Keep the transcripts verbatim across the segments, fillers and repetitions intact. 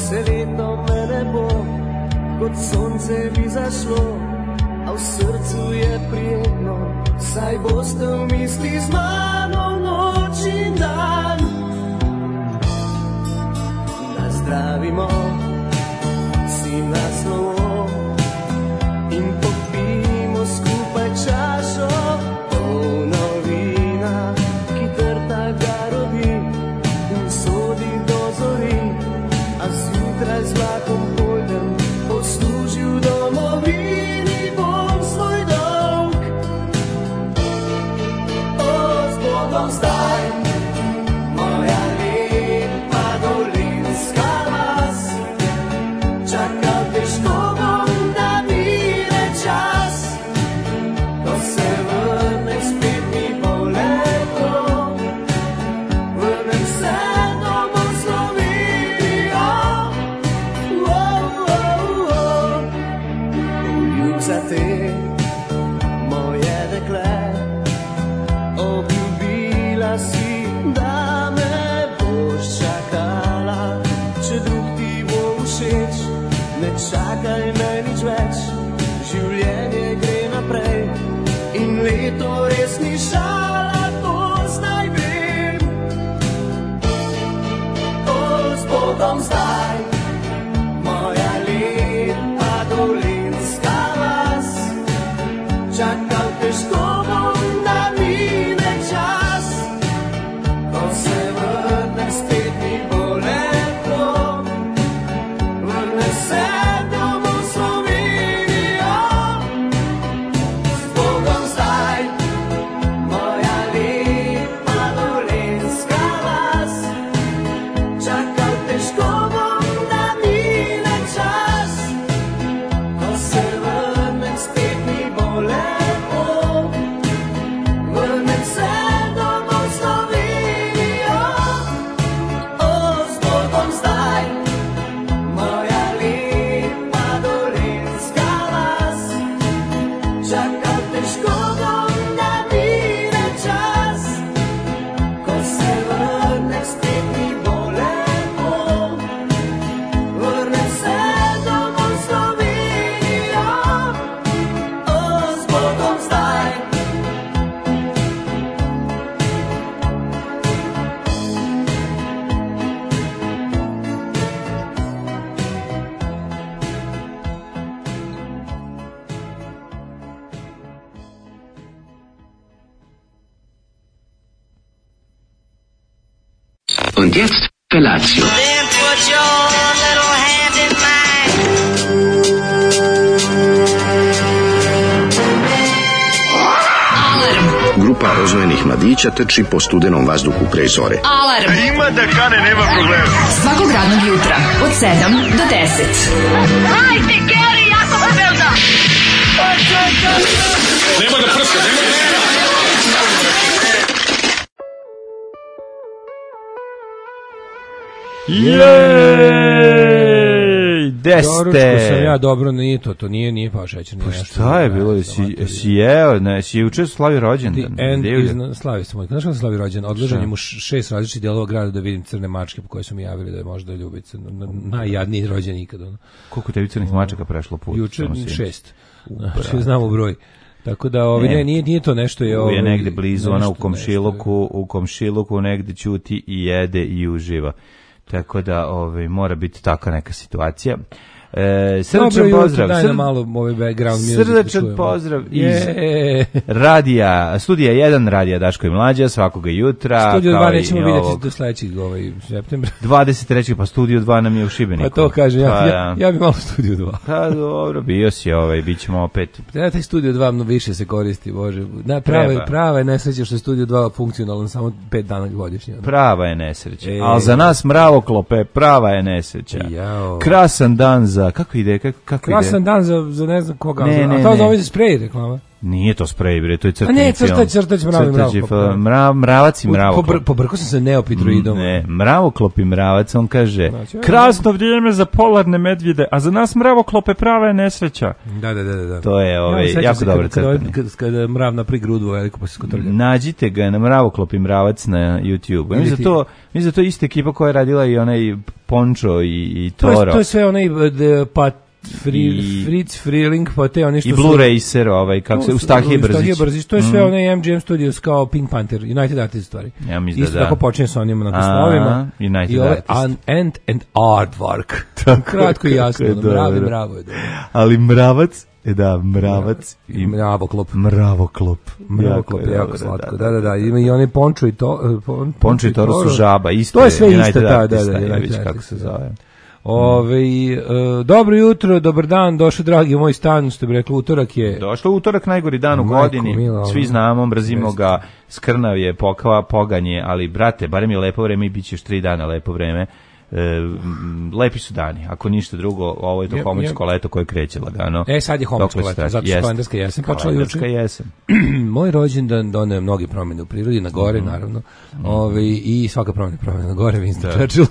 se leto mene bo, kot sonce bi zašlo, a v srcu je prijetno, saj boste v misli z mano noč in dan. Nazdravimo si na slovo in popijmo skupaj čašo, polno vina, ki trta ga rodi in sodi do zori, a zjutraj z vlakom pojdem poslužil domovini bom svoj dolg. O, z Bogom zdaj, moja lepa dolinska vas, čakal težko bom, da mine čas, ko se vrnem spet mi bo lepo, vrnem se domov Slovenijo. Uljub za te, moje dekle, obljubila si, da me boš čakala, če drug ti bo všeč, ne čakaj me nič več, življenje gre naprej in leto res ni šala, to zdaj vem. O, z Bogom zdaj, moja lepa dolinska vas, čakal težko bom, da mine čas, ko se vrnem spet mi bo lepo, vrnem se domov Slovenijo. Z Bogom zdaj, moja lepa dolenjska vas, čakal težko bom, da mine čas, ko se vrnem spet mi bo lepo, vrnem se domov Slovenijo. O, z Bogom zdaj, moja lepa dolenjska vas, čakal težko bom, da mine čas, ko se vrnem spet mi bo lepo, vrnem se domov Slovenijo. O, z Bogom zdaj. Und jetzt Felatio. Then put your little hand in mine. Grupa rozvojenih mladića trči po studenom vazduhu pre zore. Alarm. Ima da kane, nema problema. Svakog radnog jutra od sedam do deset. Hajde, Geri, jako se velda. Nema da prska, nema da prska. Jej! Gde ste? Doručko sam ja dobro, nije to, to nije, nije pao šećer. Pa šta je bilo? Si, si jeo, ne, si juče slavi rođendan. The end is na, slavi sam. Znaš kako slavi rođendan? Odložen je mu šest različitih dijelova grada da vidim crne mačke po koje su mi javili da je možda Ljubica. Najjadniji rođen ikad. Koliko tebi crnih mačaka prešlo put? Juče šest. Znači, znamo broj. Tako da ovi, ne, ne, nije, nije to nešto je ovo. Je negde blizu, ona u komšiluku, u komšiluku negde ćuti i jede i uživa. Tako da ovaj, mora biti taka neka situacija. E, srdačan pozdrav. Daj nam malo ovaj background music. Srdačan pozdrav iz je. radija, studija jedan, radija Daško i Mlađa, svakoga jutra. Studio dva nećemo vidjeti do sledećeg ovaj, septembra. dvadeset trećeg pa studio dva nam je u Šibeniku. Pa to kažem, ja, pa, ja, ja bi malo studio dva. Pa dobro, bio si ovaj, bit ćemo opet. Treba taj studio dva mnogo više se koristi, bože. Na, prava, je, prava je nesreća što je studio dva funkcionalan samo pet dana godišnje. Prava je nesreća, e, ali za nas mravoklope prava je nesreća. Jao. Krasan dan za, kako ide, kako, kako Krasan ide? dan za, za ne znam koga, ne, za, ne, a to ne. za ovaj sprej reklama. Nije to sprej, bre, to je crtani film. A ne, film. crtać, crtać, mrav, mrav, Crtaći, mrav, mravac i mravoklop. Pobrko sam se neopitroidom. Ne, mravoklop i mravac, on kaže, krasno vrijeme za polarne medvjede, a za nas mravoklope prava je nesreća. Da, da, da, da. To je ovaj, ja, jako dobro crtani. Kada, kada mrav napri grudu veliko pa se skotrlja. Nađite ga na mravoklop i mravac na YouTube. Mislim da to, mislim da to ista ekipa koja je radila i onaj Pončo i, i Toro. To je, to je sve onaj pa Free, Fritz Freeling, pa te oni što i Blue su... Racer, ovaj, kako se, Ustahije Brzić. Brzić. To je sve mm. onaj M G M Studios kao Pink Panther, United Artists stvari. Ja mislim isto da da. tako počinje sa onim na naslovima. United I Artists. And, and, and Artwork. Kratko i jasno, mrav i mravo je dobro. Ali mravac, e da, mravac i mravoklop. Mravoklop. Mravoklop je jako slatko. Da, da, da. Ima i oni Pončo i to. Pon, Pončo i Toro su žaba. Isto to je sve United isto, da, da, da. United kako se zove. Ove, uh, dobro jutro, dobar dan, došao dragi u moj stan, što bi rekli, utorak je... Došlo utorak, najgori dan u Majko, godini, mila, svi znamo, mrzimo jest. Ga, skrnav je, pokava, poganje, ali brate, barem je lepo vreme i bit će još tri dana lepo vreme. E, lepi su dani, ako ništa drugo, ovo je to homočko leto koje kreće lagano. E, sad je homočko leto, zato što kalendarska jesen počela juče. Jesen. Moj rođendan doneo mnoge promjene u prirodi, na gore, mm -hmm. naravno, mm -hmm. Ove, i svaka promjena promjena na gore, Winston Churchill.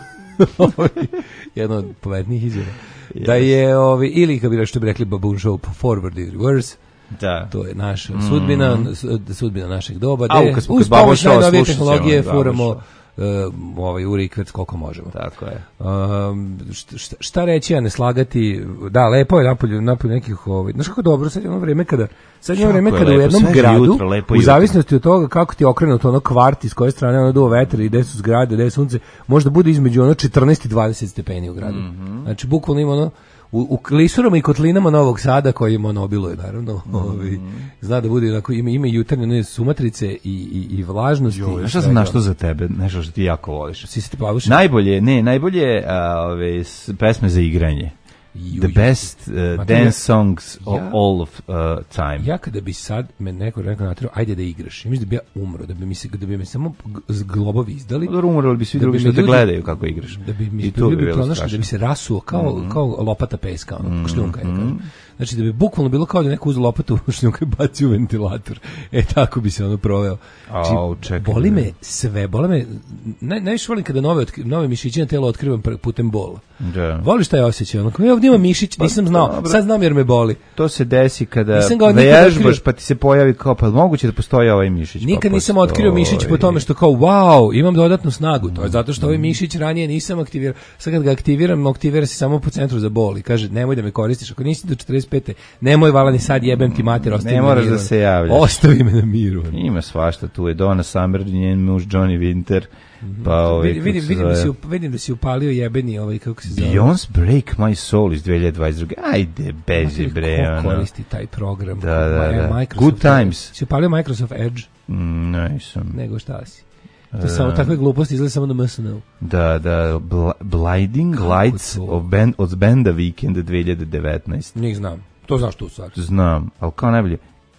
Jedno od povednih izjava. Yes. Da je, ovi, ili kad bi što bi rekli Baboon Show, forward i reverse, da. To je naša mm. sudbina, sudbina našeg doba. A, de, uz pomoć najnovije tehnologije furamo uh, ovaj urikvec koliko možemo. Tako je. Um, šta, šta reći, a ne slagati, da, lepo je napolju, napolju nekih, ovaj, znaš kako dobro, sad je ono vreme kada, sad je ono vreme kada u jednom gradu, jutro, u zavisnosti od toga kako ti je okrenuto ono kvart, iz koje strane ono duo vetar i gde su zgrade, gde je sunce, možda bude između ono četrnaest i dvadeset stepeni u gradu. Mm -hmm. Znači, bukvalno ima ono, u, u klisurama i kotlinama Novog Sada, koji ima ono obiluje, naravno, mm -hmm. ovi, zna da bude, onako, ima, ima jutarnje sumatrice i, i, i vlažnosti. Jo, ja šta znam našto za tebe, nešto što ti jako voliš. Si se ti plavuši? Najbolje, ne, najbolje a, ove, pesme za igranje. Ju, The best uh, dance songs of ja, all of uh, time. Ja kada bi sad me neko rekao natreo, ajde da igraš, ja mislim da bi ja umro, da bi mi se, da bi me samo globovi izdali. Da umrli bi svi da drugi što te gledaju kako igraš. Da bi mi to bi bilo strašno. Da bi se rasuo kao, mm -hmm. kao lopata peska, ono, mm -hmm. šljunka. Mm-hmm. Znači da bi bukvalno bilo kao da neko uzeo lopatu šljunka i baci u ventilator. E tako bi se ono proveo. Znači, oh, čekaj, boli me sve, boli me, naj, najviše volim kada nove, nove mišiće na telo otkrivam putem bola. Da. Voliš taj osjećaj? Ono, ja ovdje imam mišić, nisam znao, dobro. Sad znam jer me boli. To se desi kada vežbaš pa ti se pojavi kao, pa moguće da postoji ovaj mišić. Nikad pa nisam otkrio mišić po tome što kao, wow, imam dodatnu snagu. To je zato što ovaj mišić ranije nisam aktivirao. Sad kad ga aktiviram, aktivira se samo po centru za bol i kaže, nemoj da me koristiš. Ako nisi do četrdeset pete, nemoj valani sad jebem ti mater, ostavi ne me na miru. Ne moraš da se javljaš. Ostavi me na miru. Ima svašta, tu je Donna Summer, njen muž Johnny Winter. Pa ovaj, vidim, vidim, vidim, da si, vidim da si upalio jebeni ovaj, kako se zove. Beyoncé Break My Soul iz dve hiljade dvadeset druge. Ajde, beži bre. Ko koristi taj program? Da, da, da. Good Times. Si upalio Microsoft Edge? Mm, nisam. Nego šta si? To je samo takve gluposti, izgleda samo na M S N U. Da, da, Bl Blinding kako Lights of band, od benda Weekenda dve hiljade devetnaeste. Njih znam. To znaš tu stvar. Znam, ali kao najbolje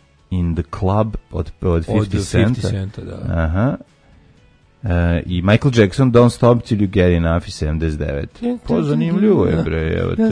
In the Club od, od fifty Centa. fifty Centa, da. Aha. Uh, i Michael Jackson Don't Stop Till You Get Enough i sedamdeset devete. Po zanimljivo je bre, evo te.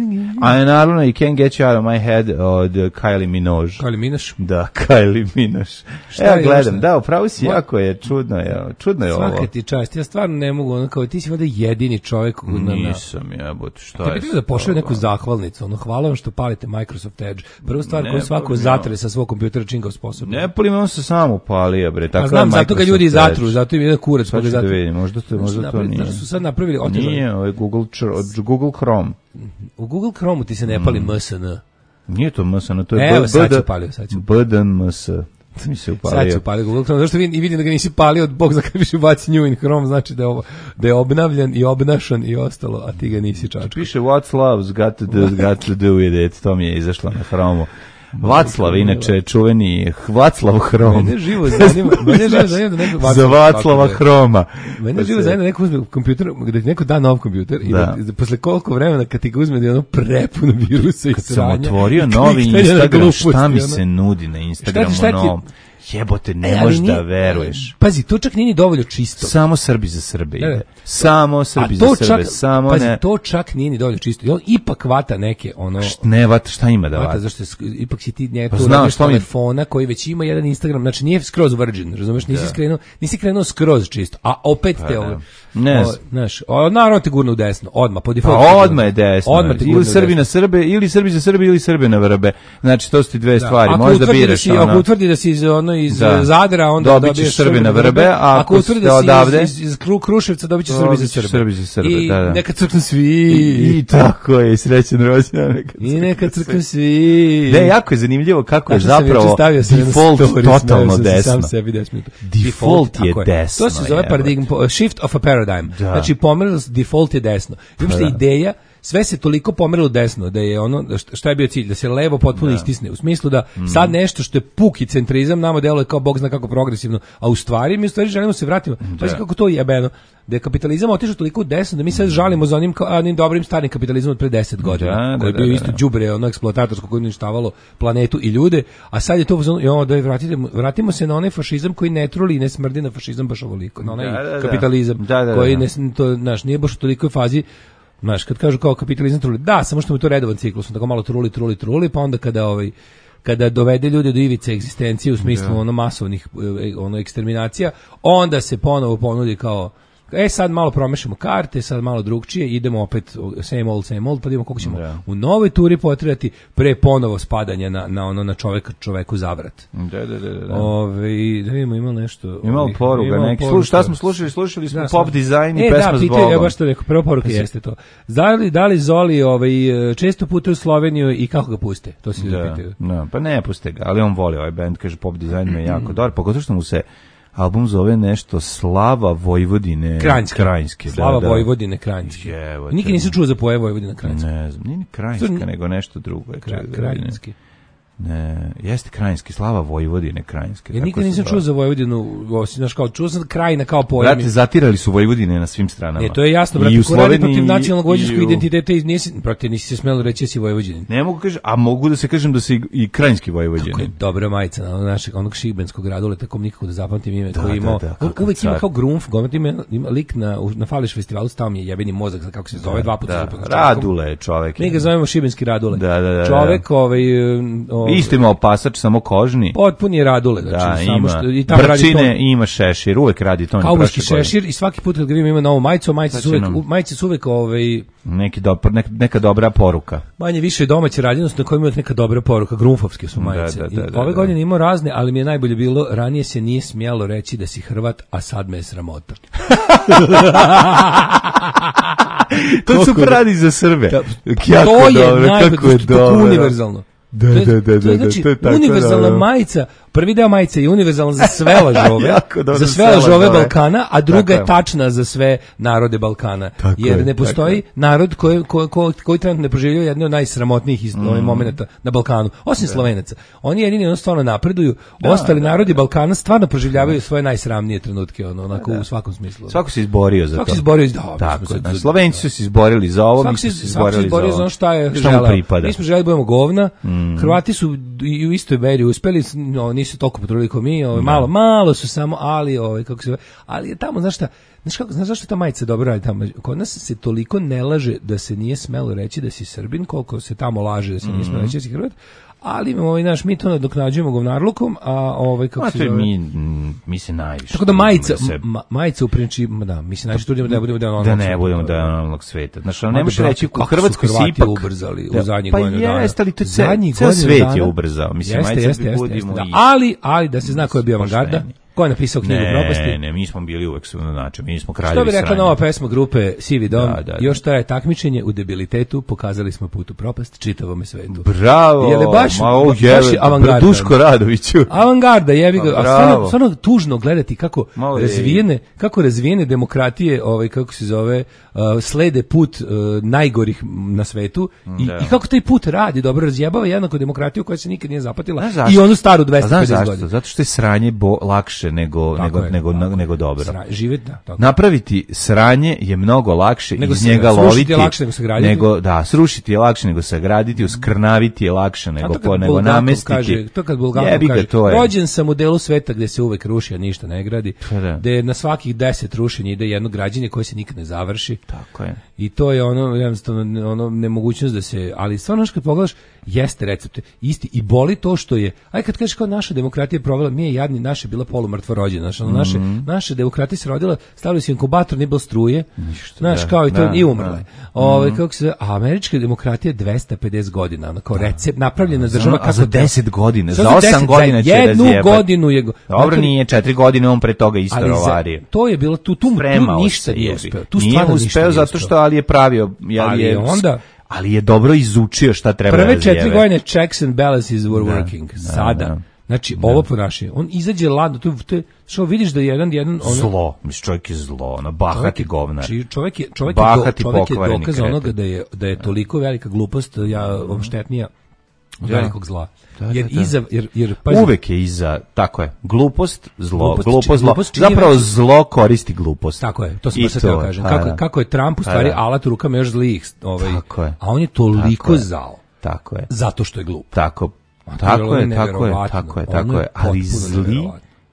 A naravno i Can't Get You Out of My Head od Kylie Minogue. Kylie Minogue? Da, Kylie Minogue. Ja gledam, da, upravo si jako je čudno, je, čudno je ovo. Svaka ti čast, ja stvarno ne mogu, ono kao ti si valjda jedini čovjek. Nisam ja, but šta je. Ti bi da pošalju neku zahvalnicu, ono hvala vam što palite Microsoft Edge. Prva stvar koju svako zatre sa svog kompjutera čim ga sposobno. Ne palim, on se sam upalio bre, tako. Znam, zato ga ljudi zatru, zato im je kurac pa ga zatru. Vidim, možda to možda to nije. Su sad napravili otežano. Nije, ovo je Google od Google Chrome. U Google Chrome ti se ne pali M S N. Nije to M S N, to je Evo, sad ću palio, sad ću. B D M S. Mi se upalio. Sad ću palio Google Chrome, zašto vidim, i vidim da ga nisi palio, Bog za kad više baci new in Chrome, znači da je, ovo, da je obnavljan i obnašan i ostalo, a ti ga nisi čačko. Piše what's love's got to do, got to do with it, to mi je izašlo na Chromeu. Vaclav, inače čuveni Vaclav Hrom. Mene živo zanima, mene živo zanima da neko Vaclav, za Vaclava Hroma. Mene živo zanima da neko uzme kompjuter, da ti neko da nov kompjuter i da, da posle koliko vremena kad ti ga uzme da je ono prepuno virusa i sranja. Kad sam otvorio novi Instagram, šta mi se nudi na Instagramu novom? Jebote, ne možeš da veruješ. Pazi, to čak nije ni dovoljno čisto. Samo Srbi za Srbe. Da, da. Samo Srbi za Srbe. Čak, samo pazi, ne. to čak nije ni dovoljno čisto. I on ipak vata neke ono. Ne vata, šta ima da vata? Vata zašto je, ipak si ti njega pa tu znaš telefona mi... koji već ima jedan Instagram, znači nije skroz virgin, razumeš, nisi skrenuo, nisi krenuo skroz čisto, a opet pa, te ovo. Ne, znaš, naravno te gurnu u desno, odmah po defaultu. Pa odmah je desno. Odmah te ili Srbi na Srbe, ili Srbi za Srbe, ili Srbe na Vrbe. Znači to su ti dve stvari, da. Možda biraš ono. Ako utvrdi da si iz ono iz da. Zadra, onda dobiješ Srbi na Vrbe, a ako utvrdi da si odavde iz, iz Kruševca, dobićeš Srbi za Srbe. Srbi za Srbe, I da, da. neka crknu svi. I, i tako je, srećan rođendan. I neka crknu svi. Ne, jako je zanimljivo kako je zapravo default totalno desno. Default je desno. To se zove paradigm, shift of a paradigm. Znači pomerilo default je desno. I uopšte ideja, sve se toliko pomerilo desno da je ono, šta je bio cilj, da se levo potpuno da. Istisne, u smislu da mm. sad nešto što je puki centrizam nama deluje kao bog zna kako progresivno, a u stvari mi u stvari želimo se vratiti, pa kako to jebeno, da je kapitalizam otišao toliko desno da mi sad žalimo za onim, onim dobrim starim kapitalizmom od pre deset godina, da, koji je bio da, da, isto đubre, ono eksploatatorsko koje je uništavalo planetu i ljude, a sad je to i ono da vratimo, vratimo se na onaj fašizam koji ne truli i ne smrdi na fašizam baš ovoliko, na onaj da, da, kapitalizam da, da, da, koji ne, to, znaš, nije baš u tolikoj fazi. Znaš, kad kažu kao kapitalizam truli, da, samo što mi to redovan ciklus, tako malo truli, truli, truli, pa onda kada ovaj kada dovede ljude do ivice egzistencije u smislu yeah. ono masovnih ono eksterminacija, onda se ponovo ponudi kao e sad malo promešamo karte, sad malo drugčije, idemo opet same old, same old, pa idemo kako ćemo yeah. u novoj turi potrebati pre ponovo spadanja na, na ono na čoveka čoveku zavrat. Da, da, da, da. Ove, da vidimo, ima nešto. Imamo poruga, neki. Slušaj, šta smo slušali? Slušali smo da, pop dizajn i e, pesma da, s pitaju, Bogom. Ja baš to rekao, prva poruka pa jeste to. Da li, da li Zoli ovaj, često putuje u Sloveniju i kako ga puste? To se da, pitaju. Da, pa ne puste ga, ali on voli ovaj bend, kaže pop dizajn me jako dobar, pogotovo što mu se album zove nešto Slava Vojvodine Kranjske. Kranjske Slava da, da. Vojvodine Kranjske. Nikad nisam čuo za poje Vojvodina Kranjske. Ne znam, nije ni Kranjska, Zor... nego nešto drugo. Kra, Krajinski. Ne, jeste Krajinski, Slava Vojvodine Krajinske. Ja nikad nisam čuo za Vojvodinu, znaš kao, čuo sam Krajina kao pojam. Brate, zatirali su Vojvodine na svim stranama. Ne, to je jasno, brate, ko radi protiv nacionalnog vojvodinskog identiteta i nisi, brate, nisi se smelo reći da si Vojvodinin. Ne mogu kažem, a mogu da se kažem da si i Krajinski Vojvodinin. Kako je dobra majica na našeg, onog šibenskog radule, tako nikako da zapamtim ime, da, koji imao, da, da, uvek ima kao Grunf, gomet ima, ima lik na, na Fališ festivalu, stao mi je jebeni mozak, kako se zove, dva puta. Radule, čovek. Mi ga zovemo šibenski Radule. Čovek, ovaj, isto ima opas samo kožni. Potpuni je Radule, znači da, samo ima što i tamo radi to. Ima šešir, uvek radi to. Kauboski šešir i svaki put kad ga ima novu majicu, majice su uvek, majice su uvek ovaj neki dobar, neka, neka dobra poruka. Manje više domaće radjenost na kojima je neka dobra poruka, grunfovske su majice. Da, da, da, da, ove godine imao razne, ali mi je najbolje bilo, ranije se nije smjelo reći da si Hrvat, a sad me je sramota. To super radi za Srbe. Da, to je najbolje, kako univerzalno. Da, da, da, da, to je, znači, to je tako, univerzalna da, majica, prvi deo majice je univerzalna za sve lažove, za sve lažove Balkana, a druga je tačna za sve narode Balkana. Tako jer je, ne postoji narod koji, koji, koji, koji trenutno ne proživljaju jedne od najsramotnijih iz, mm. momenta na Balkanu, osim da. Slovenaca. Oni jedini ono stvarno napreduju, da, ostali da, narodi da. Balkana stvarno proživljavaju svoje najsramnije trenutke, ono, onako da, da. u svakom smislu. Svako se izborio za Svako to. Se izborio, da, tako, se, da. Slovenci su se izborili za ovo, mi smo se izborili za ovo. Za ono šta je želeo. Mi smo želeli da budemo govna, mm. Hrvati su i u istoj meri uspeli, no, nisu toliko potrudili kao mi, ovaj, malo, malo su samo, ali, ovaj, kako se, ali je tamo, znaš šta, znaš, kako, znaš zašto ta majica dobro radi tamo? Kod nas se toliko ne laže da se nije smelo reći da si Srbin, koliko se tamo laže da se nije smelo reći da si Hrvat, ali ovaj naš mi to nadoknađujemo govnarlukom, a ovaj kako a se zove mi mi se najviše tako da majica ma, majica u principu da mi se najviše trudimo da budemo da ono da ne budemo da onog sveta. Znači ne možeš reći u Hrvatskoj se ipak ubrzali u zadnjih godina dana. Pa jeste, ali to ceo svet je ubrzao. Mislim majica budimo ali ali da se zna ko je bio avangarda. Ko je napisao knjigu ne, propasti? Ne, ne, mi smo bili uvek su znači, mi smo kraljevi. Što bi rekla nova pesma grupe Sivi dom, da, da, da. Još traje takmičenje u debilitetu, pokazali smo put u propast čitavome svetu. Bravo! Je li baš, ma, oh, je, baš avangarda? Duško Radoviću. Avangarda, jebi ga. A stvarno, stvarno tužno gledati kako Malo razvijene, kako razvijene demokratije, ovaj, kako se zove, uh, slede put uh, najgorih na svetu i, i kako taj put radi, dobro razjebava jednako demokratiju koja se nikad nije zapatila i onu staru dvesta pedeset godina. Zato što je sranje bo, lakše lakše nego nego je, nego nego, nego dobro. Sra, živjeti, da, tako. Napraviti sranje je mnogo lakše, nego iz se, njega srušiti loviti je lakše nego sagraditi. Nego da, srušiti je lakše nego sagraditi, uskrnaviti je lakše nego po nego namestiti. Kaže, to kad Bulgakov kaže, to je. Rođen sam u delu sveta gde se uvek ruši, a ništa ne gradi. Da. Gde na svakih deset rušenja ide jedno građenje koje se nikad ne završi. Tako je. I to je ono jednostavno ono nemogućnost da se, ali stvarno kad pogledaš jeste recept isti i boli to što je, aj kad kažeš kao naša demokratija je provela, mi je jadni, naše bila polumrtvo rođena, naša, mm-hmm. naše, naša demokratija se rodila, stavili su inkubator, nije bilo struje, znaš, da, kao i to, da, i umrle. Da. Ove, mm-hmm. kako se, a američka demokratija je dvesta pedeset godina, ona kao recept, napravljena država kako... A za deset godina, za osam godina će razjebati. Jednu godinu je... Dobro, nije, četiri godine, on pre toga isto rovario. To je bilo, tu, tu, tu ništa nije uspeo. Tu nije uspeo zato što, ali je pravio... Ali je onda... Ali je dobro izučio šta treba prve da razjebe. četiri godine checks and balances were da, working. Da, sada. Da. Znači, da. Ovo ponašanje. On izađe ladno. To, to, što vidiš da je jedan... jedan ono, zlo. Mislim, čovjek je zlo. Ono, bahati govnar. Čovjek je, čovjek je, do, čovjek je dokaz onoga da je, da je toliko velika glupost, ja štetnija od da. velikog zla. Da, jer, da, da. Iza, jer, jer, pazi, uvek je iza, tako je, glupost, zlo, glupost, glupost, zlo. Glupost zapravo veći. Zlo koristi glupost. Tako je, to sam sad teo kažem. Kako, da. kako je Trump u stvari da. Alat u rukama još zlih, ovaj, tako je. A on je toliko tako zao. Tako je. Zato što je glup. Tako, tako je, tako je, tako je, tako je, ali zli,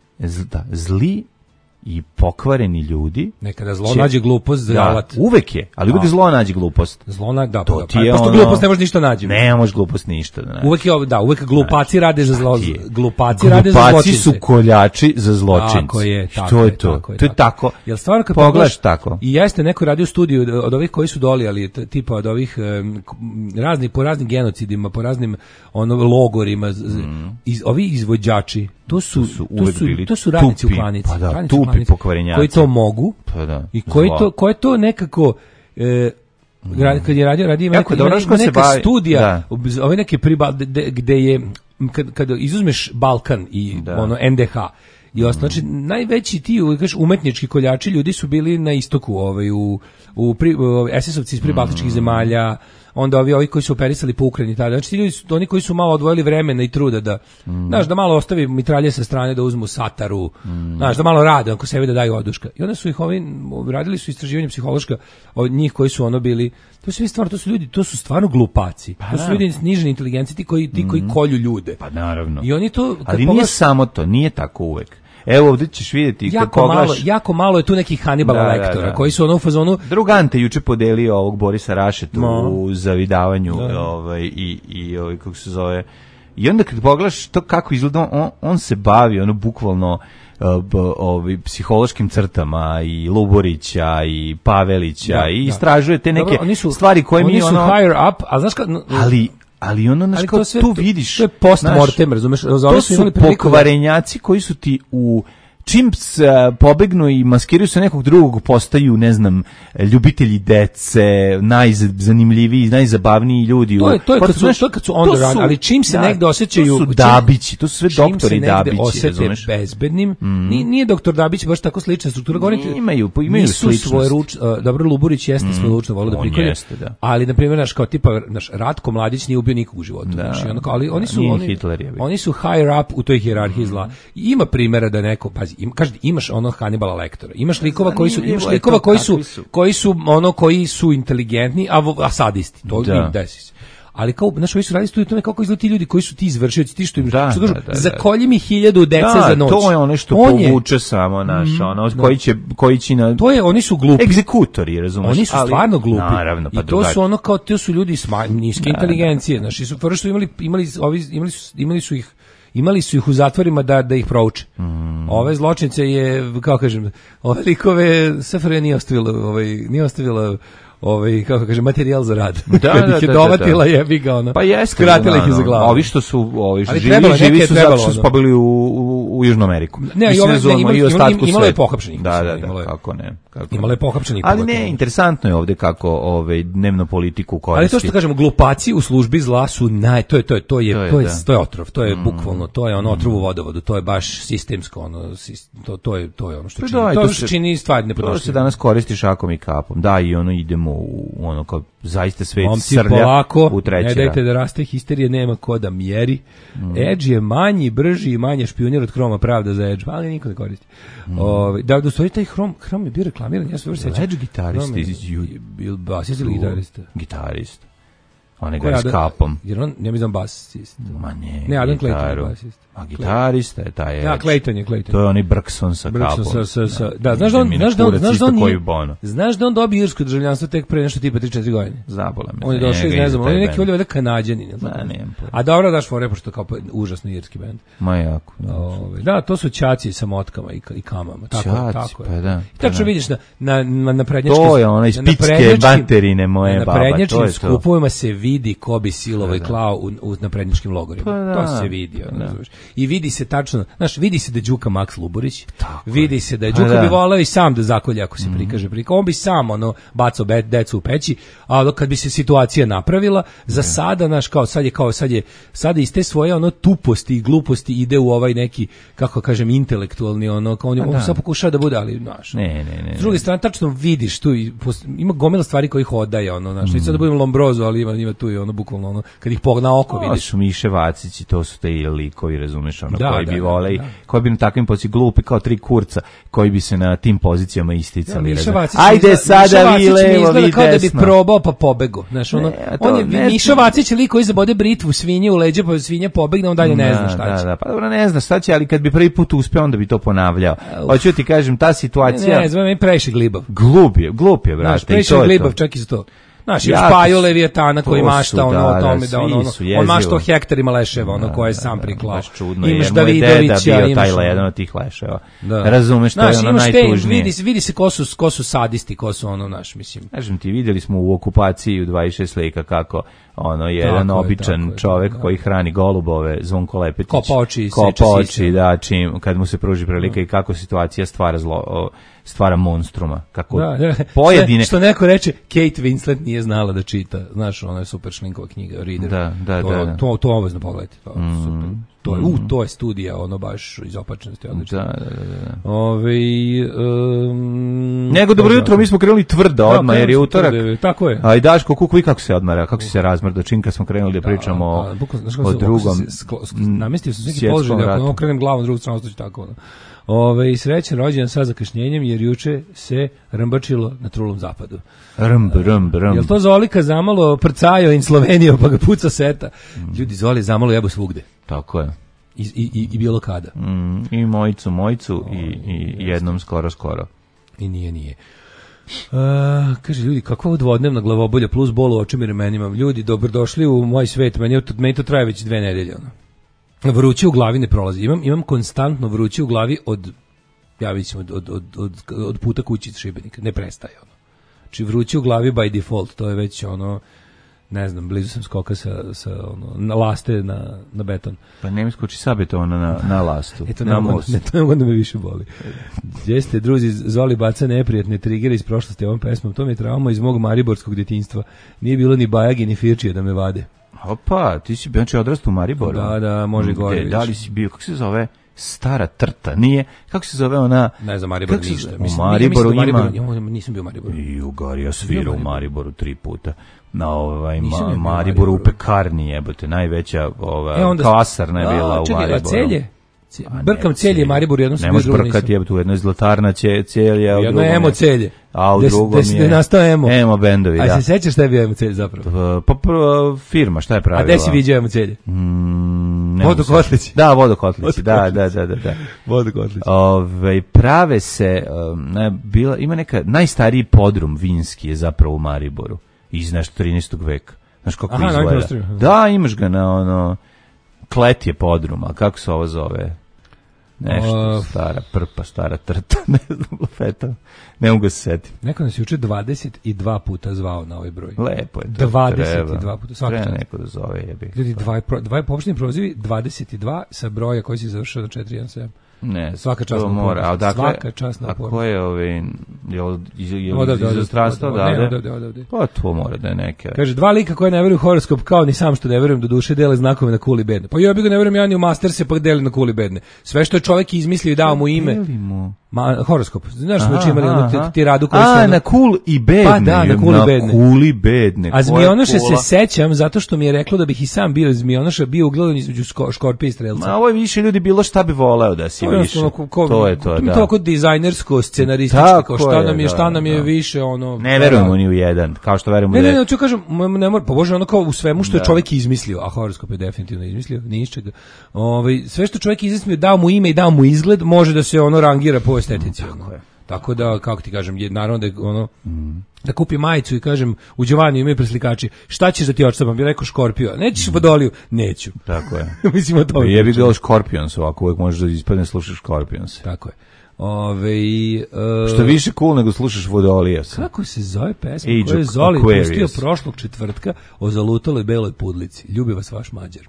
da, zli i pokvareni ljudi. Nekada zlo će, nađe glupost za da, alat. Uvek je, ali uvek zlo nađe glupost. Zlo nađe, da, to da, ti je pošto ono, glupost ne može ništa nađe. Ne može glupost ništa da nađe. Uvek je, da, uvek glupaci rade za zlo, glupaci Glupaci rade za zločince. su koljači za zločince. Tako je, tako što je to? Tako je, to je tako. Jel stvarno kad pogledaš tako? I jeste neko radio studiju od ovih koji su dolijali, tipa od ovih um, razni po raznim genocidima, po raznim ono logorima, mm. iz ovih izvođači. To su, to su, to su, to su radnici tupi, u klanici, pa da, radnici tupi u klanici, pokvarenjaci. Koji to mogu pa da, i koji to, koje to nekako... E, kad je radio, radio ima neka, dobro, ima neka bavi, studija, da. Ove neke priba, gde, gde je, kad, kad izuzmeš Balkan i da. Ono N D H, i osnovno, znači, najveći ti kažeš, umetnički koljači ljudi su bili na istoku, ovaj, u, u, pri, u es es ovci iz pribaltičkih mm. zemalja, onda ovi, ovi koji su operisali po Ukrajini, tada. Znači ti ljudi su oni koji su malo odvojili vremena i truda da, mm. znaš, da malo ostavi mitralje sa strane, da uzmu sataru, mm. znaš, da malo rade, ako sebi da daju oduška. I onda su ih ovi, radili su istraživanje psihološka od njih koji su ono bili, to su stvarno, to su ljudi, to su stvarno glupaci. Pa, to su ljudi snižene inteligencije, ti koji, ti koji kolju ljude. Pa naravno. I oni to... Ali poglaš, nije samo to, nije tako uvek. Evo ovdje ćeš vidjeti jako kad poglaš... malo, jako malo je tu nekih Hannibala da, Lektora, da, da. Koji su ono u fazonu... Drugante juče podelio ovog Borisa Rašetu no. u zavidavanju da. ovaj, i, i ovaj, kako se zove... I onda kad poglaš to kako izgleda, on, on se bavi ono bukvalno uh, b, ovaj, psihološkim crtama i Luborića i Pavelića da, i istražuje te neke dobro, su, stvari koje mi oni su ono... higher up, a znaš kad... Ali... Ali ono, znaš, kao sve, tu vidiš... To je post-mortem, razumeš? To su pokvarenjaci koji su ti u... Čim pobegnu i maskiraju se nekog drugog, postaju, ne znam, ljubitelji dece, najzanimljiviji, najzabavniji ljudi. To je, to je, kad, su, to je kad su on run, ali čim se da, negde osjećaju... To su Dabići, to su sve doktori Dabići, razumeš? Bezbednim, mm. nije, nije doktor Dabić baš tako slična struktura. Govorite, imaju, imaju sličnost. Svoje ruč, uh, dobro, Luburić jeste mm. svoje ručno volo da prikolje, da. Ali, na primjer, naš, kao tipa, naš Ratko Mladić nije ubio nikog u životu. Da. Naš, ono, ali oni su, oni, Hitler, oni su higher up u toj hijerarhiji mm. zla. I ima primjera da neko, pazi, im, kažete, imaš ono Hannibala Lektora. Imaš likova koji su imaš likova koji su koji su ono koji su inteligentni, a, a sadisti. To da. Im desi se. Ali kao naš ovi su radili studiju tome kako izgledaju ti ljudi koji su ti izvršioci, ti što im da, što kažu, da, da, zakolji mi hiljadu dece da, za noć. To je ono što on povuče je, samo naš, ono da. koji će koji će na to je oni su glupi egzekutori, razumiješ? Oni su ali, stvarno glupi. Naravno, pa i to drugači. Su ono kao to su ljudi sma, niske da, inteligencije, da. Znači su prvo što imali imali ovi imali su imali su ih imali su ih u zatvorima da da ih prouče. Mm. Ove zločince je, kako kažem, ove likove S F R J nije ostavila, ovaj nije ostavila ovaj kako kaže materijal za rad. Da, kad da, ih je da, dovatila da, da. jebi ga ona. Pa jeste, skratila ih iza glave. Ovi što su, ovi što živi, trebalo, živi su zato što ono. su pobili u, u, u Južnu Ameriku. Ne, i ove imali i ostatku imalo je pohapšenih. Da, da, da, kako ne. Kako imalo je pohapšenih. Ali ne, interesantno je ovde kako ovaj dnevno politiku koristi. Ali to što kažemo, glupaci u službi zla su naj to je to je to je to je to je, to je otrov, to je mm. bukvalno, to je ono otrov u vodovodu, to je baš sistemsko, ono to to je to je ono što čini. To čini stvari nepodnošljive. To se danas koristi šakom i kapom. Da, i ono idemo u ono kao zaista svet Momci, srlja polako, u treći ne dajte rad. da raste histerije, nema ko da mjeri. Mm. Edge je manji, brži i manje špionir od Chroma, pravda za Edge, ali niko ne koristi. Mm. Ove, da, da stoji taj Chrome, Chrome je bio reklamiran, ja se dobro sećam. Edge gitarista iz Bil basist ili gitarista? Gitarista. On je gore s kapom. Jer on, ja mislim basist. Ma ne, ne, Adam Clayton je basist. A gitarista je taj Edge. Ja, Clayton je, Clayton. To je onaj Brkson sa Brkson kapom. Sa, sa, sa, da, znaš da on, znaš da on, znaš da on, nije, znaš da on dobio irsko državljanstvo tek pre nešto tipa tri četiri godine. Zabola me. On je došao iz, ne znam, on je neki ovdje Kanadjanin. Da, nemam pojma. A dobro daš fore, pošto kao užasno irski bend. Ma jako. Ove, da, to su ćaci sa motkama i, i kamama. Tako, ćaci, tako pa da. I tačno vidiš na, na, na, na prednjačkim... To je ona iz pitske baterine moje na baba. Na prednjačkim skupovima se vidi ko bi silovo i klao u, u, na prednjačkim logorima. Pa da, to se vidi. Ono, i vidi se tačno, znaš, vidi se da je Đuka Maks Luburić, tako vidi se da je Đuka da. bi voleo i sam da zakolje ako se mm. prikaže prika. On bi sam ono bacao be, decu u peći, a kad bi se situacija napravila, za sada, znaš, kao sad je kao sad je sada iz te svoje ono tuposti i gluposti ide u ovaj neki, kako kažem, intelektualni ono, kao on, on sad pokušava da bude, ali znaš. Ne, ne, ne. S druge strane tačno vidiš tu i ima gomila stvari koji ih odaje ono, znaš. Mm. Neću da budem Lombrozo, ali ima ima tu i ono bukvalno ono kad ih pogna oko vidiš. To su Miše Vacić i to su te likovi, razumeš, ono, da, koji da, bi da, voleli, da. koji bi na takvim pozicijama glupi kao tri kurca, koji bi se na tim pozicijama isticali. Ja, Vacić, ajde sada vi levo, vi kao desno. Da bi probao pa pobego. Znaš, ono, ne, to, on je ne, Miša Vacić lik koji zabode britvu svinje u leđa, pa svinja pobegne, on dalje ne da, zna šta će. Da, da, pa dobro, ne zna šta će, ali kad bi prvi put uspeo, onda bi to ponavljao. Hoću ti kažem, ta situacija... Ne, ne, znam, meni previše glibav. Glup je, glup je, brate. Znaš, previše glibav, čak i za to. Znaš, još Paju Leviatana koji mašta ono o tome da ono, on mašta o hektarima leševa, ono koje je sam priklao. Imaš Davidovića, bio taj jedan od tih leševa. Razumeš, to je ono najtužnije. Vidi, vidi se ko su, ko su sadisti, ko su ono, naš, mislim. Kažem ti, vidjeli smo u okupaciji u dvadeset šest slika kako ono jedan tako običan je, čovjek je, koji hrani golubove, Zvonko Lepetić. Kopa oči, kopa oči, da, čim, kad mu se pruži prilika i kako situacija stvara zlo, o, stvara monstruma. Kako da, da. pojedine... Što neko reče, Kate Winslet nije znala da čita. Znaš, ona je super šlinkova knjiga, Reader. Da, da, to, da, da. To, to obavezno pogledajte. To, mm. super. To je, u, to je studija, ono baš iz opačnosti. Da, da, da. Ove, um, Nego, dobro jutro, mi smo krenuli tvrdo odmah, jer je utorak. Tako je. A i Daško, kuku, vi kako se odmara, kako si se razmrdo, čim kad smo krenuli da pričamo o, da, da, da, o drugom. Namestio sam neki položaj, ako ono krenem glavom, drugu stranu stoći tako. Ono. Ove, i srećan rođendan sa zakašnjenjem, jer juče se rmbačilo na trulom zapadu. Rmb, rmb, rmb. Jel to Zolika zamalo prcajo in Sloveniju, pa ga puca seta? Mm. Ljudi, Zoli zamalo jebo svugde. Tako je. I, i, i bilo kada. Mm, I mojicu, mojicu o, i, i jednom skoro, skoro. I nije, nije. Uh, kaže, ljudi, kakva dvodnevna glavobolja plus bol u očima i remenima. Ljudi, dobrodošli u moj svet. Meni, meni to traje već dve nedelje. Ono. Vruće u glavi ne prolazi. Imam, imam konstantno vruće u glavi od, ja vidim, od, od, od, od, od puta kući iz Šibenika. Ne prestaje. Ono. Znači, vruće u glavi by default. To je već ono... Ne znam, blizu sam skoka sa, sa ono, na laste na, na beton. Pa ne mi skoči sa betona na, na lastu, Eto, na most. Ne, to ne da me više boli. Gdje ste, druzi, Zoli baca neprijatne trigere iz prošlosti ovom pesmom. To mi je trauma iz mog mariborskog djetinjstva. Nije bilo ni Bajagi, ni Firčije da me vade. Opa, ti si znači odrastao u Mariboru? Da, da, može gore. Da li si bio, kako se zove? Stara trta, nije? Kako se zove ona? Ne znam, Maribor ništa. U Mariboru ima... Mariboru, nisam bio u Mariboru. I u Gori, ja svirao u Mariboru tri puta. Na ovaj ma, Mariboru u pekarni jebote, najveća ova e, onda, kasarna je bila a, u čekaj, Mariboru. Celje? C, brkam celje Maribor, jednom sam bio drugo. Ne možeš brkati jebote, u jednoj zlatarna celje, a u jedno emo celje. A u drugom je... Gde je nastao emo? Emo bendovi, da. A se sećaš šta je bio emo celje zapravo? Pa firma, šta je pravila? A gde si viđao emo celje? Mm, Vodokotlići. Da, Vodokotlići, da, da, da, da. da. Vodokotlići. Ove, prave se, ne, bila, ima neka, najstariji podrum vinski je zapravo u Mariboru. Iz nešto trinaestog veka. Znaš kako Aha, izgleda? Da, imaš ga na ono, Klet je podrum, a kako se ovo zove? Nešto, uh, stara prpa, stara trta, ne znam, lafeta, ne mogu se setiti. Neko nas juče dvadeset dva puta zvao na ovaj broj. Lepo je to. dvadeset dva puta, svaki treba neko da zove, jebi. Ljudi, dva, dva površni prozivi, dvadeset dva sa broja koji si završao na četiri jedan sedam. Ne, svaka čast na mora. A dakle, svaka čast na a ko je ovaj jel iz inostranstva odavde? Pa to mora da je neke. Kaže dva lika koje ne veruju u horoskop kao ni sam što ne verujem do duše dele znakove na kuli bedne. Pa ja bih ga ne verujem ja ni u Masterse pa deli na kuli bedne. Sve što je čovjek izmislio i dao mu ime. Ma horoskop. Znaš smo imali ono ti radu koji A na kul i bedne. Pa da, na kuli bedne. Na kuli bedne. A zmionoše se sećam zato što mi je reklo da bih i sam bio zmionoša, bio ugledan između škorpija i strelca. Ma ovo je više ljudi bilo šta bi voleo da si više. To je to, da. To kod dizajnersko, scenarističko, šta nam je, šta nam je više ono. Ne verujemo ni u jedan, kao što verujemo da. Ne, ne, ne, ću kažem, ne mora, pa bože, ono kao u svemu što je čovjek izmislio, a horoskop je definitivno izmislio, ni iz čega. Ovaj sve što čovjek izmislio, dao mu ime i dao mu izgled, može da se ono rangira po estetici. Tako da, kako ti kažem, je, naravno da je ono, mm. da kupi majicu i kažem, u Đovaniju imaju preslikači, šta ćeš da ti odštampam? Bi rekao Škorpio, nećeš mm. Vodoliju? Neću. Tako je. Mislim o tome. Je bi bilo Scorpions, ovako uvijek možeš da ispadne slušaš Scorpions. Tako je. Ove, uh, što više cool nego slušaš Vodolija. Kako se zove pesma koju je Zoli pustio prošlog četvrtka o zalutaloj beloj pudlici? Ljubi vas vaš Mađar.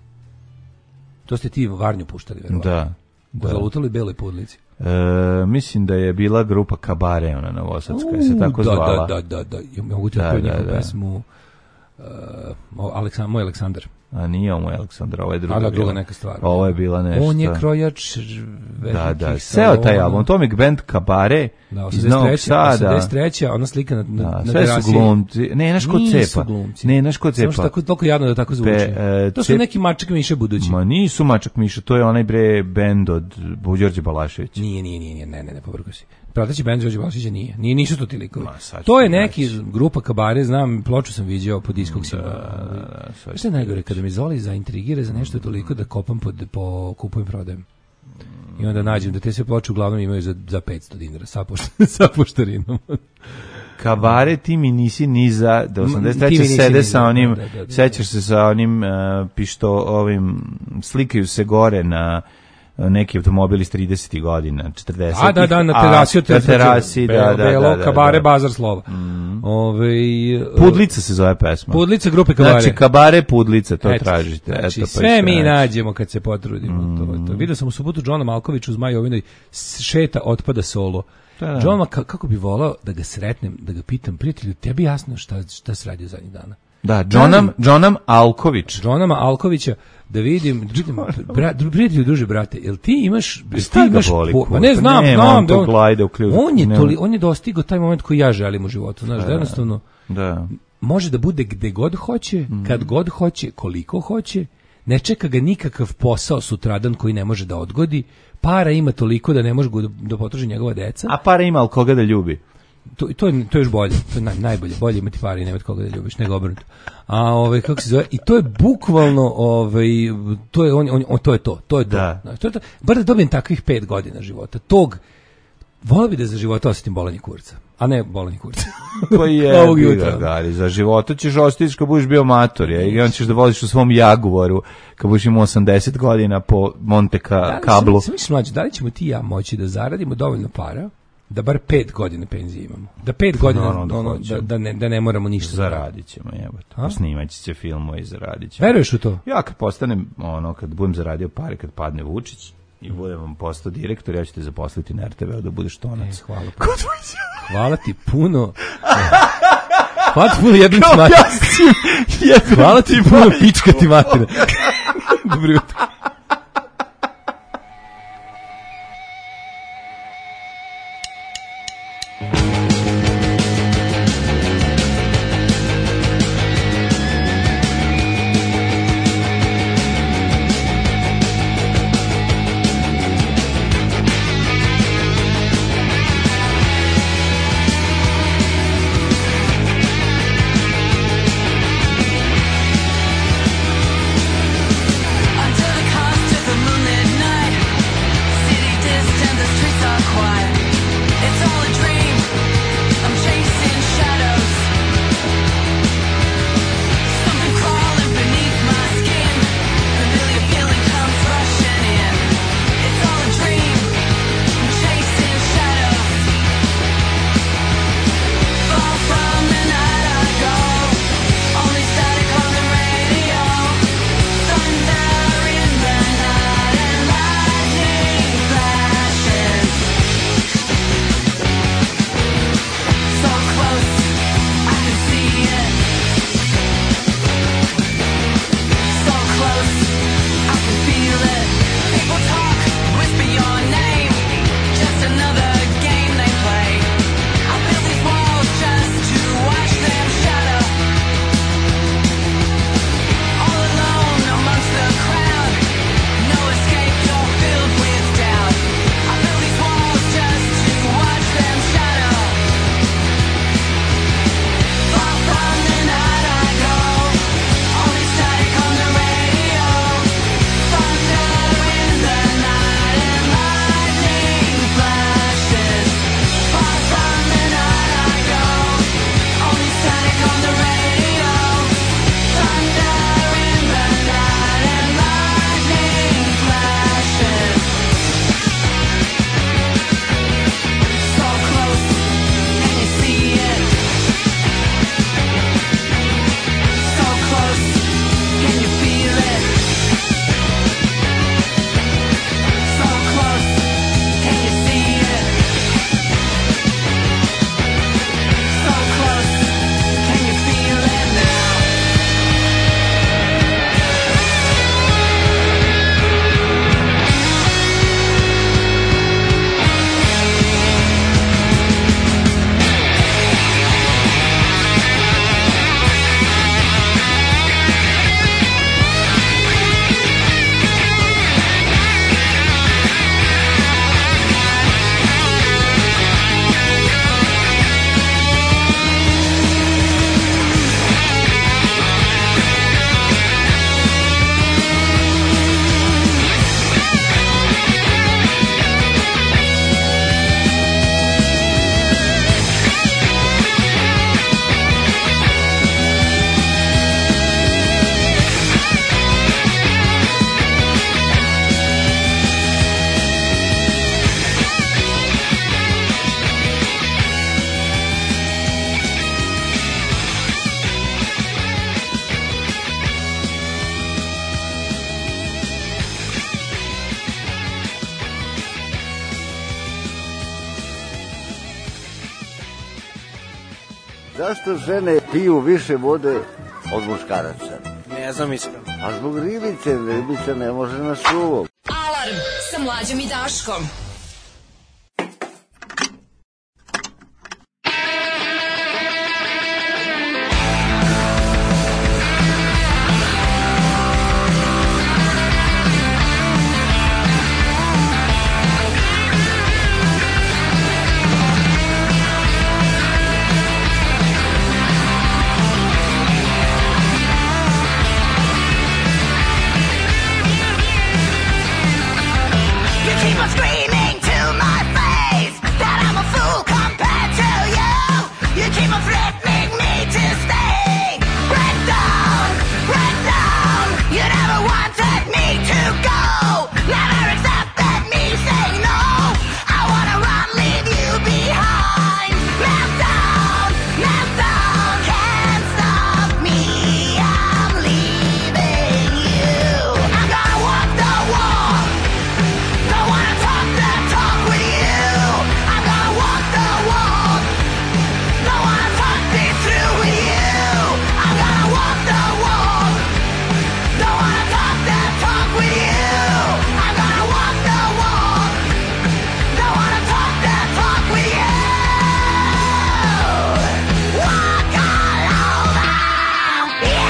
To ste ti Varnju puštali, verovatno. Da. Da. O zalutaloj beloj pudlici. E, mislim da je bila grupa Kabare, ona novosadska, je se tako da, zvala. Da, da, da, da. Ja mogu ti da, da, da. pesmu uh, Aleksandar, moj Aleksandar. A nije ovo Aleksandar, ovo je druga, da, druga neka stvar. Ovo je bila nešto. On je krojač da, da, ceo taj album, Atomic Band Kabare da, iz Novog Sada. osamdeset treća ona slika na, na, da, na sve su glumci. Ne, naš ko cepa. Ne, naš ko cepa. Samo tako, toliko jadno da tako zvuči. Pe, e, to su cep... neki Mačak Miša budući. Ma nisu Mačak Miša, to je onaj bre bend od Đorđe Balašević. Nije, nije, nije, ne, ne, ne, povrko si. Prateći bend Đorđe Balaševića nije. Nije, nisu to ti likovi. To je neki grupa Kabare, znam, ploču sam viđao po diskoksima. Da, što je najgore, kada mi Zoli zaintrigira za nešto toliko da kopam pod, po kupujem prodajem. I onda nađem da te sve ploče uglavnom imaju za, za petsto dinara sa, pošt, sa poštarinom. Kabare, ti mi nisi ni za da osamdeset treće sede sa onim, da, da, da, da. Sećaš se sa onim uh, pišto ovim slikaju se gore na neki automobili iz tridesetih godina, četrdesetih. A, da, da, na terasi, a, na terasi, da, da, Belo, da, da, Kabare, da. Bazar slova. Mm. Ove, Pudlica se zove pesma. Pudlica grupe Kabare. Znači, Kabare, Pudlica, to Eto, tražite. Znači, Eto, pa sve mi nađemo kad se potrudimo. Mm. To, to. Vidio sam u subotu Johna Malkovića u Zmajovinoj šeta otpada solo. Da, da. John, kako bi volao da ga sretnem, da ga pitam, prijatelju, tebi jasno šta, šta se radi u zadnjih dana? Da, Džonam, Džonam Alković. Džonama Alkovića, da vidim, vidim bra, prijatelju, druže, brate, jel ti imaš, ti imaš, po, pa ne znam, ne, znam, da on, on je, toli, ne. on je dostigao taj moment koji ja želim u životu, znaš, da, da jednostavno, da. može da bude gde god hoće, mm. kad god hoće, koliko hoće, ne čeka ga nikakav posao sutradan koji ne može da odgodi, para ima toliko da ne može da potroši njegova deca. A para ima, ali koga da ljubi? To, to, je, to je još bolje, to je naj, najbolje, bolje imati pare i nemati koga da ljubiš, nego obrnuto. A ovaj kako se zove, i to je bukvalno ovaj to je on, on, on to je to, to je to. Da. Znači, to je to. Bar da dobijem takvih pet godina života. Tog voleo bi da za života osetim bolenje kurca, a ne bolenje kurca. Koji je ovog jutra, gari, za života ćeš ostiti kad budeš bio mator, je, i on ćeš da voziš u svom Jaguaru kad budeš imao osamdeset godina po Monte ka, kablu. Sam misliš mlađe, da li ćemo ti i ja moći da zaradimo dovoljno para da bar pet godina penzije imamo. Da pet godina no, no, ono, da, da, ne, da ne moramo ništa zaradit ćemo, jebote. Snimat će se filmove i zaradit ćemo. Veruješ u to? Ja kad postanem, ono, kad budem zaradio pare, kad padne Vučić i budem vam postao direktor, ja ću te zaposliti na er te veu da budeš tonac. E, hvala, hvala ti puno. Hvala ti puno jebim ti matine. Hvala ti puno pička ti matine. Dobro jutro. Under the car Zašto žene piju više vode od muškaraca? Ne znam iskreno. A zbog ribice, ribica ne može na suvo. Alarm sa Mlađom i Daškom. Screaming to my face that I'm a fool compared to you. You keep on threatening me to stay. Break down, break down. You never wanted me to go. Never accepted me saying no. I wanna run, leave you behind. Melt down, melt down. Can't stop me. I'm leaving you. I'm gonna walk the walk. Don't wanna talk the talk with you. I'm gonna walk the walk. Don't wanna talk this through with you. I'm gonna walk the walk. Don't wanna talk the talk with you. I'm gonna walk the walk. Don't wanna talk the talk with you. Walk all over you.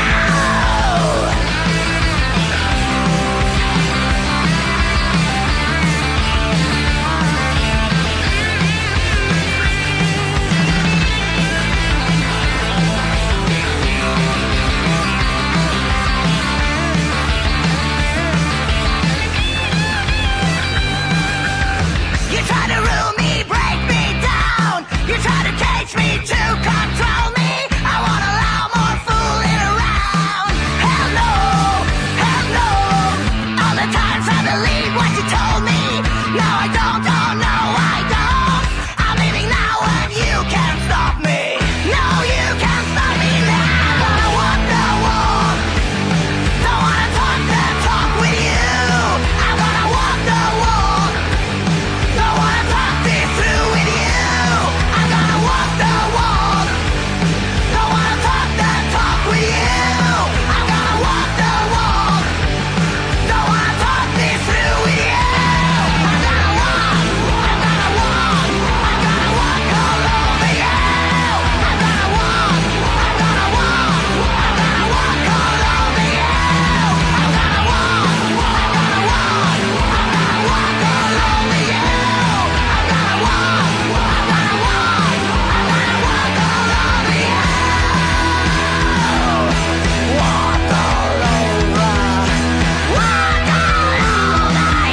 You try to rule me, break me down. You try to cage me to control me. I won't allow more fooling around. Hell no, hell no. All the times I believe what you told me. No, I don't, oh no, I don't. I'm leaving now and you can't stop me. No, you can't stop me now. I'm gonna walk the walk. Don't wanna talk the talk with you. I'm gonna walk the walk. Don't wanna talk this through with you. I'm gonna walk the walk. Don't wanna talk the talk with you. I'm gonna walk the walk. Don't wanna talk this through with you. I'm gonna walk. I'm gonna walk. I'm gonna walk all over you. I'm gonna walk. I'm gonna walk. I'm gonna walk all over you. I'm gonna walk. I'm gonna walk. I'm gonna walk all over you. I'm gonna walk. I'm gonna walk. I'm gonna walk all over you. Walk all over. Walk all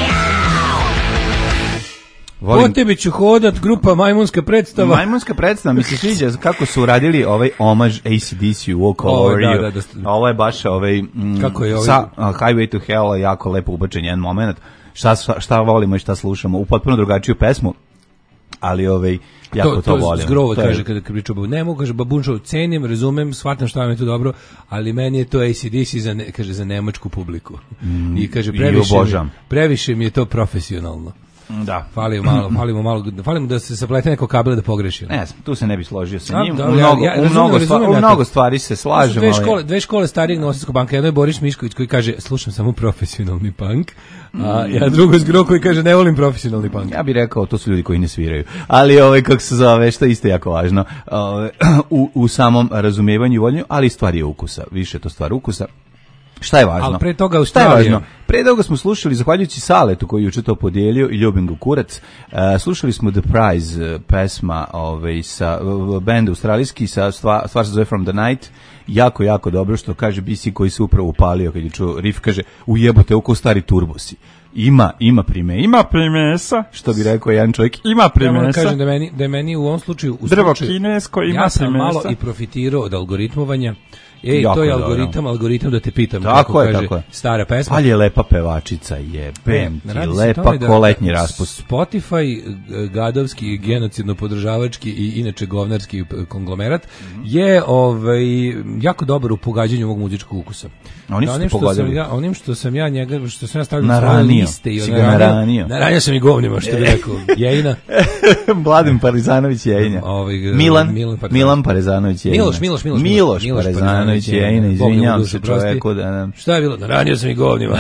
over you. Po tebi ću hodat, grupa Majmunska predstava. Majmunska predstava mi se sviđa kako su uradili ovaj omaž A C D C u Walk All Over You. Da, da, da. Ovo je baš ovaj, mm, kako je ovaj... sa uh, Highway to Hell jako lepo ubačen jedan moment. Šta, šta volimo i šta slušamo. U potpuno drugačiju pesmu, ali ovaj, jako to, to, to volim. Zgrovo to kaže kada priča, ne mogu, kaže Babunčov, cenim, razumem, shvatam šta vam je to dobro, ali meni je to A C D C za, ne, kaže, za nemačku publiku. Mm, I kaže, previše mi, previše mi je to profesionalno. Da. Falimo malo, falimo malo, falimo da se saplete neko kabel da pogreši. Ne, tu se ne bi složio sa njim. Da, u mnogo, ja, ja, u mnogo, razumem, stvari, razumem, u mnogo stvari se slažemo. Dve škole, dve škole starijeg Novosadskog banka. Jedno je Boris Mišković koji kaže slušam samo profesionalni punk, a ja drugo je Zgro koji kaže ne volim profesionalni punk. Ja bih rekao to su ljudi koji ne sviraju. Ali ovaj kako se zove, što je isto jako važno, ovaj, u, u samom razumijevanju i voljenju, ali stvar je ukusa. Više je to stvar ukusa. Šta je važno? Ali pre toga šta je važno? Pre toga smo slušali, zahvaljujući Saletu koji je juče to podijelio i ljubim ga kurac, uh, slušali smo The Prize uh, pesma ovaj, sa uh, band australijski, sa stvar, stvar se zove From the Night, jako, jako dobro što kaže B C koji se upravo upalio kad je čuo riff, kaže ujebote oko stari turbosi. Ima, ima prime, ima primesa, što bi rekao jedan čovjek, ima primesa. Ja kažem da meni, da je meni u ovom slučaju, u drvo slučaju, kinesko ima ja sam primesa. malo i profitirao od algoritmovanja, Ej, jako to je dobro. algoritam, algoritam da te pitam. Tako kako je, kaže, tako je. Stara pesma. Ali je lepa pevačica, jebem ti, lepa da, ko letnji raspust. Spotify, gadovski, genocidno podržavački i inače govnarski konglomerat, mm-hmm. je ovaj, jako dobar u pogađanju ovog muzičkog ukusa. A oni su onim, što sam ja, onim što sam ja njega, što sam ja stavio svoje liste i naranio. Naranio sam i govnima, što bi rekao. Jejina. Mladen Parezanović Jejina. Ovaj, Milan, Milan Parezanović, Milan Parezanović Jejina. Miloš, Miloš, Miloš, Miloš, Miloš Parezanović Jejina, izvinjavam se čoveku da nam... Šta je bilo? Naranio sam i govnima.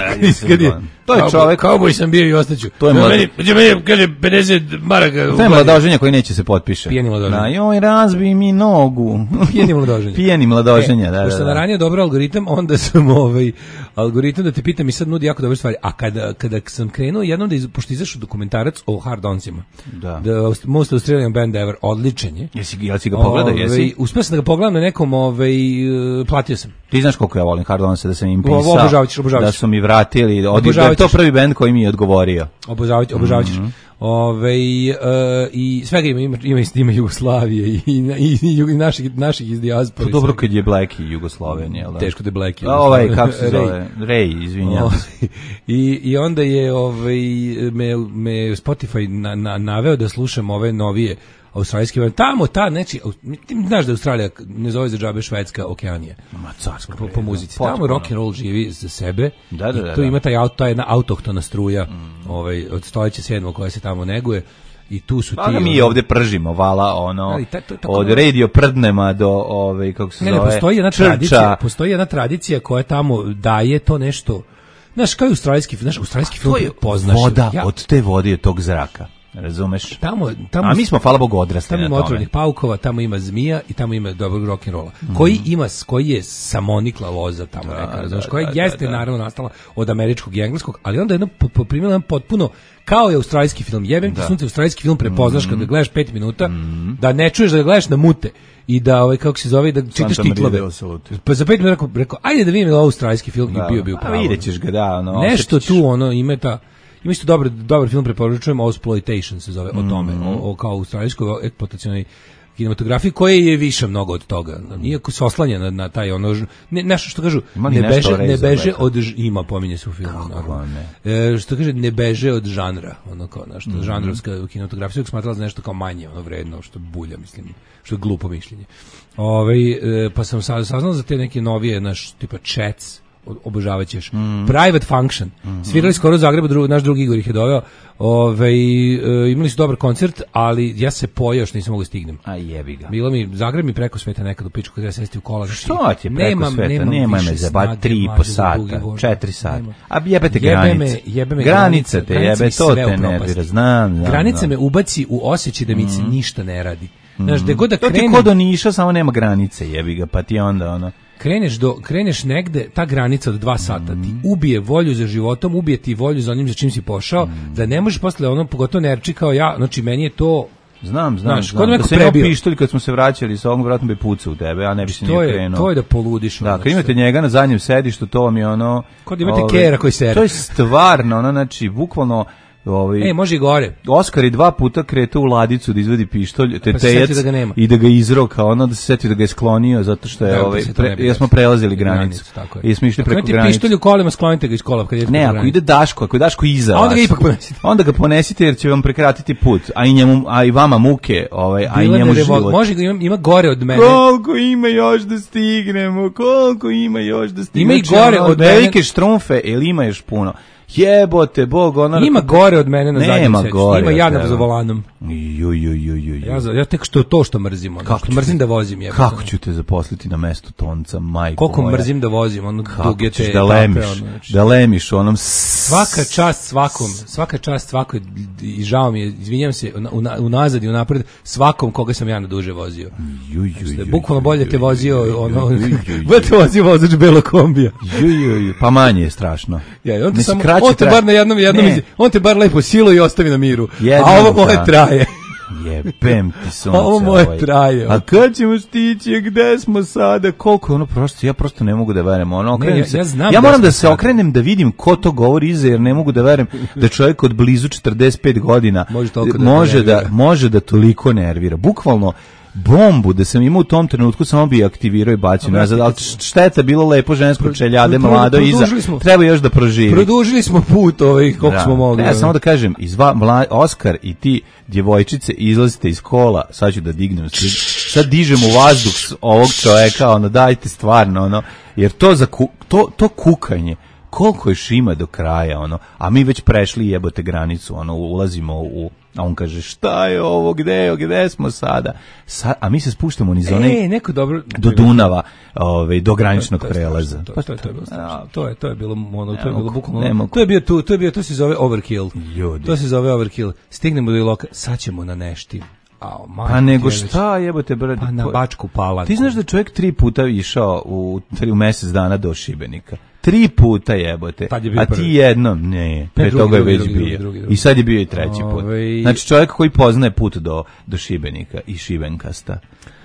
To je čovek... Kauboj sam bio i ostaću. To je mlad... Meni, meni, kaže, pedeset maraka. To je mladoženja koji neće se potpiše. Pijeni mladoženja. Na, joj, razbi mi nogu. Pijeni mladoženja. Pijeni mladoženja, e, da, da. Pošto naranio dobro algoritam, onda sam ovaj, algoritam da te pitam i sad nudi jako dobre stvari. A kada, kada sam krenuo jednom da, iz, pošto izašao dokumentarac o Hard Onsima, da. The Most Australian Band Ever, odličan je. Jesi, jel si ga pogledao, Ove, jesi? Uspio sam da ga pogledam na nekom, ovaj, platio sam. Ti znaš koliko ja volim Hard Onse, da sam im pisao, obožavaćeš, obožavaćeš. da su mi vratili, od, da je to prvi band koji mi je odgovorio. Obožavaćeš, obožavaćeš. Mm-hmm. Ove, uh, i svega ima, ima, ima, ima Jugoslavije i, i, i, i naših, naših iz dijaspore. To dobro kad je Black i Jugosloven, jel da? Teško da je Black i Ovaj, kako se zove? Ray, izvinjam se. I, I onda je ovaj, me, me Spotify na, na, naveo da slušam ove novije australijski, tamo ta neči, ti znaš da Australija ne zove za džabe Švedska Okeanija. Ma carsko po, po muzici. Tamo rock and roll živi za sebe. Da, da, da, i tu da. ima taj auto, ta jedna autohtona struja, mm. ovaj od stoljeća sedmog koja se tamo neguje. I tu su pa ti. Pa mi ovde pržimo, vala, ono, ali, ta, to, od tako, radio prdnema do, ove, kako se ne, zove, ne, postoji jedna Črča. tradicija, postoji jedna tradicija koja tamo daje to nešto, znaš, kao i australijski, znaš, australijski film poznaš. Voda, ja, od te vode je tog zraka. Razumeš? Tamo, tamo, a mi smo, hvala Bogu, odrasli tamo na ima tome. otrovnih paukova, tamo ima zmija i tamo ima dobrog rock'n'rolla. Mm. Koji ima, koji je samonikla loza tamo da, neka, razumeš, koja da, jeste da, da. naravno nastala od američkog i engleskog, ali onda jedno poprimila potpuno kao je australijski film. Jebem ti sunce, australijski film prepoznaš mm. kad ga gledaš pet minuta, mm. da ne čuješ da ga gledaš na mute i da ovaj kako se zove da čitaš titlove. Pa za pet minuta rekao, rekao ajde da vidim australijski film da, i bio bio pravo. A videćeš ga, da, ono. Nešto osjetiš. tu ono ima ta ima isto dobar dobar film, preporučujem, Exploitation se zove, mm. o tome, o, o kao australijskoj eksploatacionoj kinematografiji koja je više mnogo od toga. Iako se oslanja na, na taj ono ne, nešto što kažu ne beže ne beže od ima pominje se u filmu naravno. E, što kaže ne beže od žanra, ono kao nešto mm-hmm. žanrovska kinematografija smatrala za nešto kao manje ono vredno, što bulja mislim, što je glupo mišljenje. Ovaj e, pa sam saznao za te neke novije naš tipa Chats obožavaćeš. Mm. Private Function. Mm-hmm. Svirali skoro u Zagrebu, dru, naš drugi Igor ih je doveo. Ove, e, imali su dobar koncert, ali ja se pojao što nisam mogu stignem. A jebi ga. Bilo mi, Zagreb mi preko sveta nekad u pičku, kada ja sesti u kola. Što ti je preko nemam, sveta? Nemam nema me za ba tri i po sata, četiri sata. A jebete granice. Jebe me granice te jebe, to te nervira, znam, znam. Granice me ubaci u osjećaj da mi se mm. ništa ne radi. Znaš, da god da krenem... To ti kod do Niša, samo nema granice, jebi ga, pa ti onda ono... Kreneš, do, kreneš negde, ta granica od dva sata mm. ti ubije volju za životom, ubije ti volju za onim za čim si pošao, mm. da ne možeš posle ono, pogotovo nerči kao ja, znači meni je to... Znam, znam, znaš, znam. Da se imao pištolj kad smo se vraćali sa ovog, vratno bi pucao u tebe, ja ne bi se nije krenuo. To je da poludiš. Da, kad imate njega na zadnjem sedištu, to vam je ono... Kod imate ove, kera koji sere. To je stvarno, ono, znači, bukvalno... Ovaj, e, može i gore. Oskar i dva puta krenuo u ladicu da izvadi pištolj, tetejac pa da i da ga izroka, ono da se seti da ga je sklonio zato što je da, ovaj pre, ja smo prelazili granicu. granicu I smo išli preko granice. Kad ti pištolj u kolima sklonite ga iz kola kad je. Ne, ako ide Daško, ako je Daško iza vas. Onda ga ipak ponesite. Onda ga ponesite jer će vam prekratiti put, a i njemu, a i vama muke, ovaj, a i njemu život. Može ga ima, ima gore od mene. Koliko ima još da stignemo? Koliko ima još da stignemo? Ima i gore od mene. Velike štrumfe, ili ima još puno? Jebote, Bog, ona... Ima gore od mene na zadnjem seću. Ima ja za volanom. Ju, ju, ju, ju, ju. Ja, ja tek što to što mrzim. Ono, kako što mrzim te, da vozim. Jebate. Kako ću te zaposliti na mesto Tonca, majko koliko moja. Mrzim da vozim. Ono, kako ćeš da lemiš, tape, ono, da lemiš onom... Svaka čast svakom, svaka čast svakoj, i žao mi je, izvinjam se, unazad i unapred, svakom koga sam ja na duže vozio. Ju, ju, ju, bukvalno bolje te vozio, ono, bolje te vozio vozač belog kombija. Ju, ju, ju, pa manje je strašno. Ja, on te samo on te bar na jednom jednom iz, on te bar lepo silo i ostavi na miru. Jednom, a ovo moje da. Traje. Jebem ti sunce. Ovo moje ovaj. traje. A kad ćemo stići, gde smo sada? Koliko ono prosto, ja prosto ne mogu da verujem. Ono, ne, ja, ja, se, ja moram da, da se sada. okrenem da vidim ko to govori iza, jer ne mogu da verujem da čovjek od blizu četrdeset pet godina može, da, može, da, može da toliko nervira. Bukvalno bombu da sam imao u tom trenutku, samo bi aktivirao i bacio nazad, ali šteta, bilo lepo žensko čeljade, mlado iza, treba još da proživi. Produžili smo put ovaj, koliko da, smo mogli. Ja samo da kažem, izva, mla, Oskar i ti djevojčice izlazite iz kola, sad ću da dignem, sad dižem u vazduh ovog čoveka, ono, dajte stvarno, ono, jer to, za ku, to, to kukanje, koliko još ima do kraja, ono, a mi već prešli jebote granicu, ono, ulazimo u, a on kaže, šta je ovo, gde, gde smo sada? Sa, a mi se spuštamo niz one, e, neko dobro, do Dunava, ove, do graničnog to, to prelaza. To, to, to, to je bilo strašno. To je, to je bilo, ono, to je bilo bukvalno, ono, to je bio tu, to je bio, to se zove overkill. Ljudi. To se zove overkill. Stignemo do Iloka, sad ćemo na Nešti. Ao, pa nego šta jebote brate, pa na Bačku Palanku. Ti znaš da čovjek tri puta išao u tri mjesec dana do Šibenika. Tri puta jebote. A ti jednom, ne, pre ne, drugi, toga je već drugi, bio. Drugi, drugi, drugi. I sad je bio i treći put. Ove... Znači čovjek koji poznaje put do do Šibenika i Šibenkasta.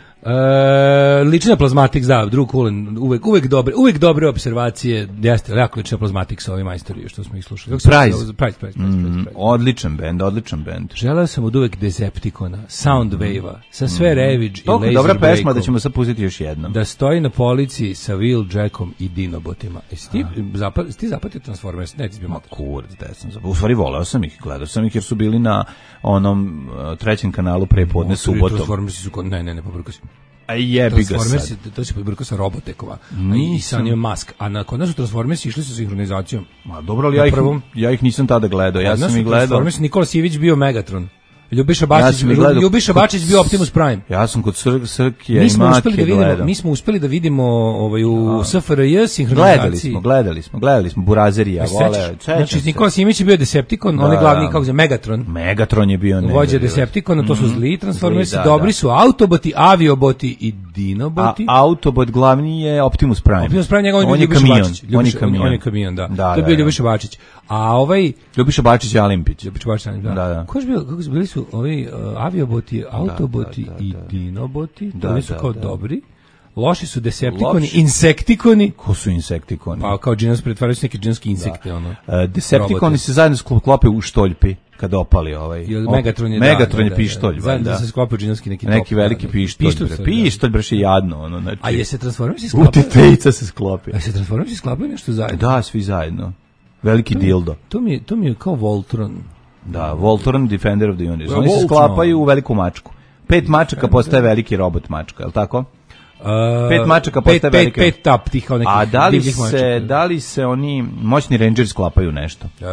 E, lična plazmatik, da, drug Kulen, uvek, uvek dobre, uvek dobre observacije, jeste, jako lična plazmatik sa ovim majstoriju što smo ih slušali. Prize. Prize, prize, prize, mm, prize. Odličan bend, odličan bend. Želeo sam od uvek Decepticona, Soundwave-a, sa sve mm. Ravage i Laser Breakom. Dobra pesma da ćemo sad pustiti još jednom. Da stoji na polici sa Wheeljackom i Dinobotima. Jesi ti, zapad, ti zapatio Transformers? Ne, ti bio mater. Kurac, da sam zapatio. U stvari voleo sam ih, gledao sam ih jer su bili na onom uh, trećem kanalu prepodne subotom. Transformersi su, ne, ne, ne, pobrko si. A jebi ga sad. To se podbrkao sa Robotekova. I sa njom Musk. A nakon nas su Transformersi išli sa sinhronizacijom. Ma dobro, ali ja ih, ja ih nisam tada gledao. Ja sam ih gledao. Transformersi, Nikola Sivić bio Megatron. Ljubiša Bačić, ja Ljubiša Bačić bio Optimus Prime. Ja sam kod Srk, Srkije i Make da gledao. Mi smo uspeli da vidimo ovaj, u S F R J sinhronizaciji. Gledali smo, gledali smo, gledali smo Burazerija, vole. Znači, Nikola Simić je bio Decepticon, on je glavni, kako se Megatron. Megatron je bio. Vođa Decepticona, to su zli Transformersi, dobri su Autoboti, Avioboti i Dinoboti. A Autobot glavni je Optimus Prime. Optimus Prime, njegov on je kamion. On je kamion. On je kamion, da. To je bio Ljubiša Bačić. A ovaj... Ljubiša Bačić je Alimpić. Ljubiša Bačić, da. Ko je bio, kako su bili su ovi Avioboti, Autoboti da, da, da, i Dinoboti, da, oni su kao da, dobri. Loši su Decepticoni, Loši. Insektikoni. Ko su Insektikoni? Pa kao džinos, pretvaraju se neke džinski insekte. Da. Ono, uh, Decepticoni se zajedno sklope u štoljpi kad opali ovaj. Jel, Megatron je, Megatron da, je da, pištolj. Zajedno da se sklope džinski neki Neki top, veliki da, pištolj. Pištolj, bre, pištolj bre je jadno. Ono, znači, a je se Transformersi sklapaju? Utitejica se sklopi. A se Transformersi sklapaju nešto zajedno? Da, svi zajedno. Veliki to dildo. To mi, to mi je kao Voltron. Da, Voltron, Defender of the Universe. Oni se sklapaju u veliku mačku. Pet mačaka postaje veliki robot mačka, je li tako? Uh, pet mačaka postaje pet, veliki. Pet, pet tap tih kao nekih. A da li se, da li se oni moćni Rangers sklapaju nešto? Uh,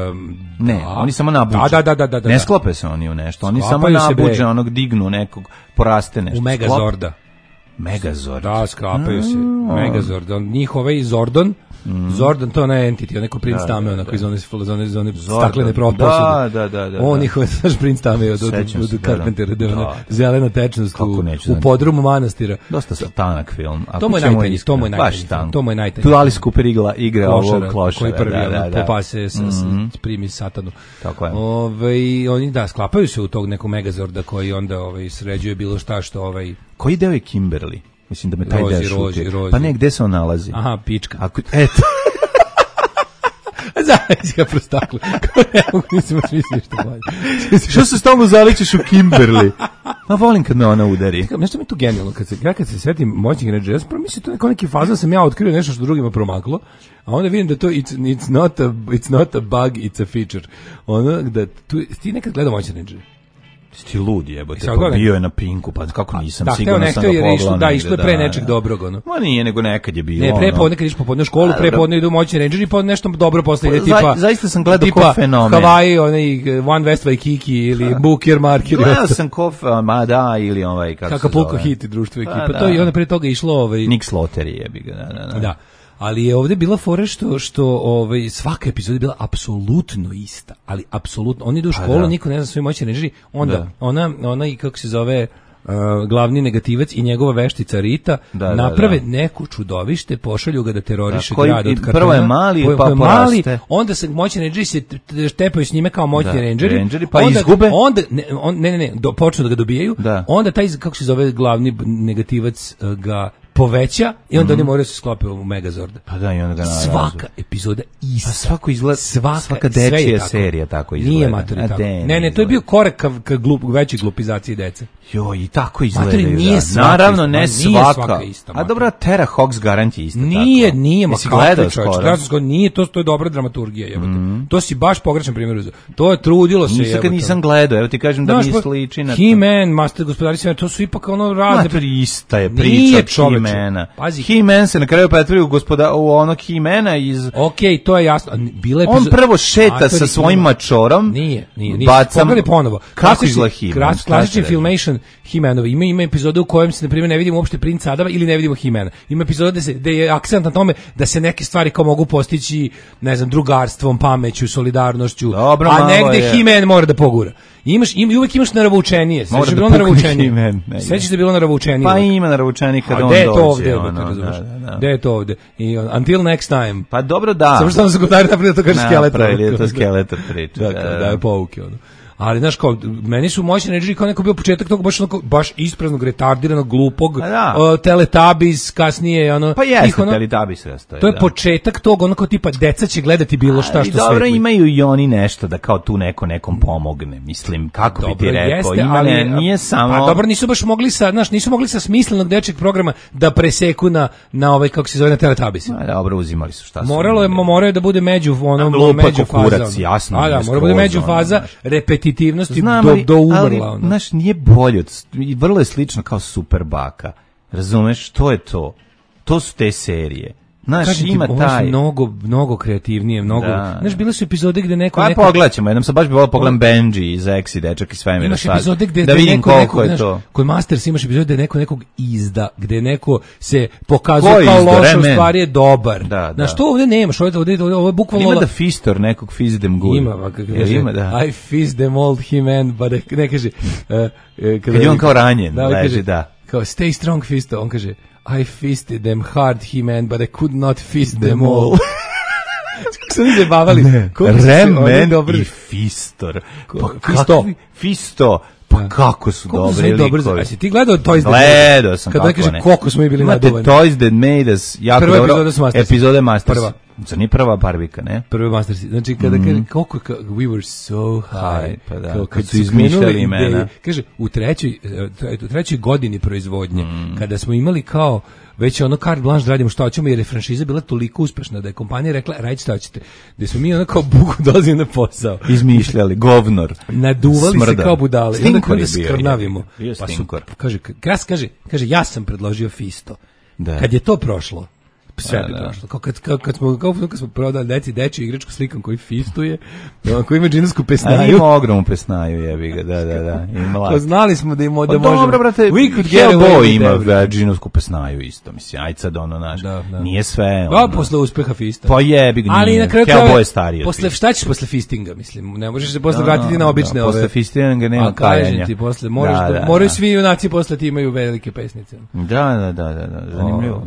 ne, da. Oni samo nabuđe. Da, da, da, da, da. Ne sklope se oni u nešto. Oni sklapaju samo nabuđe, onog dignu nekog, poraste nešto. U Megazorda. Megazord. Da, sklapaju se. Mm. Megazord. Njih ovaj Zordon, mm. Zordon to ne entity, onako Prince Tame, da, onako iz one, one, iz one staklene proposude. Da, da, da, da. On ih znaš Prince Tame od, od, od Carpentera, da, da, zelena tečnost u, u podrumu manastira. Dosta tanak film. To mu je najtanji, to mu je najtanji. To mu je najtanji. Tu Alice Cooper igla, igra ovo klošara. Koji prvi, da, da, da. popase sa, mm. primi satanu. Tako je. Ove, oni, da, sklapaju se u tog nekog Megazorda koji onda ovaj, sređuje bilo šta što... Ovaj, koji deo je Kimberly? Mislim da me taj rozi, deo šuti. Rozi, rozi. Pa ne, gde se on nalazi? Aha, pička. Ako, eto. Zavis ga prostakle. Kako ne mogu, nisam smislio što bolje. Što se stalno zaličiš u Kimberly? Ma volim kad me ona udari. Nešto mi je tu genijalno. Kad se, ja kad se setim moćnih Rangera, ja prvo mislim to neko neki fazan sam ja otkrio nešto što drugima promaklo, a onda vidim da to it's, it's, not, a, it's not a bug, it's a feature. Ono, da tu, ti nekad gledao moćnih Rangera? Ti ludi jebote, pa bio je na Pinku, pa kako nisam, da, sigurno sam ga pogledao. Da, išlo je pre nečeg dobrog, ono. Ma nije, nego nekad je bilo. Ne, pre podne kad ideš popodne u školu, pre podne idu moćni Rangeri, pa nešto dobro posle ide tipa. Zaista sam gledao ko fenomen. Hawaii, onaj One West Waikiki ili Booker Marker. Gledao sam ko, ma da, ili ovaj, kako se zove. Kakapulko hit i društvo ekipa. To je onda pre toga išlo ovaj... Nick Slaughter jebi ga, da, da. Da. Ali je ovdje bila fora što, što ovaj, svaka epizoda je bila apsolutno ista, ali apsolutno, oni idu u školu, niko ne zna svoje moćne Rangeri, onda da. ona, ona i kako se zove, uh, glavni negativac i njegova veštica Rita, da, naprave da, da. neku čudovište, pošalju ga da teroriše da, grad od kartona. Prvo je mali, pa poraste. Mali, onda se moćni Rangeri se štepaju s njime kao moćni da, Rangeri, Rangeri, pa onda, izgube. Onda, ne, on, ne, ne, ne, do, počnu da ga dobijaju, da. onda taj, kako se zove, glavni negativac uh, ga poveća i onda mm. oni moraju se sklope u Megazord. Pa da, i onda ga nalazu. Svaka epizoda ista. Pa svako izgleda, svaka, svaka dečija serija tako izgleda. Nije matori tako. De, ne, ne, to je bio korak ka, ka glup, većoj glupizaciji dece. Jo, i tako izgleda. Matori nije svaka. Naravno, ne ista, svaka. Nije svaka ista, a dobra, Terra Hawks garant je isto nije, tako. Nije, ma gledao skoro. skoro. Nije, to, to je dobra dramaturgija. Mm. To si baš pogrešan primjer uzeo. To je trudilo se. Nisam kad nisam gledao, evo ti kažem da mi sliči na to. He-Man, Master Gospodari svemira, to su ipak ono razne. Matori, ista je priča od He-Mana. He-Man se na kraju pretvori u gospoda u onog He-Mana iz... Okej, okay, to je jasno. Bila on prvo šeta sa svojim mačorom. Nije, nije, nije. Bacam... Pogledaj ponovo. Kako izgleda He-Man? Klasični filmation He-Manovi. Ima, ima epizode u kojem se, na primjer, ne vidimo uopšte princa Adama ili ne vidimo He-Mana. Ima epizode gde, se, gde je akcent na tome da se neke stvari kao mogu postići, ne znam, drugarstvom, pameću, solidarnošću, dobro, a negde He-Man mora da pogura. Imaš, im, uvijek imaš naravučenije. Sećaš da bilo naravučenije? Sećaš da bilo naravučenije? Pa ima naravučenije kada on dođe. Gde je to ovde? Gde je to ovde? I on, until next time. Pa dobro da. Samo što sam se godari napravio to kaže Skeletor. Napravili to Skeletor priča. Da, da je pouke ono. Ali znaš kao, meni su moćni Energy kao neko bio početak tog baš onako, baš ispraznog, retardiranog, glupog, da. uh, Teletubbies, kasnije ono... Pa jeste, ono, Teletubbies rastoje. To je da. početak tog, onako tipa, deca će gledati bilo šta što sve. Dobro, imaju i oni nešto da kao tu neko nekom pomogne, mislim, kako dobro, bi ti rekao, jeste, ima ali, ne, nije samo... Pa dobro, nisu baš mogli sa, znaš, nisu mogli sa smislenog dečjeg programa da preseku na, na ovaj, kako se zove, na Teletubbies. A dobro, uzimali su šta su. Moralo je, moraju da bude među, ono, među faza. Jasno. A da, mora bude među faza repetitivnosti ali, do umrla. Ali, ono. Znaš, nije bolje, od, vrlo je slično kao Super Baka. Razumeš, što je to? To su te serije. Znaš, kažem ima ti, taj... mnogo, mnogo kreativnije, mnogo... Da. Znaš, bile su epizode gde neko... Pa neko... pogledat ćemo, jednom sam baš bi volao pogledam Benji iz Exi, dečak iz svemira. Imaš epizode gde, da gde vidim neko, koliko neko, je znaš, to. Kod Masters imaš epizode gde neko nekog izda, gde neko se pokazuje Ko kao izda, loš, u Remen. stvari je dobar. Da, da. Znaš, to ovde nemaš, ovde, ovde, ovde, ovo je bukvalno... Ima da Fistor nekog Fizz them good. Ima, pa kako kaže, ima, da. I fizz them old He-Man, pa da ne kaže... Uh, uh, kada kad je on kao ranjen, da, leži, kaže, da. Kao, stay strong, Fisto, on kaže... I fisted them hard, He-Man, but I could not fist them all. Kako su oni zabavali? Remen i Fistor. Pa Fisto. Fisto. Pa kako su dobri likovi. A si ti gledao Toys That Gledao sam, kako ne. Kada kaže koliko smo mi bili naduvani. Toys That Made Us. Jako prva dobro. Epizoda su Masters. Epizode Masters. Prva. Za nije prva Barbika, ne? Prva Masters. Znači, kada mm. kaže, koliko, we were so high. Pa da, kao, kad su izmišljali imena. Kaže, u trećoj, u trećoj godini proizvodnje, mm. kada smo imali kao već ono carte blanche da radimo šta hoćemo jer je franšiza bila toliko uspešna da je kompanija rekla radite šta hoćete. Da smo mi ono kao bugu dolazili na posao. Izmišljali, govnor. Naduvali smrda. Se kao budale. Stinkor je bio. Skrnavimo. Bio pa Stinkor. Su, kaže, kras kaže, kaže, ja sam predložio Fisto. Da. Kad je to prošlo, sve bi da, da. prošlo. Kao kad, kad, kad, smo, kao kad smo prodali deci dečju igračku slikom koji fistuje, koji ima džinovsku pesnaju. A ima ogromnu pesnaju, jebi ga, da, da, da. Ima znali smo da ima da možemo. Dobro, brate, Hellboy ima džinovsku pesnaju isto, mislim, aj sad ono naš. Da, da. Nije sve. Pa posle uspeha Fista. Pa jebi ga, ali na kraju Hellboy je stariji. Posle šta ćeš posle Fistinga, mislim, ne možeš se posle vratiti na obične ove. Posle Fistinga nema kajanja. Ti posle moraš da moraju svi junaci posle ti imaju velike pesnice. Da, da, da, da, zanimljivo.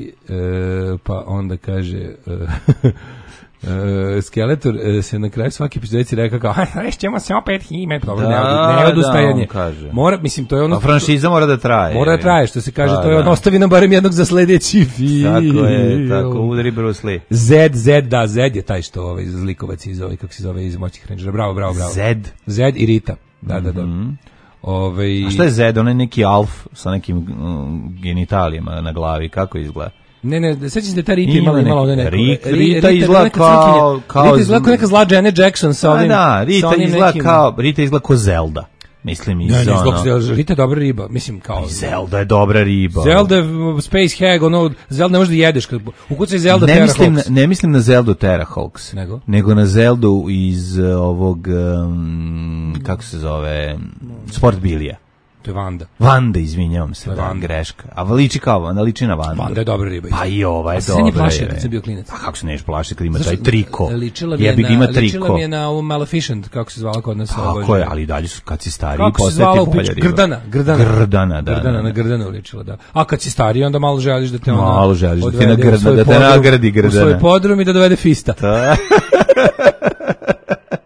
Pa onda kaže uh, uh, Skeletor uh, se na kraju svaki epizodici rekao kao ćemo se opet He-Man, dobro, da, ne odustajanje. Da, mora, mislim, to je ono... A franšiza mora da traje. Mora da traje, što se kaže, da, to je ono, ostavi nam barem jednog za sledeći film. Tako je, tako, udari Bruce Lee. Zed, Zed, da, Zed je taj što ovaj, zlikovac iz ovaj, kako se zove, iz Moćnih Rangera, bravo, bravo, bravo. Zed? Zed i Rita, da, da, da. Mm-hmm. Ove... A što je Zed, on je neki alf sa nekim um, genitalijama na glavi, kako izgleda? Ne, ne, sećam se da ta Rita imala imala ovde neko. Rita, Rita izgleda kao kao Rita izgleda kao neka zla Janet Jackson sa ovim. Da, Rita izgleda kao Rita izgleda kao Zelda. Mislim iz ne, ono. Ne, Rita je dobra riba, mislim kao Zelda je dobra riba. Zelda je Space Hag, ono Zelda ne možeš da jedeš kad ukucaj Zelda ne Terra mislim, Hawks. Ne mislim na Zeldu Terra Hawks, nego nego na Zeldu iz ovog um, kako se zove Sport Bilija. To je Vanda. Vanda, izvinjavam se, da, greška. A liči kao Vanda, liči na Vandu. Vanda je dobra riba. Pa i ova je dobra. A se nije plašio kad sam bio klinac. Pa kako se neš plašiti kad ima taj triko? Ličila mi je na, ima ličila mi je na ovom Maleficent, kako se zvala kod nas. Tako je, ali dalje su, kad si stariji, kako se zvala u pičku? Grdana. Grdana, Grdana, da. Grdana, na Grdanu ličila, da. A kad si stariji, onda malo želiš da te ona... Malo želiš da te nagrda, da te nagradi Grdana. U svoj podrum i da dovede Fista.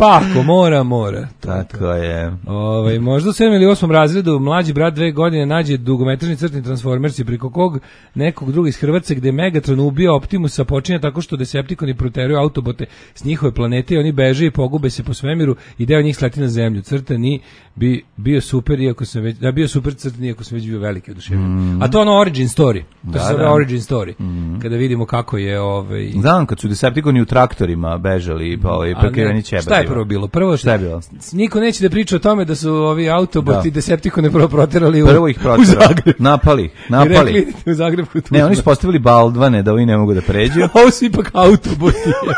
Pa, ako mora, mora. Tako je. Ovaj, možda u sedmom ili osmom razredu mlađi brat dve godine nađe dugometražni crtni Transformers i preko kog nekog druga iz Hrvatske gde Megatron ubija Optimusa počinje tako što Decepticoni proteruju autobote s njihove planete i oni beže i pogube se po svemiru i deo njih sleti na zemlju. Crtani bi bio super iako sam već, da bio super crtani iako sam već bio veliki oduševljen. Mm. A to je ono origin story. To da, se zove da. origin story. Mm. Kada vidimo kako je ovaj znam kad su Decepticoni u traktorima bežali pa ovaj prekriveni ćebad. Šta je prvo bilo? Prvo šta je bilo? Niko neće da priča o tome da su ovi autoboti da. Decepticone prvo proterali u, prvo ih proterali. U Zagreb. Napali, napali. Rekli, u Zagreb ne, oni su postavili baldvane da ovi ne mogu da pređu. Ovo su ipak autoboti.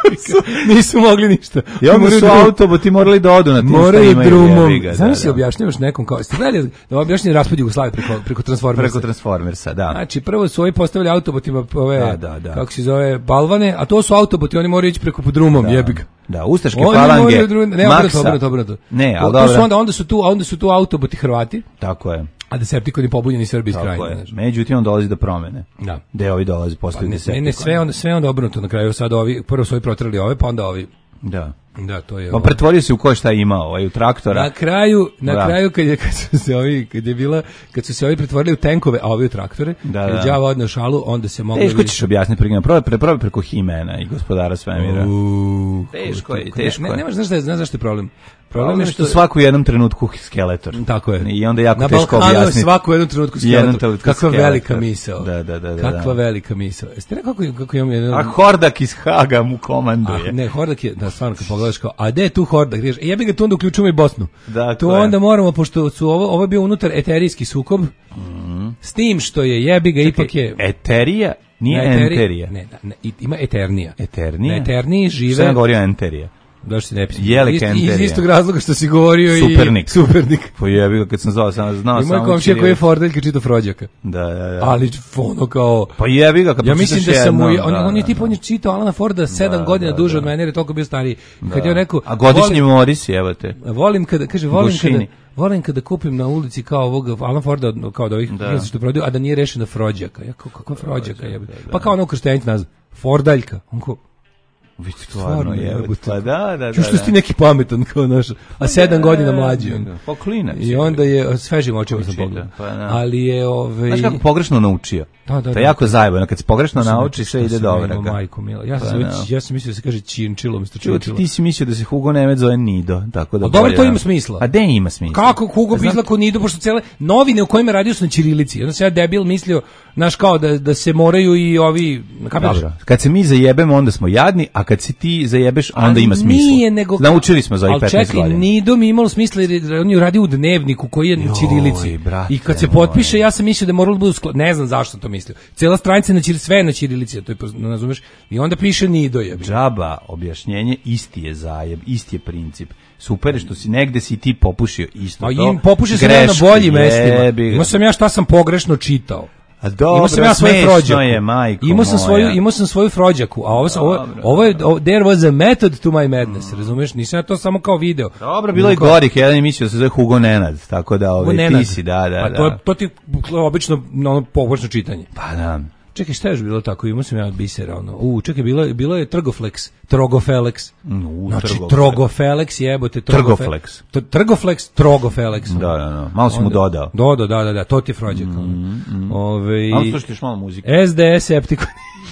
Nisu mogli ništa. I onda su autoboti morali da odu na tim moraju šta imaju. Drumom. Znam si objašnjavaš nekom kao, ste gledali da objašnjeni raspad Jugoslavije preko, preko Transformersa. Preko Transformersa, da. Znači, prvo su ovi postavili autobotima ove, da, da, da. kako se zove, balvane, a to su autoboti, oni moraju ići preko pod drumom, da. jebi ga. Da, ustaške falange. Ne, obrnuto, obrnuto, obrnuto. Ne, ali dobro. Onda, onda su tu, onda su tu autoboti Hrvati. Tako je. A Decepticoni pobunjeni Srbi iz Krajine. Međutim, on dolazi do promene. Da. Gde ovi dolazi postaju pa Decepticoni. Ne, ne, sve onda, sve onda obrnuto na kraju. Sad ovi, prvo su ovi protrali ove, pa onda ovi. Da. Da, to je. Pa pretvorio se u ko šta imao, ovaj u traktora. Na kraju, na da. kraju kad je kad su se ovi kad je bila kad su se ovi pretvorili u tenkove, a ovi u traktore, da, kad đavo odneo šalu, onda se moglo. Teško ćeš objasniti prema prvo prvo preko Himena i Gospodara svemira. Uh, teško je, teško. Ne, ne, nemaš znaš šta je, znaš zašto je problem. Problem je što svaku u jednom trenutku Skeletor. Tako je. I onda jako na teško objasniti. Svaku u jednom trenutku Skeletor. Kakva Skeletor. velika misao. Da, da, da, da. Kakva velika misao. Jeste rekao kako kako imam jedan. A Hordak iz Haga mu komanduje. A ne, Hordak je da stvarno kad pogledaš kao, a gde je tu Hordak? Gdje je? Jebi ga tu onda uključujemo i Bosnu. Da, tu onda moramo pošto su ovo ovo je bio unutar eterijski sukob. Mm. S tim što je jebi ga ipak je Eterija nije Enterija. Ne, ne, ima Eternija. Eternija. Na Eterniji žive. Šta govorio Enterija? Da što ne pisao. Iz istog razloga što si govorio Supernik. i Supernik. Pa jebi ga kad sam zvao sam znao samo. I moj komšija koji je Fordeljka čitao Frođaka. Da, da, da. Ali ono kao pa jebi ga kad ja mislim da sam mu on, da, on je tipa on je čitao Alana Forda sedam da, godina da, duže da. od mene jer je toliko bio stariji. Kad je rekao a godišnji Morris evo te. Volim kada kaže volim kada volim kada kupim na ulici kao ovog Alan Forda kao da ovih da. što prodaju a da nije rešena Frođaka. Ja kako Frođaka je. Pa kao ono krštenjak nazva Fordaljka. On ko Već stvarno je. Pa da, da, da. Što si ti neki pametan kao naš, a sedam godina mlađi. Pa klinac. I onda je svežim očima sam pogledao. Ali je ovaj znaš kako pogrešno naučio. Da, da, to je jako zajebano kad se pogrešno nauči sve ide dobro. Majko mila. Ja sam već ja sam mislio da se kaže činčilo umesto činčilo. Ti si mislio da se Hugo Nemec zove Nido, tako da. Dobro, to ima smisla. A gde ima smisla? Kako Hugo pisla kod Nido pošto cele novine u kojima radio su na ćirilici. Onda se ja debil mislio naš kao da da se moraju i ovi kapiraš. Dobro. Kad se mi zajebemo onda smo jadni, a kad se ti zajebeš onda ima smisla. Nije, nego naučili smo za ovih petnaest godina. Ali čekaj, Nido mi imalo smisla jer on je radio u dnevniku koji je na ćirilici. I kad se potpiše ja sam mislio da moralo da bude ne znam zašto to mislio. Cela stranica na ćirilici, sve na ćirilici, to je razumeš. I onda piše Nido je. Džaba objašnjenje isti je zajeb, isti je princip. Super što si negde si ti popušio isto a to. A im popušio sam ja na boljim mestima. Imao sam ja šta sam pogrešno čitao. A dobro, imao sam ja svoju Frođaku. Je, majko imao sam svoju, imao sam svoju Frođaku, a ovo, ovo, ovo je, there was a method to my madness, mm. razumeš? Nisam ja to samo kao video. Dobro, bilo je gorih, jedan je mislio da se zove Hugo Nenad, tako da ove, ti si, da, da, pa da. To, to ti obično ono, pogrešno čitanje. Pa da. Čekaj, šta je još bilo tako? Imao sam ja od bisera, ono. U, čekaj, bilo, bilo je Trgoflex, Trogofelex. U, znači, Trogofelex, jebote. Trgoflex. Trgoflex, Trogofelex. Da, da, da. Malo si mu dodao. Dodao, da, da, da, to ti je Frođak. Mm, mm. Ove, malo slušatiš malo muzike. S D S Septicon.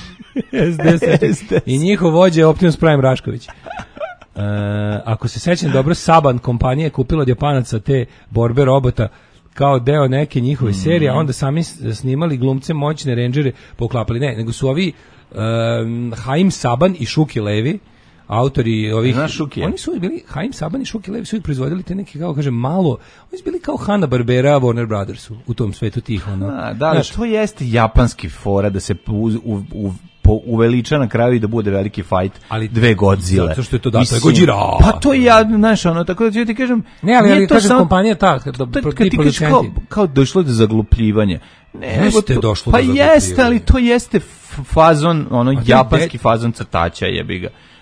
S D S Septicon. I njihov vođa je Optimus Prime Rašković. Uh, ako se sećam dobro, Saban kompanija je kupila od Japanaca te borbe robota kao deo neke njihove mm-hmm. serije, a onda sami snimali glumce moćne rendžere poklapali. Ne, nego su ovi um, Haim Saban i Šuki Levi, autori ovih... Oni su bili, Haim Saban i Šuki Levi su ih proizvodili te neke, kao kažem, malo... Oni su bili kao Hanna-Barbera, Warner Brothersu u tom svetu tih, ono. A, da, znaš, to jeste japanski fora da se u, u, u po uveliča na kraju i da bude veliki fight ali dve Godzile. Zato što je to da, to je Godzilla. Pa to ja, znaš, ono, tako da ću ti kažem... Ne, ali, ali kažem, sam, kompanija ta, kad, to, kad ti kažeš kao, kao došlo do zaglupljivanja. Ne, jeste to, došlo pa do zaglupljivanja. Pa jeste, ali to jeste fazon, ono, japanski fazon crtača, jebi ga.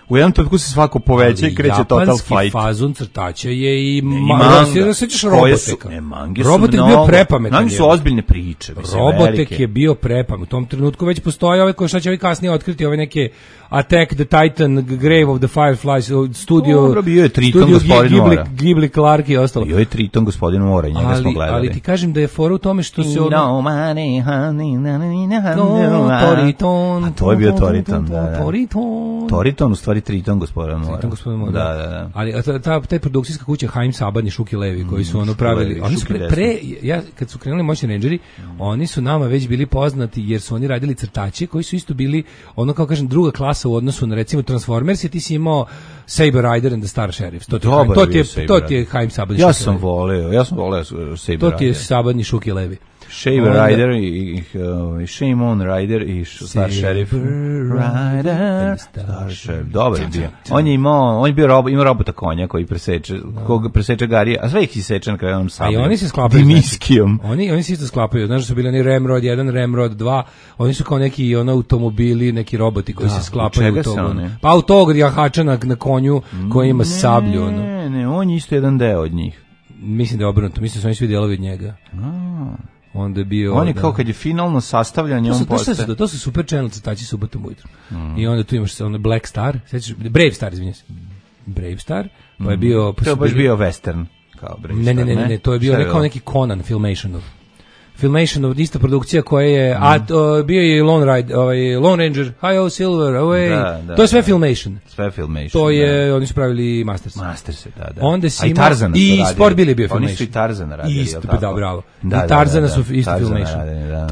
u jednom trenutku se svako poveća i kreće total fight. Japanski fazon crtača je i manga. Sećaš Roboteka? Ne, mange su Robotek bio prepametan. Mangi su ozbiljne priče. Robotek je bio prepametan. U tom trenutku već postoji ove koje šta će ovi kasnije otkriti, ove neke Attack the Titan, Grave of the Fireflies, studio... Dobro, bio je Triton gospodin Ghibli, Mora. Ghibli Clark i ostalo. Bio je Triton gospodin Mora i njega ali, smo gledali. Ali ti kažem da je fora u tome što se... Ono... No money, honey, no, Toriton. A to je bio Toriton, da, da. Toriton. Toriton, u stvari Triton gospodin Mora. Triton gospodin Mora, da, da, da. Ali ta, ta, ta produkcijska kuća Haim Saban i Šuki Levi, koji su ono pravili... Oni su pre, pre, ja, kad su krenuli Moćni Rangeri, oni su nama već bili poznati jer su oni radili crtače koji su isto bili, ono kao kažem, druga klasa u odnosu na recimo Transformers, i ti si imao Saber Rider and the Star Sheriff. To ti je, to ti je, to ti je Haim Saban i Ja Šuki sam Levi. voleo, ja sam voleo Saber Rider. To ti je Saban i Šuki Levi. Shaver Rider i, i uh, Shame on Rider i Star Sheriff Rider Star Sheriff, dobar je bio. On je imao, on je bio robo, ima robota konja koji preseče, no. koga preseče garije, a sve ih iseče na kraju onom sabljom. A i oni se sklapaju Dimiskijom. Oni oni se isto sklapaju. Znaš da su bili oni Ramrod jedan, Ramrod dva, oni su kao neki ono automobili, neki roboti koji da, se sklapaju u tog. Pa u tog jahača na, na konju koji ima ne, sablju. Ono. Ne, ne, on je isto jedan deo od njih. Mislim da je obrnuto, mislim da su oni svi delovi od njega. A. Onda je bio on je da. Kao kad je finalno sastavljanje, on postaje. To, to su super channel crtači subotom ujutru. Mm. I onda tu imaš ono Black Star, sećaš Brave Star, izvinjavam se. Brave Star, pa je bio pa to je baš bio western kao Brave ne, Star. Ne, ne, ne, ne, to je bio nekao neki Conan Filmationov. Filmationov, ista produkcija koja je, mm. a to, bio je Lone Ride, ovaj Lone Ranger, Hi-Ho Silver, away. Da, da, to je sve da. Filmation. Sve Filmation. To je, da. oni su pravili Masters. Masters, da, da. Onda si i Tarzana i radili. Sport bili bio Filmation. Oni su i Tarzana radili. Isto, da, bravo. Da, I Tarzana da, da, su isto Tarzana Filmation. Radili, da.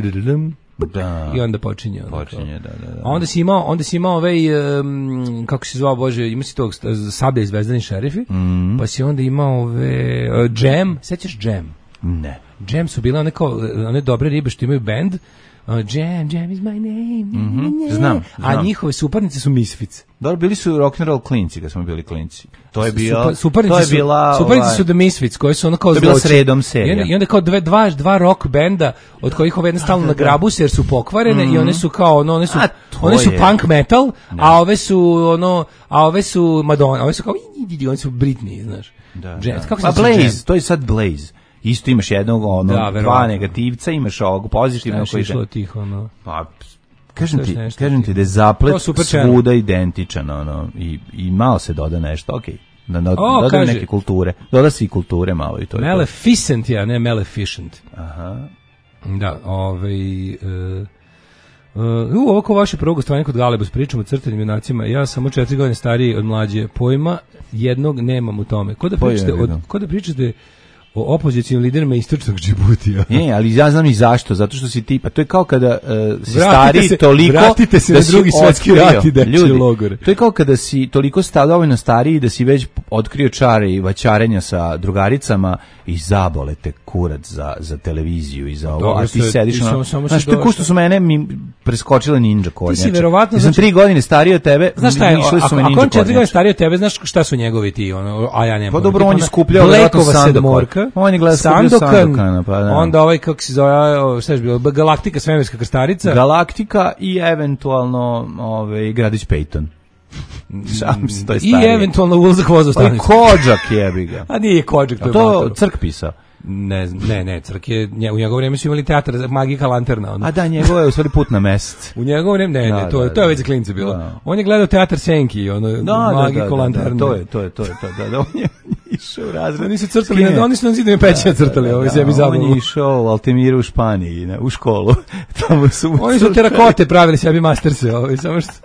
Da. I onda počinje. Onda počinje, da, da, da. A onda si imao, onda si imao ovaj, um, kako se zvao, Bože, ima si tog Sablja i Zvezdani šerifi, mm. pa si onda imao ove, uh, Jam, sećaš Jam? Ne. Jam su bile one kao, one dobre ribe što imaju band, uh, Jam, Jam is my name. Mm-hmm. Znam, znam. A njihove suparnice su Misfits. Dobro, bili su rock'n'roll klinci kad smo bili klinci. To je bio, Super, suparnice to je bila, su, suparnice ovaj, su The Misfits, koji su ono kao to je bila sredom serija. I onda, i onda kao dve, dva, dva rock benda, od kojih ove jedne stalno na grabu se jer su pokvarene, mm-hmm. i one su kao, ono, one su, one su punk metal, ne. a ove su, ono, a ove su Madonna, ove su kao, one su Britney, znaš. Da, Jam, da. Kako a Blaze, to je sad Blaze. Isto imaš jednog, ono, da, dva negativca, imaš ovog pozitivnog koji išlo tih, ono. Pa, kažem ti, kažem ti da je zaplet svuda identičan, ono, i, i malo se doda nešto, okej. Okay. Da, da, o, doda kaže, neke kulture. Doda se i kulture malo i to. Maleficent, ja, ne Maleficent. Aha. Da, ovaj... Uh, Uh, ovo ko vaše prvo gostovanje kod Galeba s pričom o crtanim junacima, ja sam četiri godine stariji od mlađe, pojma jednog nemam u tome. Ko da pričate, od, ko da pričate o opozicijnim liderima istočnog Džibutija. Ne, ali ja znam i zašto, zato što si tipa, to je kao kada uh, si stari se, toliko vratite se da na drugi svetski rat i dečji logore. To je kao kada si toliko sta dovoljno stariji da si već otkrio čare i vaćarenja sa drugaricama i zabole te kurac za, za televiziju i za ovo, dobro, a ti sediš na... Znaš, to je ko što su mene mi preskočile ninja kornjače. Ti si verovatno... Ja sam tri godine stariji od tebe, znaš šta je, išli su me ninja kornjače. Ako on četiri godine stariji od tebe, znaš šta su njegovi ti, ono, a ja nemam. Pa dobro, on je skupljao vjerojatno Sandokan. On je gledao Sandokan, pa da. Onda ovaj, kako se zove, šta je bilo, Galaktika, svemirska krstarica. Galaktika i eventualno ovaj, Gradić Peyton. Šalim se, to je starije. I eventualno Ulzak vozostanica. Kođak jebi ga. A nije Kođak, to je to Bator. Crk pisao. Ne, ne, ne, Crk je, u njegovo vreme su imali teatar Magika lanterna. Ono. A da, njegovo je u stvari Put na mesec. U njegovo vreme, ne, ne, da, to, da, je, to je da, već za klince bilo. Da. On je gledao teatar Senki, ono, da, Magiko da, da, lanterna. Da, to je, to je, to je, to, da, da, on je išao u razred. Oni su crtali, na, oni su na zidovima pećina crtali, ovo je sebi zabavno. On je išao u Altimiru u Španiji, ne, u školu. Tamo su oni su terakote pravili sebi masterse, ovo je samo što...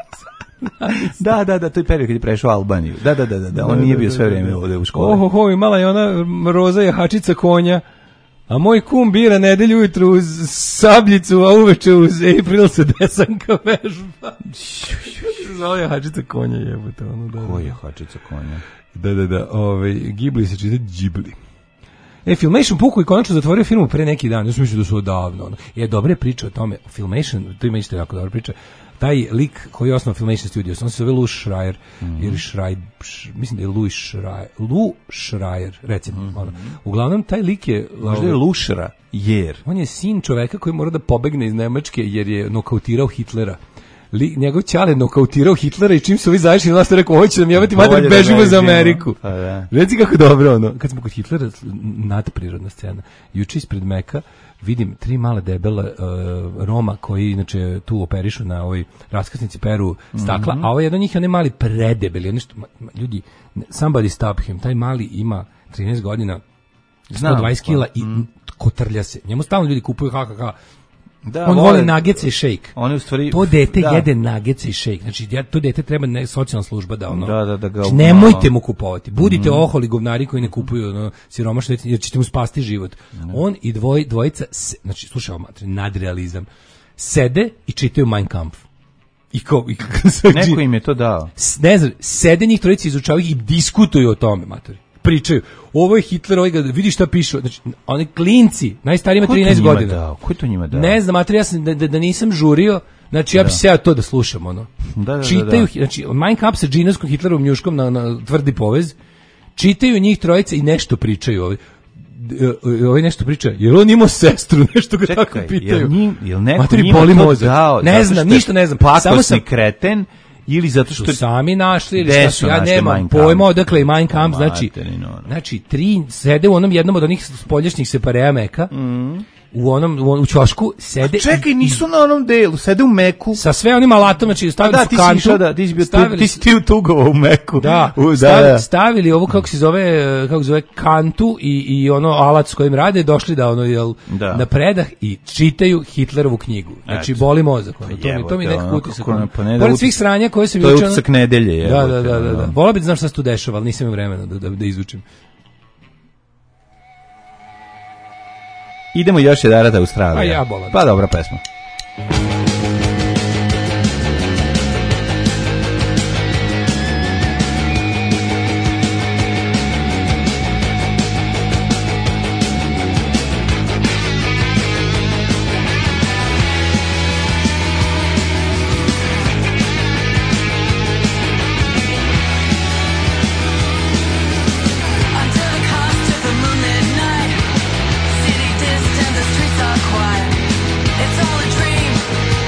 da, da, da, to je period kad je prešao Albaniju. Da, da, da, da, da, on nije bio sve vrijeme ovde u školi. Oho, ho, imala je ona roza jahačica konja, a moj kum bira nedelju ujutru uz sabljicu, a uveče uz April se desanka vežba. Zove jahačica konja, jebote. Ono, da, ko je jahačica konja? Da, da, da, ovaj, Ghibli se čita Ghibli. E, Filmation Puku i konačno zatvorio filmu pre neki dan, ja sam mislio da su odavno. Ono. Je, dobre priče o tome. Filmation, to ima isto jako dobra priča. Taj lik koji je osnovao Filmation Studios, on se zove Louis Schreier, mm-hmm. ili Schreier, š, mislim da je Louis Schreier, Lou Schreier, recimo. Mm-hmm. Ono. Uglavnom, taj lik je... Možda je Lušera, jer... On je sin čoveka koji mora da pobegne iz Nemačke jer je nokautirao Hitlera. li, njegov ćale nokautirao Hitlera i čim su ovi završili vlast, rekao, ovo će nam jebati, mater, bežimo za Ameriku. Pa da. Reci kako dobro, ono. Kad smo kod Hitlera, nadprirodna scena. Juče ispred Meka vidim tri male debela uh, Roma koji inače tu operišu na ovoj raskrsnici peru stakla, mm-hmm. a ovo jedan od njih je onaj mali predebeli, nešto, ljudi, somebody stop him, taj mali ima trinaest godina, sto dvadeset kila i mm. kotrlja se. Njemu stalno ljudi kupuju ha, ha, ha. Da, on voli nagece i šejk. On je u stvari to dete da. jede nagece i šejk. Znači ja, to dete treba ne socijalna služba da ono. Da, da, da ga. Znači, nemojte mu kupovati. Budite mm. oholi govnari koji ne kupuju ono siromašne dete jer ćete mu spasti život. Mm. On i dvoj dvojica, znači slušaj ovo, nadrealizam. Sede i čitaju Mein Kampf. I kao i neko im je to dao. Ne znam, sede njih trojica, izučavaju i diskutuju o tome, matori. Pričaju, ovo je Hitler, ovaj ga, vidi šta piše, znači, oni klinci, najstariji ima trinaest godina. Dao? Ko je to njima dao? Ne znam, mater, ja sam, da, da, da nisam žurio, znači ja bi se ja to da slušam, ono. Da, da, čitaju, da, da. znači, Mein Kampf sa džinovskom Hitlerovom njuškom na, na tvrdi povez, čitaju njih trojice i nešto pričaju ovdje. Ovaj nešto priča, jel on imao sestru, nešto ga Čekaj, tako pitaju. Jel, njim, jel neko Materi, njima to mozak. dao? Ne znam, ništa ne znam. Samo sam kreten, ili zato što su sami našli ili šta su, ja nemam pojma odakle i Mein Kampf, znači, znači tri sede u onom jednom od onih spoljašnjih separeja Meka, mm. u onom u, u ćošku sede. A čekaj, nisu na onom delu, sede u Meku. Sa sve onim alatom, znači stavili da, su kantu. Išao, da, ti si bio stavili, tu, ti si ti u Tugovo u Meku. Da, u, da, stavili, da. stavili ovo kako se zove, kako se zove kantu i, i ono alat s kojim rade, došli da ono jel da. na predah i čitaju Hitlerovu knjigu. Znači Eto. boli mozak, ono. To mi to mi nekako utisak. Pored svih sranja koje sam juče. To je utisak nedelje, je. Da, da, da, da, da. Voleo bih da znam šta se tu dešava, al nisam imao vremena da da, da izučim. Idemo još jedan da Australija. A ja bolam. Pa dobra pesma. It's all a dream.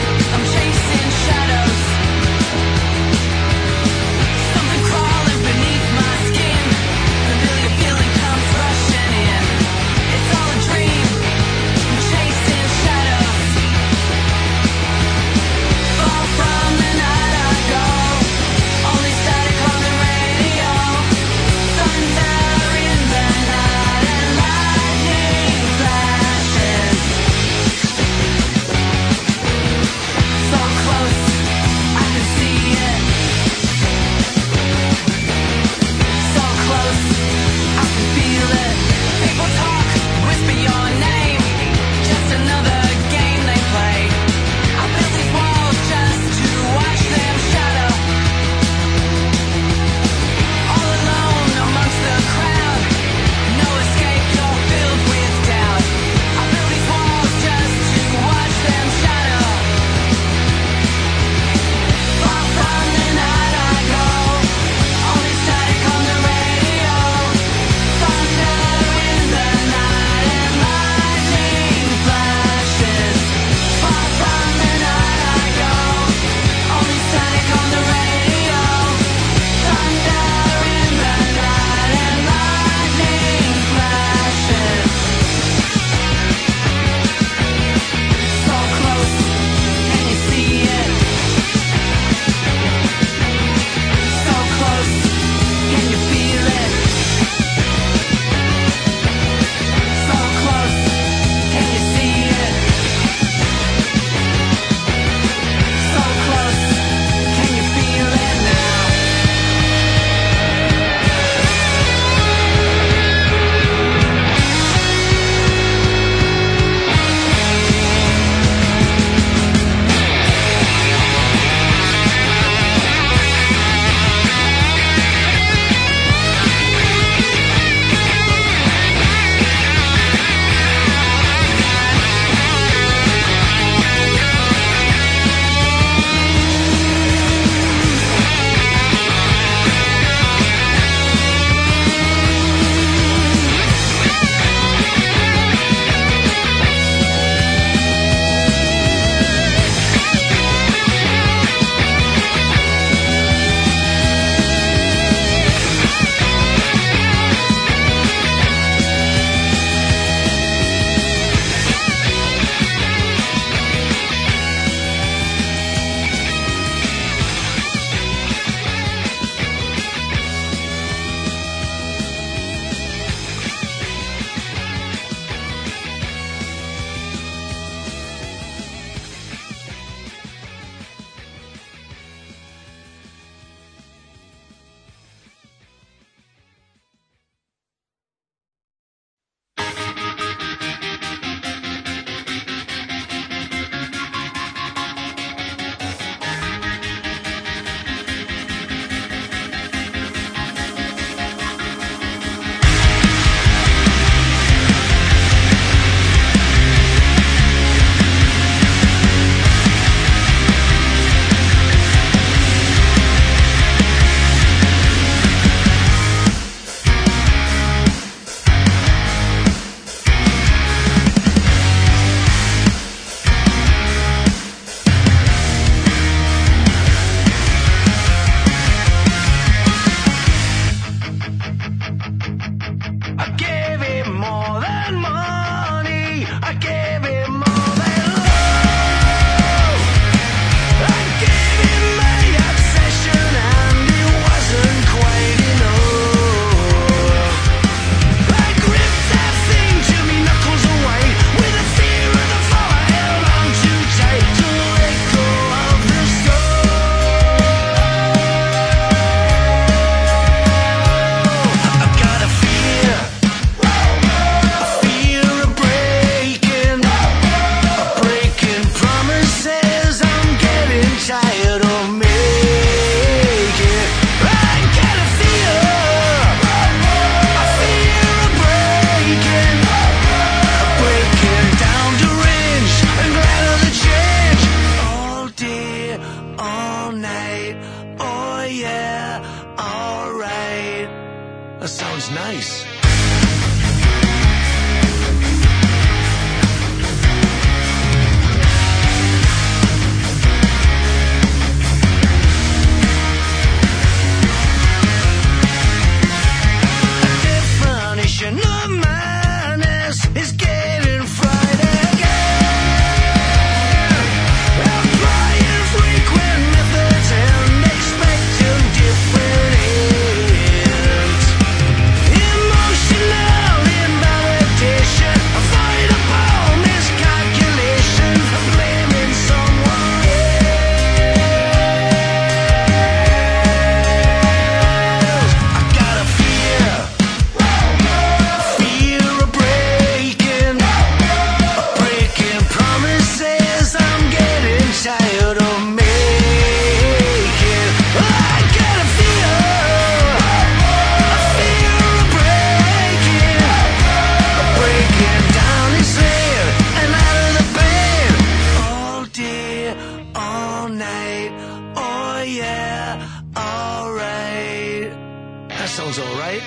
That sounds nice. Definition of madness is getting fried again. Applying frequent methods and expecting different ends. Emotional invalidation, avoidable miscalculation, blaming someone else. I got a fear. Fear of breaking, of breaking promises I'm getting tired of making. I got a fear, a fear of breaking, of breaking down insane and out of the bed all day, all night. Oh yeah, alright. That sounds alright.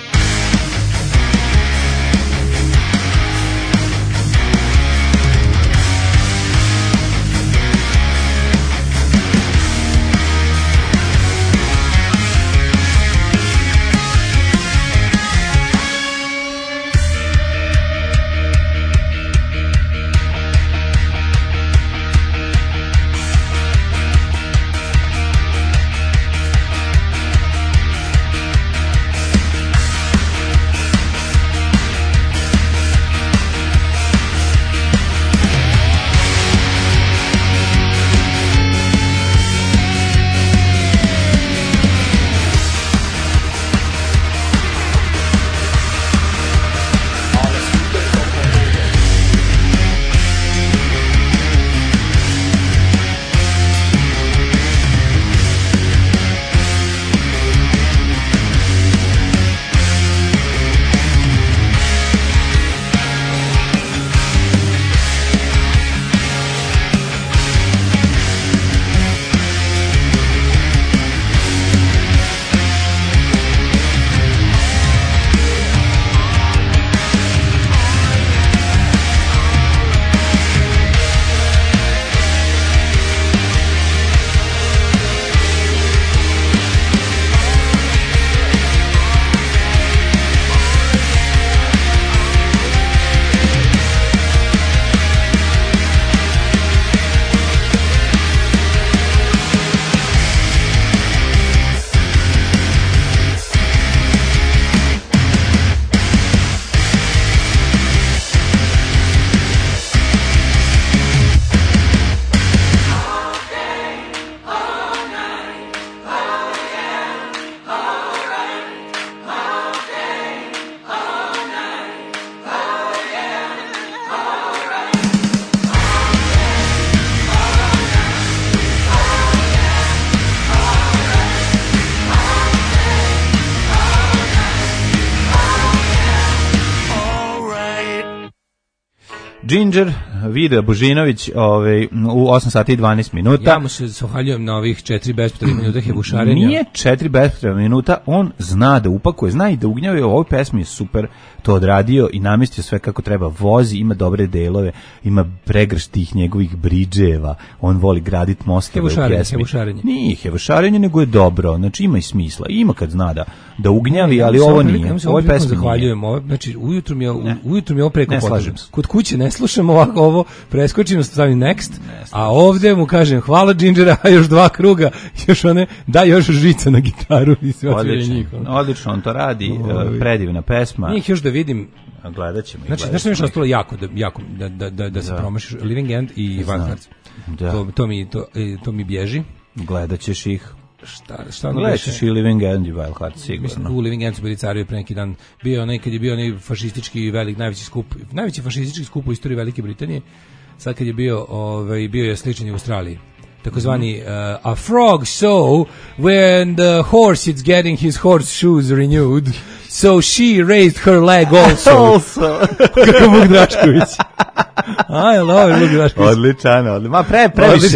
Ginger, Vida Božinović, ovaj, u osam sati i dvanaest minuta. Ja mu se zahvaljujem na ovih četiri bespotrebnih minuta hebušarenja. Nije četiri bespotrebnih minuta, on zna da upakuje, zna i da ugnjave. U ovoj pesmi je super to odradio i namestio sve kako treba. Vozi, ima dobre delove, ima pregršt tih njegovih bridževa, on voli gradit mostove u pesmi. Hebušarenje. Nije hebušarenje, nego je dobro, znači ima i smisla, ima kad zna da, da ugnjavi, ali ovo nije. Ja u ovoj pesmi zahvaljujem, ovo, znači ujutru mi je, ne. ujutru mi je ovo preko ne potrebno. Kod kuće ne slušam ovako ovo, preskočim, stavim next, a ovde mu kažem hvala Gingera, a još dva kruga, još one, da još žica na gitaru i sve odlično, odlično, on to radi, uh, predivna pesma. Njih još da vidim, gledat ćemo. Znači, znaš što mi je ostalo jako, da, jako da, da, da, da se da. promašiš, Living End i Van Hertz. Da. To, to, mi, to, to mi bježi. Gledat ćeš ih. Šta, šta ono gledat ćeš i Living End i Wild Heart, sigurno. Mislim, u Living End su bili carovi pre neki dan. Bio nekad je bio onaj fašistički velik, najveći skup, najveći fašistički skup u istoriji Velike Britanije. Sad kad je bio, ovaj, bio je sličan u Australiji. Takozvani uh, a frog show when the horse is getting his horse shoes renewed, so she raised her leg also. also. Kako Vuk Drašković. I love Vuk Drašković. Odličan, odličan. Ma pre, previše,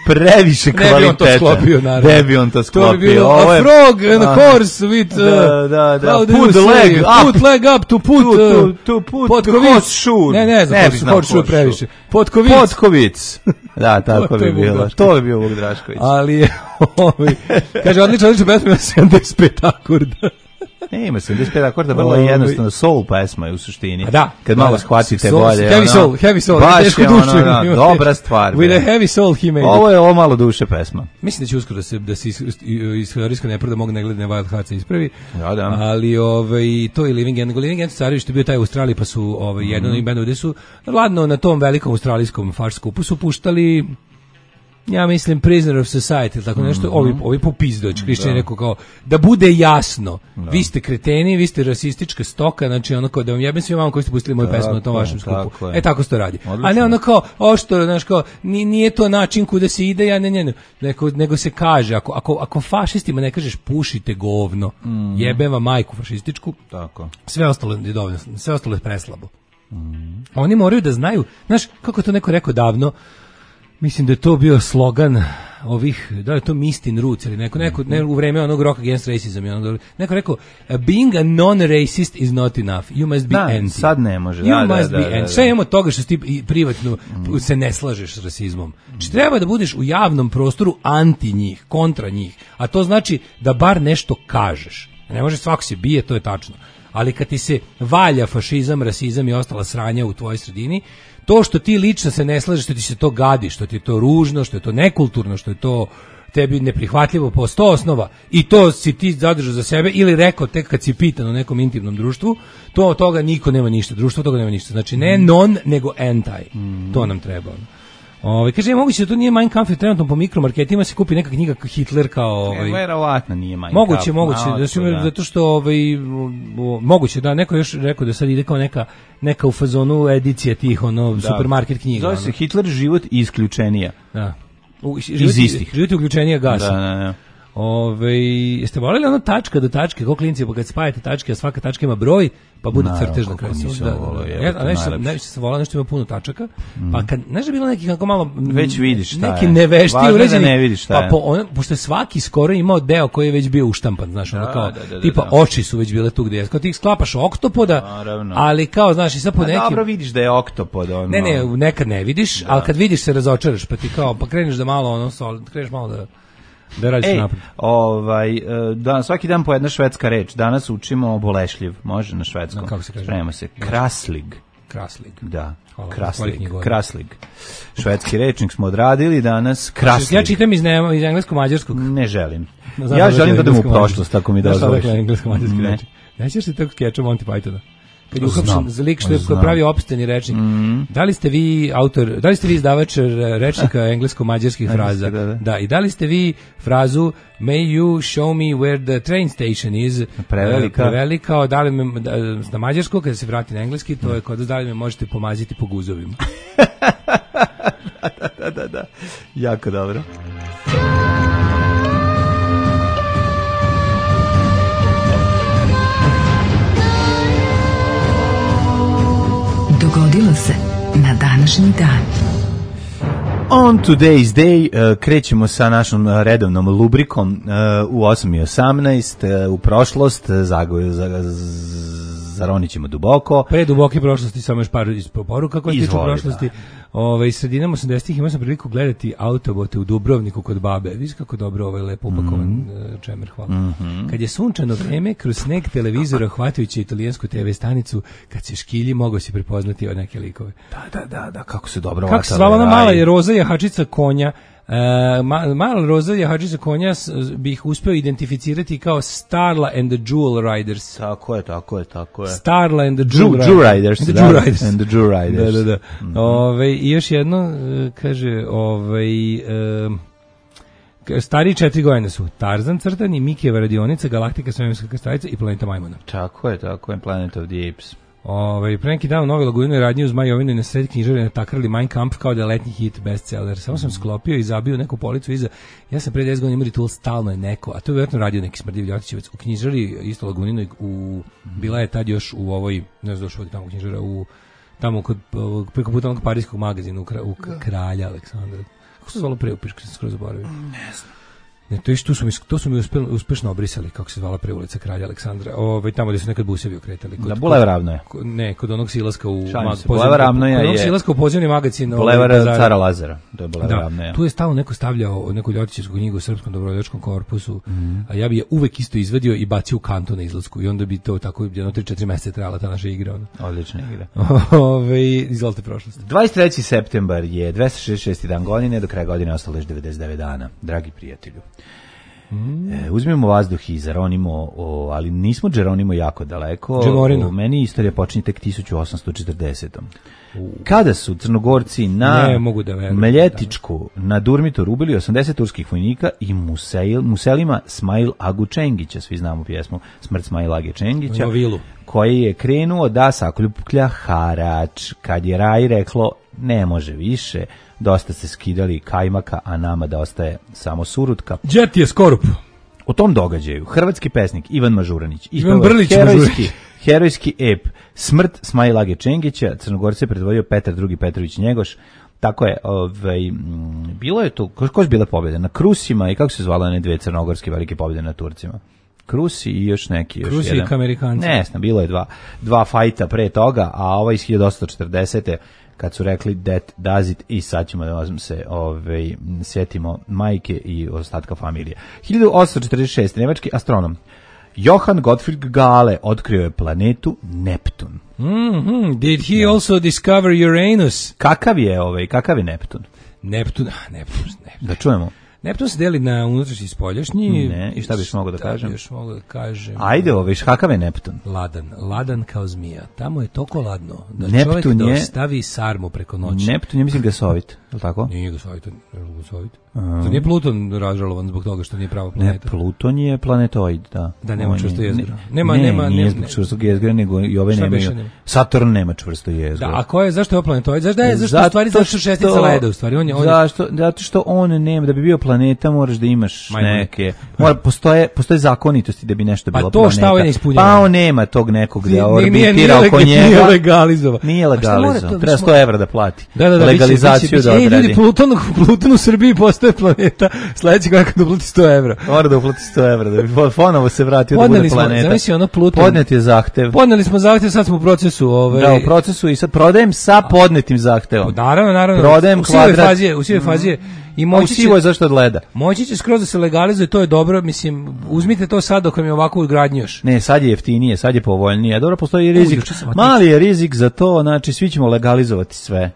previše kvalitetan. Ne bi on to sklopio, naravno. Ne bi on to sklopio. To bi bilo Ovo a je... frog and a horse with... Uh, da, da, da. Put the leg up. Put leg up to put... Uh, to, to put hot shoe. Ne, ne znam, ne hot shoe previše. Potkovic. Potkovic. Da, tako bi bilo. To bi bio Vuk Drašković. Ali, ovaj, kaže, odlično, odlično, pesma ima sedamdeset pet akorda. Ne, ima sedamdeset pet akorda, vrlo jednostavno, soul pesma je u suštini. Da. Kad malo shvatite soul, bolje. Heavy soul, heavy soul. Baš je ono, da, dobra stvar. With a heavy soul he made Ovo je ovo malo duše pesma. Mislim da će uskoro da se, da se istorijska nepravda mogu negledne Wild Hearts ispravi. Ja, da. Ali ovaj, to je Living End. Living End Carević što je bio taj u Australiji, pa su ovaj, jedan od bendova gde su ladno na tom velikom australijskom farš skupu su puštali, ja mislim, Prisoner of Society, tako nešto, mm-hmm. ovi, ovi popizdoć, Krišćan je rekao kao, da bude jasno, da. Vi ste kreteni, vi ste rasistička stoka, znači ono kao, da vam jebem svima vama koji ste pustili moju pesmu na tom vašem skupu. Tako e, tako se to radi. Odlično. A ne ono kao, ošto, znaš kao, nije to način kuda se ide, ja ne, ne, ne, nego, nego se kaže, ako, ako, ako fašistima ne kažeš pušite govno, mm-hmm. jebem vam majku fašističku, tako. Sve ostalo je dovoljno, sve ostalo je preslabo. Mm-hmm. Oni moraju da znaju, znaš, kako je to neko rekao davno, mislim da je to bio slogan ovih, da je to Mistin Roots ili neko, neko ne, u vreme onog Rock Against Racism, ono, neko rekao, being a non-racist is not enough, you must be da, anti. Sad ne može. You da, must da, be da, anti. da, da. Sve imamo toga što ti privatno mm. se ne slažeš s rasizmom. Znači, treba da budeš u javnom prostoru anti njih, kontra njih, a to znači da bar nešto kažeš. Ne može svako se bije, to je tačno. Ali kad ti se valja fašizam, rasizam i ostala sranja u tvojoj sredini, to što ti lično se ne slažeš, što ti se to gadi, što ti je to ružno, što je to nekulturno, što je to tebi neprihvatljivo po sto osnova i to si ti zadržao za sebe ili rekao tek kad si pitan u nekom intimnom društvu, to od toga niko nema ništa, društvo od toga nema ništa. Znači ne non, nego anti. Mm. To nam treba. Ovaj kaže je moguće da to nije Mein Kampf, trenutno po mikromarketima se kupi neka knjiga Hitler kao ovaj. Verovatno nije Mein Kampf. Moguće, moguće, da su da. Zato što ovaj moguće da neko još rekao da sad ide kao neka neka u fazonu edicija tih ono da. Supermarket knjiga. Zove se Hitler život i isključenija. Da. U, život, iz istih. Život i uključenija gasa. Da, da, da. Ove, jeste voleli ono tačka do tačke, kako klinci, pa kad spajate tačke, a svaka tačka ima broj, pa bude no, crtež na kraju. Da, da, ja, a nešto, nešto se volao, nešto ima puno tačaka, mm. pa kad, znaš da bilo neki kako malo... Već vidiš šta neki je. Nevešti uređeni, da ne vidiš šta pa po, on, pošto svaki skoro imao deo koji je već bio uštampan, znaš, ono kao, da, da, da, tipa da. Oči su već bile tu gdje je, kao ti sklapaš oktopoda, naravno. Ali kao, znaš, i sad po nekim... Dobro vidiš da je oktopod, ono... Ne, ne, nekad ne vidiš, da. Ali kad vidiš se razočaraš, pa ti kao, pa kreneš da malo, ono, kreneš malo da... Da radiš Ej, napred. Ovaj, da, svaki dan po jedna švedska reč. Danas učimo bolešljiv. Može na švedskom. No, kako se kaže? Spremamo se. Kraslig. Kraslig. Da. Hvala, kraslig. Kraslig. Švedski rečnik smo odradili danas. Kraslig. Ja čitam iz, ne, iz engleskog-mađarskog. Ne želim. Znam, ja želim da idem u prošlost, ako mi dozvoliš. Znaš englesko-mađarski rečnik? Nećeš se tog skeča Monty Pythona? Kad je uhapšen za lik što je pravi opšteni rečnik. Mm. Da li ste vi autor, da li ste vi izdavač rečnika englesko-mađarskih fraza? Da, da. Da, i da li ste vi frazu May you show me where the train station is? Prevelika. Preveli kao da li me, da, na mađarsko, kada se vrati na engleski, to je kao da li me možete pomaziti po guzovima. da, da, da, da. Jako dobro. Dogodilo se na današnji dan. On today's day uh, krećemo sa našom uh, redovnom lubrikom uh, u osam i osamnaest uh, u prošlost, uh, zago, za, zaronit ćemo duboko. Pre duboke prošlosti samo još par poruka koje tiču prošlosti. Ovaj sredinom osamdesetih imao sam priliku gledati Autobote u Dubrovniku kod babe. Vidiš kako dobro ovaj lepo upakovan mm. čemer, hvala. Mm-hmm. Kad je sunčano vreme, kroz sneg televizora hvatajući italijansku te ve stanicu, kad se škilji, mogao si prepoznati od neke likove. Da, da, da, da, kako se dobro kako se zvala ona mala je roza jahačica konja. E, ma, mala roza jahačica konja bih uspeo identificirati kao Starla and the Jewel Riders. Tako je, tako je, tako je. Starla and the Jewel Riders. Jew Riders. And the Jew Riders. And the Jew Riders. Da, da, da. Mm-hmm. Ove, i još jedno, kaže, ovaj... Um, stariji četiri godine su Tarzan crtani, Mikijeva radionica, Galaktika, svemirska krstavica i Planeta Majmuna. Tako je, tako je, Planet of the Apes. Ove, pre neki dan u Novoj Lagunoj radnji uz Majovinu i na sred knjižare natakrali Mein Kampf kao da je letnji hit bestseller. Samo sam sklopio i zabio neku policu iza. Ja sam pre deset godina imao Ritual, stalno je neko, a to je vjerojatno radio neki smrdljiv Ljotićevac u knjižari isto Laguninoj, u bila je tad još u ovoj, ne znam došao tamo knjižara, u tamo kod preko puta onog parijskog magazina u, u Kralja Aleksandra. Kako se zvalo preupiška, sam skoro zaboravio. Ne znam. Ne, to, tu su mi, to su mi uspjeli, uspešno obrisali, kako se zvala preulica Kralja Aleksandra, ovaj, tamo gdje su nekad busevi okretali. Kod, da, Bulevar Ravnoja. Ne, kod onog silaska u mag, Bulevar Ravnoja je... Kod onog silaska u podzemni magazin. Bulevar ovaj, Cara Lazara, to je Bulevar da, Ravnoja. Tu je stalno neko stavljao neku ljotićevsku knjigu u Srpskom dobrovoljačkom korpusu, mm. a ja bi je uvek isto izvadio i bacio u kantu na izlasku i onda bi to tako jedno tri četiri meseca trajala ta naša igra. Ono. Odlična igra. Ove, izvolite prošlost. dvadeset treći septembar je dvesta šezdeset šesti dan godine, do kraja godine ostalo još devedeset devet dana, dragi prijatelju. Mm. E, uzmemo vazduh i zaronimo, o, ali nismo Geronimo jako daleko. O, meni istorija počinje tek tisuću osamsto četrdesetom. Uh. Kada su Crnogorci na da Mljetičku na Durmitoru ubili osamdeset turskih vojnika i Museil, Muselima Smail Agu Čengića, svi znamo pjesmu Smrt Smail Age Čengića, koji je krenuo da sakuplja harač. Kad je Raj reklo ne može više, dosta se skidali kajmaka, a nama da ostaje samo surutka. Đet je skorup. O tom događaju hrvatski pesnik Ivan Mažuranić Ivan Brlić herojski, herojski ep Smrt Smail Age Čengića. Crnogorce predvodio Petar drugi Petrović Njegoš. Tako je, ovaj, bilo je to, ko je bila pobjeda? Na Krusima i kako se zvala one dve crnogorske velike pobjede na Turcima? Krusi i još neki. Još Krusi jedan. i Amerikanci. Ne znam, bilo je dva, dva fajta pre toga, a ovaj iz hiljadu osamsto četrdesete kad su rekli that does it i sad ćemo da se ovaj, sjetimo majke i ostatka familije. hiljadu osamsto četrdeset šeste nemački astronom Johann Gottfried Galle otkrio je planetu Neptun. Mm-hmm. Did he yeah. also discover Uranus? Kakav je ovaj, kakav je Neptun? Neptun, Neptun, Neptun. Da čujemo. Neptun se deli na unutrašnji i spoljašnji. Ne, i šta biš mogao da kažem? Da biš mogao da kažem. Ajde, oviš, kakav je Neptun? Ladan, ladan kao zmija. Tamo je toko ladno da Neptun čovjek je... da ostavi sarmu preko noći. Neptun je, mislim, gasovit, je li tako? Nije gasovit, nije gasovit. Um, to nije Pluton razžalovan zbog toga što nije prava planeta. Ne, Pluton je planetoid, da. Da, nema čvrsto jezgro. Nema, ne, nema, nije zbog čvrstog jezgra, nego i ove nemaju. Nema. Saturn nema čvrsto jezgro. Da, a ko je, zašto je ovo planetoid? Zašto je, zašto u stvari, zašto šestica leda u stvari? On je, on je... Zašto, zato što on nema, da bi bio planeta moraš da imaš Majmo. neke, mora, postoje, postoje zakonitosti da bi nešto pa bilo to planeta. Šta ovaj ne ispunjava? Pa on nema tog nekog da orbitira oko njega. Nije legalizovao. Nije legalizovao. Treba sto evra da plati. Da, da, da, legalizaciju da odradi. Ej, ljudi, Pluton, Pluton u Srbiji postoje planeta. Sljedeći godina kad uplati sto evra. Mora da uplati sto evra da bi ponovo se vratio da bude planeta. Zamisli ono Pluton. Podnet je zahtev. Podneli smo zahtev, sad smo u procesu. Ovaj... Da, u procesu i sad prodajem sa podnetim zahtevom. Naravno, naravno. Prodajem u kvadrat. Fazi je, u sivoj fazi je. I moći će, je zašto od leda. Moći će skroz da se legalizuje, to je dobro, mislim, uzmite to sad dok vam je ovako u gradnji još. Ne, sad je jeftinije, sad je povoljnije. Dobro, postoji rizik. U, mali je rizik za to, znači svi ćemo legalizovati sve.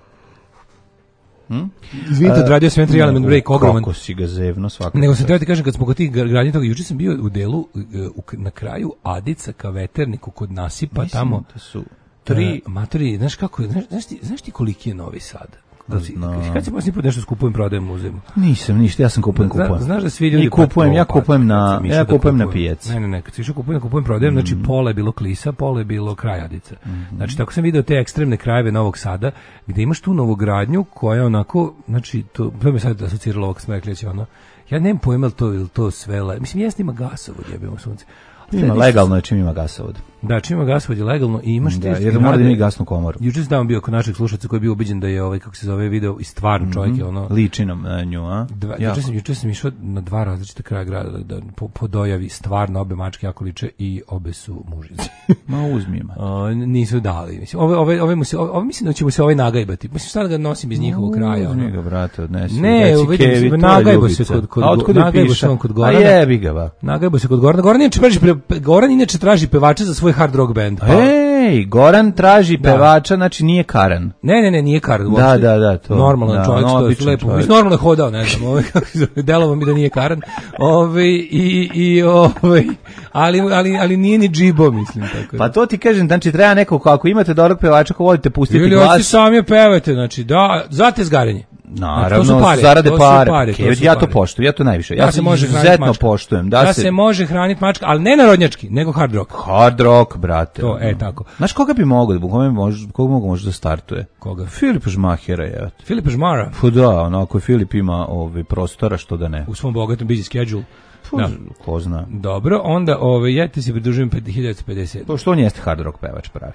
Hm? Izvinite, odradio sam entry element break, ogroman. Kako si ga zevno svakako. Nego sam treba ti kažem, kad smo kod tih gradnji toga, juče sam bio u delu, u, na kraju Adica ka veterniku kod nasipa, mislim, tamo. Da su tri... Uh, matori, znaš kako, znaš, znaš, ti, znaš ti koliki je Novi Sad? No. Kad si posljednji put nešto skupujem, prodajem u muzeju? Nisam, ništa, ja sam kupujem, kupujem. Zna, znaš da svi ljudi... I kupujem, ja kupujem na, ja kupujem na pijac. Ne, ne, ne, kad si išao kupujem, kupujem, prodajem, mm. znači pola je bilo Klisa, pola je bilo kraj Adica. Mm -hmm. Znači, tako sam vidio te ekstremne krajeve Novog Sada, gde imaš tu novogradnju koja je onako, znači, to, to me sad asociralo ovog Smekljeća, ono, ja nemam pojma ili to, ili to sve, le... mislim, jesno ima gasovod, jebimo sunce. Ima legalno je čim ima gasovod. Da, čim ima gasovod je legalno i imaš te... Da, jer mora da ima gasnu komoru. Juče sam bio kod našeg slušalca koji je bio ubeđen da je ovaj, kako se zove, video i stvarno mm -hmm. čovjek je ono... Ličinom na nju, a? Dva, juče, sam, juče sam išao na dva različite kraja grada da, da po, po dojavi stvarno obe mačke jako liče i obe su mužici. Ma uzmijema. O, nisu dali. Mislim, ove, ove, ove, mu se, ove, mislim da ćemo se ovaj nagajbati. Mislim, šta da ga nosim iz njihovog kraja? Ono. Njega, brate, odnesi. Ne, vidim, nagajbo se kod, kod, a otkud je piša? Kod Gorana. A jebi ga, ba. Nagajbo se kod Gorana. Goran inače traži, Goran inače traži pevača za svoj hard rock band. Pa. Ej, Goran traži da. pevača, znači nije Karan. Ne, ne, ne, nije Karan. Da, da, da, to. Normalan da, čovjek, no, što je lepo. Mislim, normalno je hodao, ne znam, ovaj, kako se zove, delovo mi da nije Karan. Ovaj, i, i, ovaj, ali, ali, ali nije ni džibo, mislim, tako. Pa to ti kažem, znači treba neko, ako imate dobrog pevača, ko volite pustiti ili glas. Ili sami pevate, znači, da, za tezgarenje. Naravno, znači, pare, zarade pare. pare to ja to poštujem, ja to najviše. Ja, ja se može izuzetno poštujem. Da, da se... se može hraniti mačka, ali ne narodnjački, nego hard rock. Hard rock, brate. To, e, tako. Znaš koga bi mogao, kome može, koga mogu može da startuje? Koga? Filip Žmahera, je. Filip Žmara? Pa da, onako, Filip ima ovaj prostora, što da ne. U svom bogatom busy schedule. Da. Ko zna. Dobro, onda ovaj ja ti se pridružujem hiljadu pedeset. To što on jeste hard rock pevač pravi.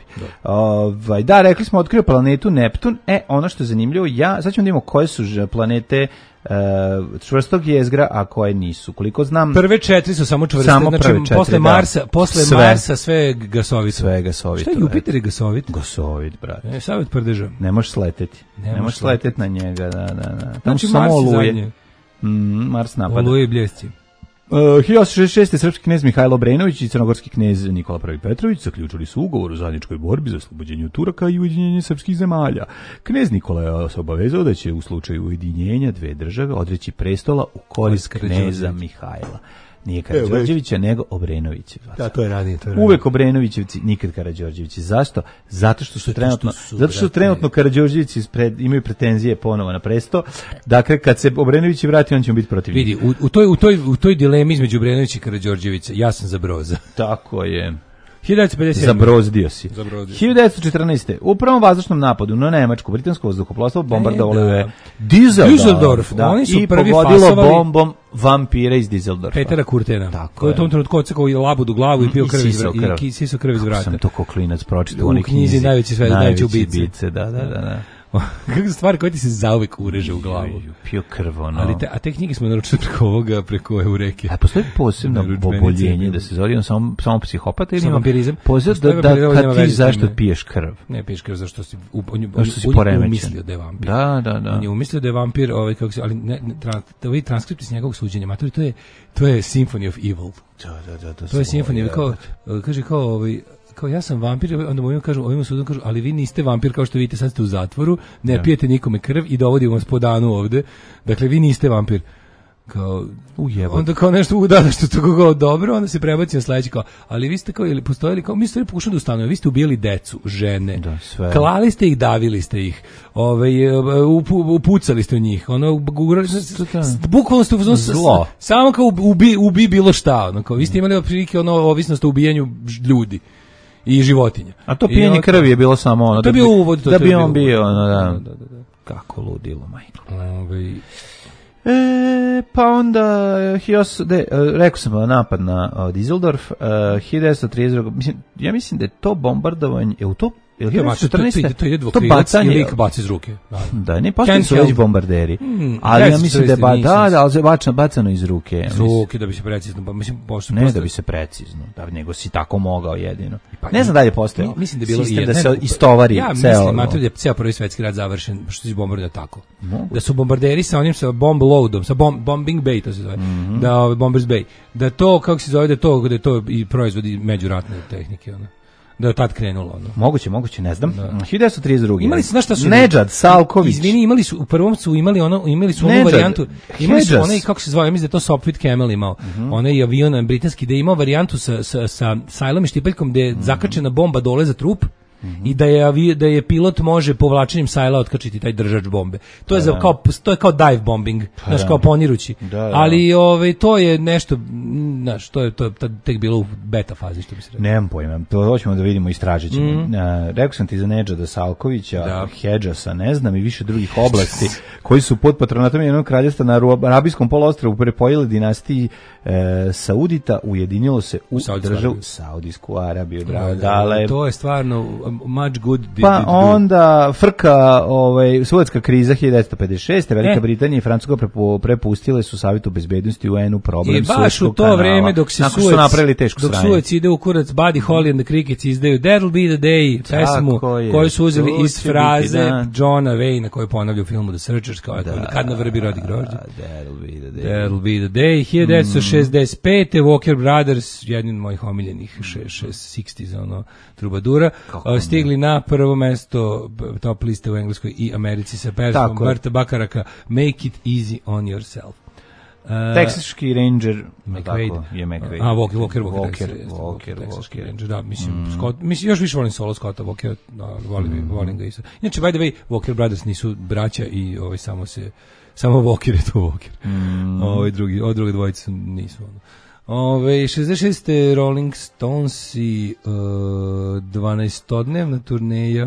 Ovaj da, rekli smo otkrio planetu Neptun. E, ono što je zanimljivo, ja sad ćemo da vidimo koje su planete Uh, čvrstog jezgra, a koje nisu. Koliko znam... Prve četiri su samo čvrste, samo znači četiri, posle, da. Marsa, posle sve, Marsa sve je gasovito. Sve je gasovito. Šta je Jupiter je gasovit? Gasovit, brate. E, savjet prdeža. Ne možeš sleteti. Ne, ne možeš sleteti na njega, da, da, da. Tamo znači, samo Mars oluje. Mm, Mars napada. Oluje i bljesci. Uh, hiljadu osamsto šezdeset šeste. srpski knez Mihajlo Obrenović i crnogorski knez Nikola Prvi Petrović zaključili su ugovor o zajedničkoj borbi za oslobođenje Turaka i ujedinjenje srpskih zemalja. Knez Nikola je se obavezao da će u slučaju ujedinjenja dve države odreći prestola u korist kneza Mihajla. Nije Karađorđevića, nego Obrenovića. Da, to je ranije, to je ranije. Uvek Obrenovićevci, nikad Karađorđevići. Zašto? Zato što su trenutno, su, zato što trenutno Karađorđevići pred, imaju pretenzije ponovo na presto. Dakle, kad se Obrenović vrati, on će biti protiv. Vidi, u, u, toj, u, toj, u toj dilemi između Obrenovića i Karađorđevića, ja sam za Broza. Tako je. hiljadu devetsto pedeset sedam. Zabrozdio si. Zabrozdio. hiljadu devetsto četrnaeste. U prvom vazdušnom napadu na Nemačku britansko vazduhoplovstvo bombardovalo je Düsseldorf, da, oni su i prvi pogodilo fasovali bombom vampira iz Düsseldorfa. Petera Kurtena. Tako koji je u tom trenutku odsekao i labudu glavu i pio krv iz vrata. I sisao krv iz vrata. Sam to ko klinac pročitao u onih knjizi. knjizi najveći sve, najveći ubice. ubice. Da, da, da, da. Kakve stvari koje ti se zauvek ureže u glavu. Pio krv, ono. Ali te, a te knjige smo naručili preko ovoga, preko Eureke. A postoji posebno oboljenje da se zove on samo, samo psihopata ili ima vampirizam? Posebno da, da kad ti zašto piješ krv? Ne piješ krv zašto si, u, on, on, on je umislio da je vampir. Da, da, da. On je umislio da je vampir, ovaj, kako se, ali ne, ne, tra, da ovi transkripti s njegovog suđenja, maturi, to je, to je Symphony of Evil. Da, da, da. da to je Symphony, kao, kaže kao, ovaj, kao ja sam vampir, onda mu kažu, ovim sudom kažu, ali vi niste vampir kao što vidite, sad ste u zatvoru, ne ja. pijete nikome krv i dovodimo vas po danu ovde. Dakle, vi niste vampir. Kao, ujebo. Onda kao nešto udada što to kao dobro, onda se prebaci na sledeći kao, ali vi ste kao, ili postojali kao, mi ste pokušali da ustanove, vi ste ubijali decu, žene, da, sve. Klali ste ih, davili ste ih, ovaj, upu, upucali ste u njih, ono, gurali, bukvalno ste u zlo. Samo kao ubi, ubi bilo šta, ono, kao, vi ste imali prilike ono, ovisnost o ubijanju ljudi i životinja. A to pijenje krvi je bilo samo ono, to da bi, uvod, to da to bi on bio, bio ono, da, da, da, da. Kako ludilo, majko. Ovaj E, pa onda Hios, de, rekao sam napad na uh, Düsseldorf, uh, hiljadu devetsto trideset druge. Mislim, ja mislim da je to bombardovanje, je u to je hiljadu devetsto četrnaeste. To, to, to ide dvokrilac i lik baci iz ruke. Da, da ne postoji su već bombarderi. Hmm, ali ja mislim da je ba, da, da, ali je bačano, bacano iz ruke. Ja iz ruke da bi se precizno, pa mislim pošto ne posto... da bi se precizno, da nego si tako mogao jedino. Pa, ne znam da li je postojao. Mislim da je bilo sistem da se istovari ja ceo. Ja mislim mater da je ceo prvi svetski rat završen što se bombardira tako. Da su bombarderi sa onim sa bomb loadom, sa bomb, bombing bay to se zove. Mm-hmm. Da ovaj bombers bay. Da to kako se zove da to da to i proizvodi međuratne tehnike ona. Da je tad krenulo ono. Moguće, moguće, ne znam. hiljadu devetsto trideset druge. Imali su znaš šta su? Nedžad Salković. Izvini, imali su u prvom su imali ono, imali su onu varijantu. Imali su onaj kako se zove, mislim da to Sopwith Camel imao. Mm-hmm. Onaj avion britanski da je imao varijantu sa sa sa sajlom i štipeljkom gde je mm-hmm. zakačena bomba dole za trup. Mm-hmm. I da je avi, da je pilot može povlačenjem sajla otkačiti taj držač bombe. To je za kao to je kao dive bombing, pa znaš, kao ponirući. Da, da. Ali ovaj to je nešto, znaš, to je to je tek bilo u beta fazi što bi se rekao. Nemam pojma. To hoćemo da vidimo, istražićemo. Mm. Uh, rekao sam ti za Nedžada Salkovića, da. Hedžasa, ne znam, i više drugih oblasti koji su pod patronatom jednog kraljevstva na Arabijskom poluostrvu prepojili dinastiji e, Saudita, ujedinilo se u državu Saudijsku Arabiju. Bravo, dale. To je stvarno much good did pa did onda frka ovaj suetska kriza hiljadu devetsto pedeset šeste. Velika e. Britanija i Francuska prepu, prepustile su Savetu bezbednosti u en u problem Suetskog kanala. I baš u to kanala, vreme dok se Suec su napravili tešku dok sranje. Suec ide u kurac, Buddy Holly and the Crickets izdaju That'll be the day, pesmu koju su uzeli to iz fraze biti, Johna Wayne koju ponavlja u filmu The Searchers kao da, kad na vrbi rodi grožđe. That'll be the day. That'll be the day. hiljadu devetsto šezdeset pete. Mm. Walker Brothers, jedan od mojih omiljenih šezdesetih ono trubadura, stigli na prvo mesto top liste u Engleskoj i Americi sa pesmom Barta Bakaraka Make it easy on yourself. Uh, Texaški Ranger McQuaid je McQuaid. A Walker Walker Walker Walker, Walker, Texaški Ranger, da, mislim, mm. Scott, mislim još više volim solo Scotta Walkera, da, volim, mm. volim ga isto. Inače, by the way, Walker Brothers nisu braća i ovaj samo se samo Walker je to Walker. Mm. Ovaj drugi, od druge dvojice nisu ono. Ove, šezdeset šeste. Rolling Stones i uh, dvanaestodnevna turneja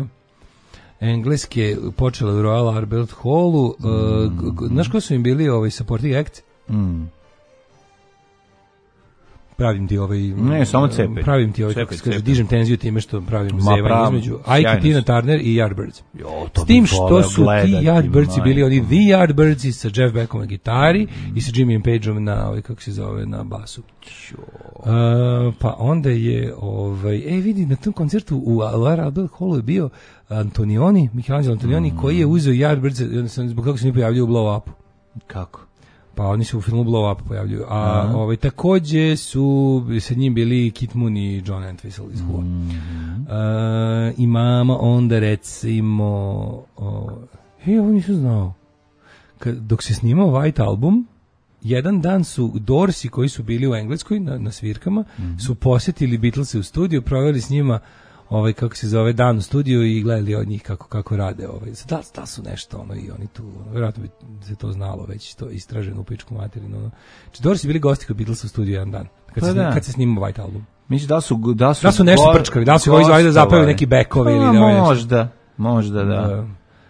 Engleske počela u Royal Albert Hallu. Uh, mm. Znaš ko su im bili ovaj supporting act? Mm. pravim ti ovaj ne samo cepaj, pravim ti ovaj cepaj, kako se kaže, dižem tenziju time što pravim zevanje između Ike, Tina Turner i Yardbirds. Jo, s tim što su ti Yardbirds bili oni The Yardbirds sa Jeff Beckom na gitari mm. i sa Jimmyem Pageom na ovaj kako se zove na basu. Uh, pa onda je ovaj ej vidi na tom koncertu u Lara Albert Hallu je bio Antonioni, Michelangelo Antonioni mm. koji je uzeo Yardbirds i onda se zbog toga se ne pojavljaju u Blow Upu. Kako? Pa oni se u filmu Blow Up pojavljuju. A uh-huh. ovaj, takođe su sa njim bili Kit Moon i John Entwistle iz Who. Mm-hmm. Uh, imamo onda recimo uh, hej, ovo nisam znao. Kad, dok se snimao White Album, jedan dan su Doorsi koji su bili u Engleskoj na, na svirkama, mm-hmm. su posjetili Beatlese u studiju, proveli s njima ovaj kako se zove dan u studiju i gledali od njih kako kako rade ovaj da, da su nešto ono i oni tu ono, verovatno bi se to znalo već to istraženo u pičku materinu ono. Či dobro su bili gosti kod Beatlesa u studiju jedan dan kad pa se da. kad se snimao White Album. Misliš da su da su da su nešto prčkali, da su izvali da zapevaju neki bekovi ili da možda možda da, da.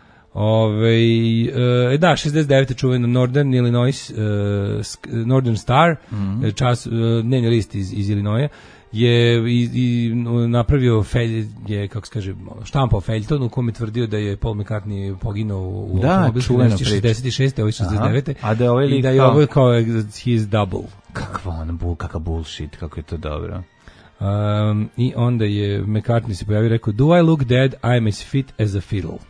Ove, e, da, šezdeset devete čuveno Northern Illinois, uh, Northern Star, mm-hmm. čas, uh, dnevni list iz, iz Illinoisa, je i, i napravio felj, je, kako se kaže, štampao feljton u kome tvrdio da je Paul McCartney poginuo u da, automobilskoj šezdeset šeste, ovo je šezdeset devete A da je ovaj i da je ovo kao his double. Kakva ona, bul, kakav bullshit, kako je to dobro. Um, I onda je McCartney se pojavio i rekao, do I look dead? I'm as fit as a fiddle.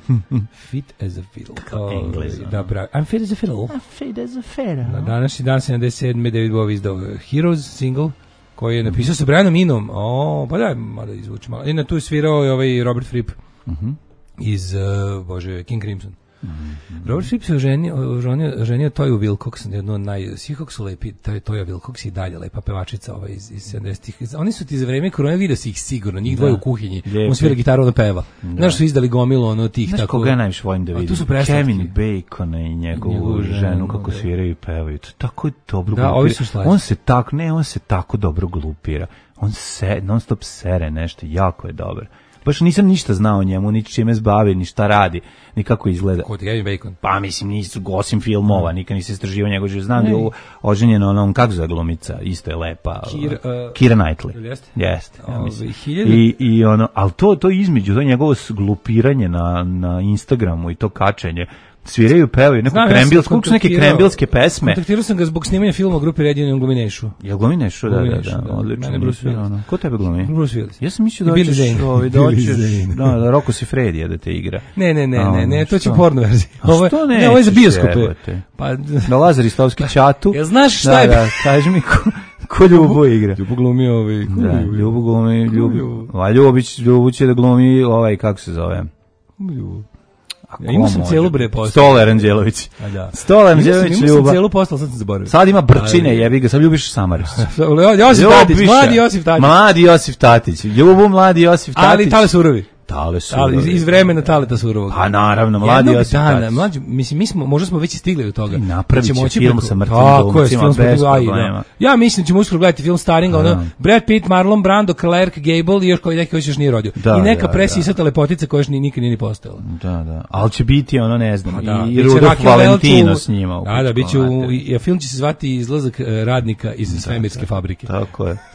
Fit as a fiddle. Kao Englez. Da, bravo. I'm fit as a fiddle. I'm fit as a fiddle. Na današnji dan sedamdeset sedme David Bowie izdao Heroes single, koji je napisao sa Brianom Inom. O, pa da, mada izvuči malo. I na tu je svirao i ovaj Robert Fripp uh-huh. iz, uh, bože, King Crimson. Mm-hmm. Robert Fripp se oženio, oženio, oženio Toju Wilcox, jedno od naj... Svi kako su lepi, Toja Wilcox i dalje lepa pevačica ovaj, iz, iz sedamdesetih. Oni su ti za vreme korone vidio si ih sigurno, njih dvoje u kuhinji. Lijepi. On svira gitaru, ona peva. Da. Znaš su izdali gomilu ono tih znaš tako... Znaš koga najviše volim da vidim? Tu su preslatki. Kevin Bacona i njegovu, njegovu ženu, ženu kako da. Sviraju i pevaju. To tako dobro da, glupira. Ovi su on se tako, ne, on se tako dobro glupira. On se non stop sere nešto, jako je dobar. Baš nisam ništa znao o njemu, ni čime se bavi, ni šta radi, ni kako izgleda. Kod Kevin Bacon? Pa mislim, nisu osim filmova, mm. nikad nisam istraživao njegov život. Znam da je oženjena onom, kako zove glumica, isto je lepa. Kir, uh, Kira Knightley. Jeste? Jeste, ja mislim. I, i ono, ali to, to između, to njegovo glupiranje na, na Instagramu i to kačenje, sviraju, pevaju, neko krembilske, koliko su neke krembilske pesme. Kontaktirao sam ga zbog snimanja filma u grupi Red Union glumi Nešu. Jel glumi Nešu? Da, da, da, da, odlično. Mene Bruce Willis. Ko tebe glumi? Bruce Willis. Ja sam mislio da hoćeš, ovaj, da hoćeš, da, da Rocco Siffredi da te igra. Ne, ne, ne, ne, ne, to će porno verzija. Ovo što ne? Ne, ovo je za bioskope. Pa da Lazar Istovski ćatu. Ja znaš šta je? Da, kaži mi ko ko Ljubo igra. Ljubo glumi ovaj. Da, Ljubo glumi, Ljubo. A Ljubić, Ljubo će da glumi ovaj, kako se zove? Ljubo. Ja imao sam celu bre posle. Stolar Anđelović. A da. Stolar Anđelović Ljuba. Imao sam celu posle, sad sam zaboravio. Sad ima Brčine, jebi ga, sad ljubiš Samarić. Josip Tatić, mladi Josip Tatić. Mladi Josip Tatić. Ljubu mladi Josip Tatić. Ali Tale Surovi. Tale Surovi. Ali iz vremena Taleta Surovog. A naravno, mladi Josip Tatić. Mlađi, mislim, mi smo, možda smo već stigli do toga. Napravit će film sa mrtvim glumcima, bez problema. Ja mislim da ćemo uskoro gledati film starring, ono, Brad Pitt, Marlon Brando, Clark Gable i još koji neki koji još nije rodio. I neka presisata lepotica koja još nikad nije ni postojala. Da, da. Ali će biti ono, ne znam, i Rudolf Valentino s njima. Da, da, biće u film će se zvati Izlazak radnika iz svemirske fabrike. Tako je.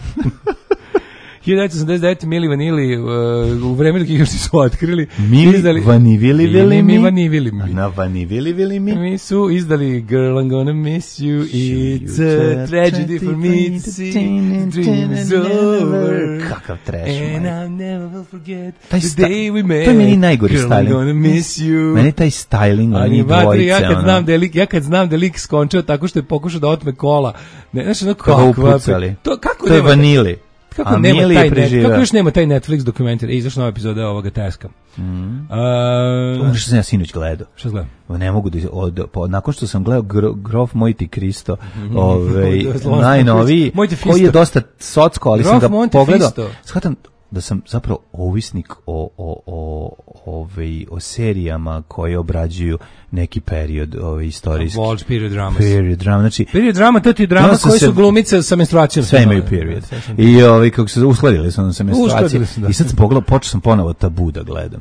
hiljadu devetsto osamdeset devete Mili Vanili uh, u vreme dok ih još su otkrili Mili izdali, Vanivili Vili mi Vanivili mi na Vanivili Vili mi mi su izdali Girl I'm Gonna Miss You It's a tragedy for me to see the dream is over kakav trash and I never will forget the day we met to je meni najgori styling Girl I'm Gonna Miss You meni taj styling oni dvojice ja kad znam da je lik ja kad znam da je lik skončao tako što je pokušao da otme kola ne znaš ono kakva to kako to je Vanili. Kako, nema taj net, kako još nema taj Netflix dokumentar? E, izašla nova epizoda ovoga Teska. Mm. Uh, ono što sam ja sinoć gledao. Što gledao? Ne mogu da... Od, po, nakon što sam gledao gro, Grof Mojti Kristo, mm-hmm. ovaj, najnoviji, koji je dosta socko, ali Grof sam ga Monte pogledao. Shvatam da sam zapravo ovisnik o, o, o, ove, o serijama koje obrađuju neki period ove, istorijski. Walsh period dramas. Period drama, znači... Period drama, to ti je drama koje su glumice sa menstruacijom. Sve imaju period. I ovi, kako se uskladili su nam sa menstruacijom. I sad sam pogledao, počeo sam ponovo Tabu da gledam.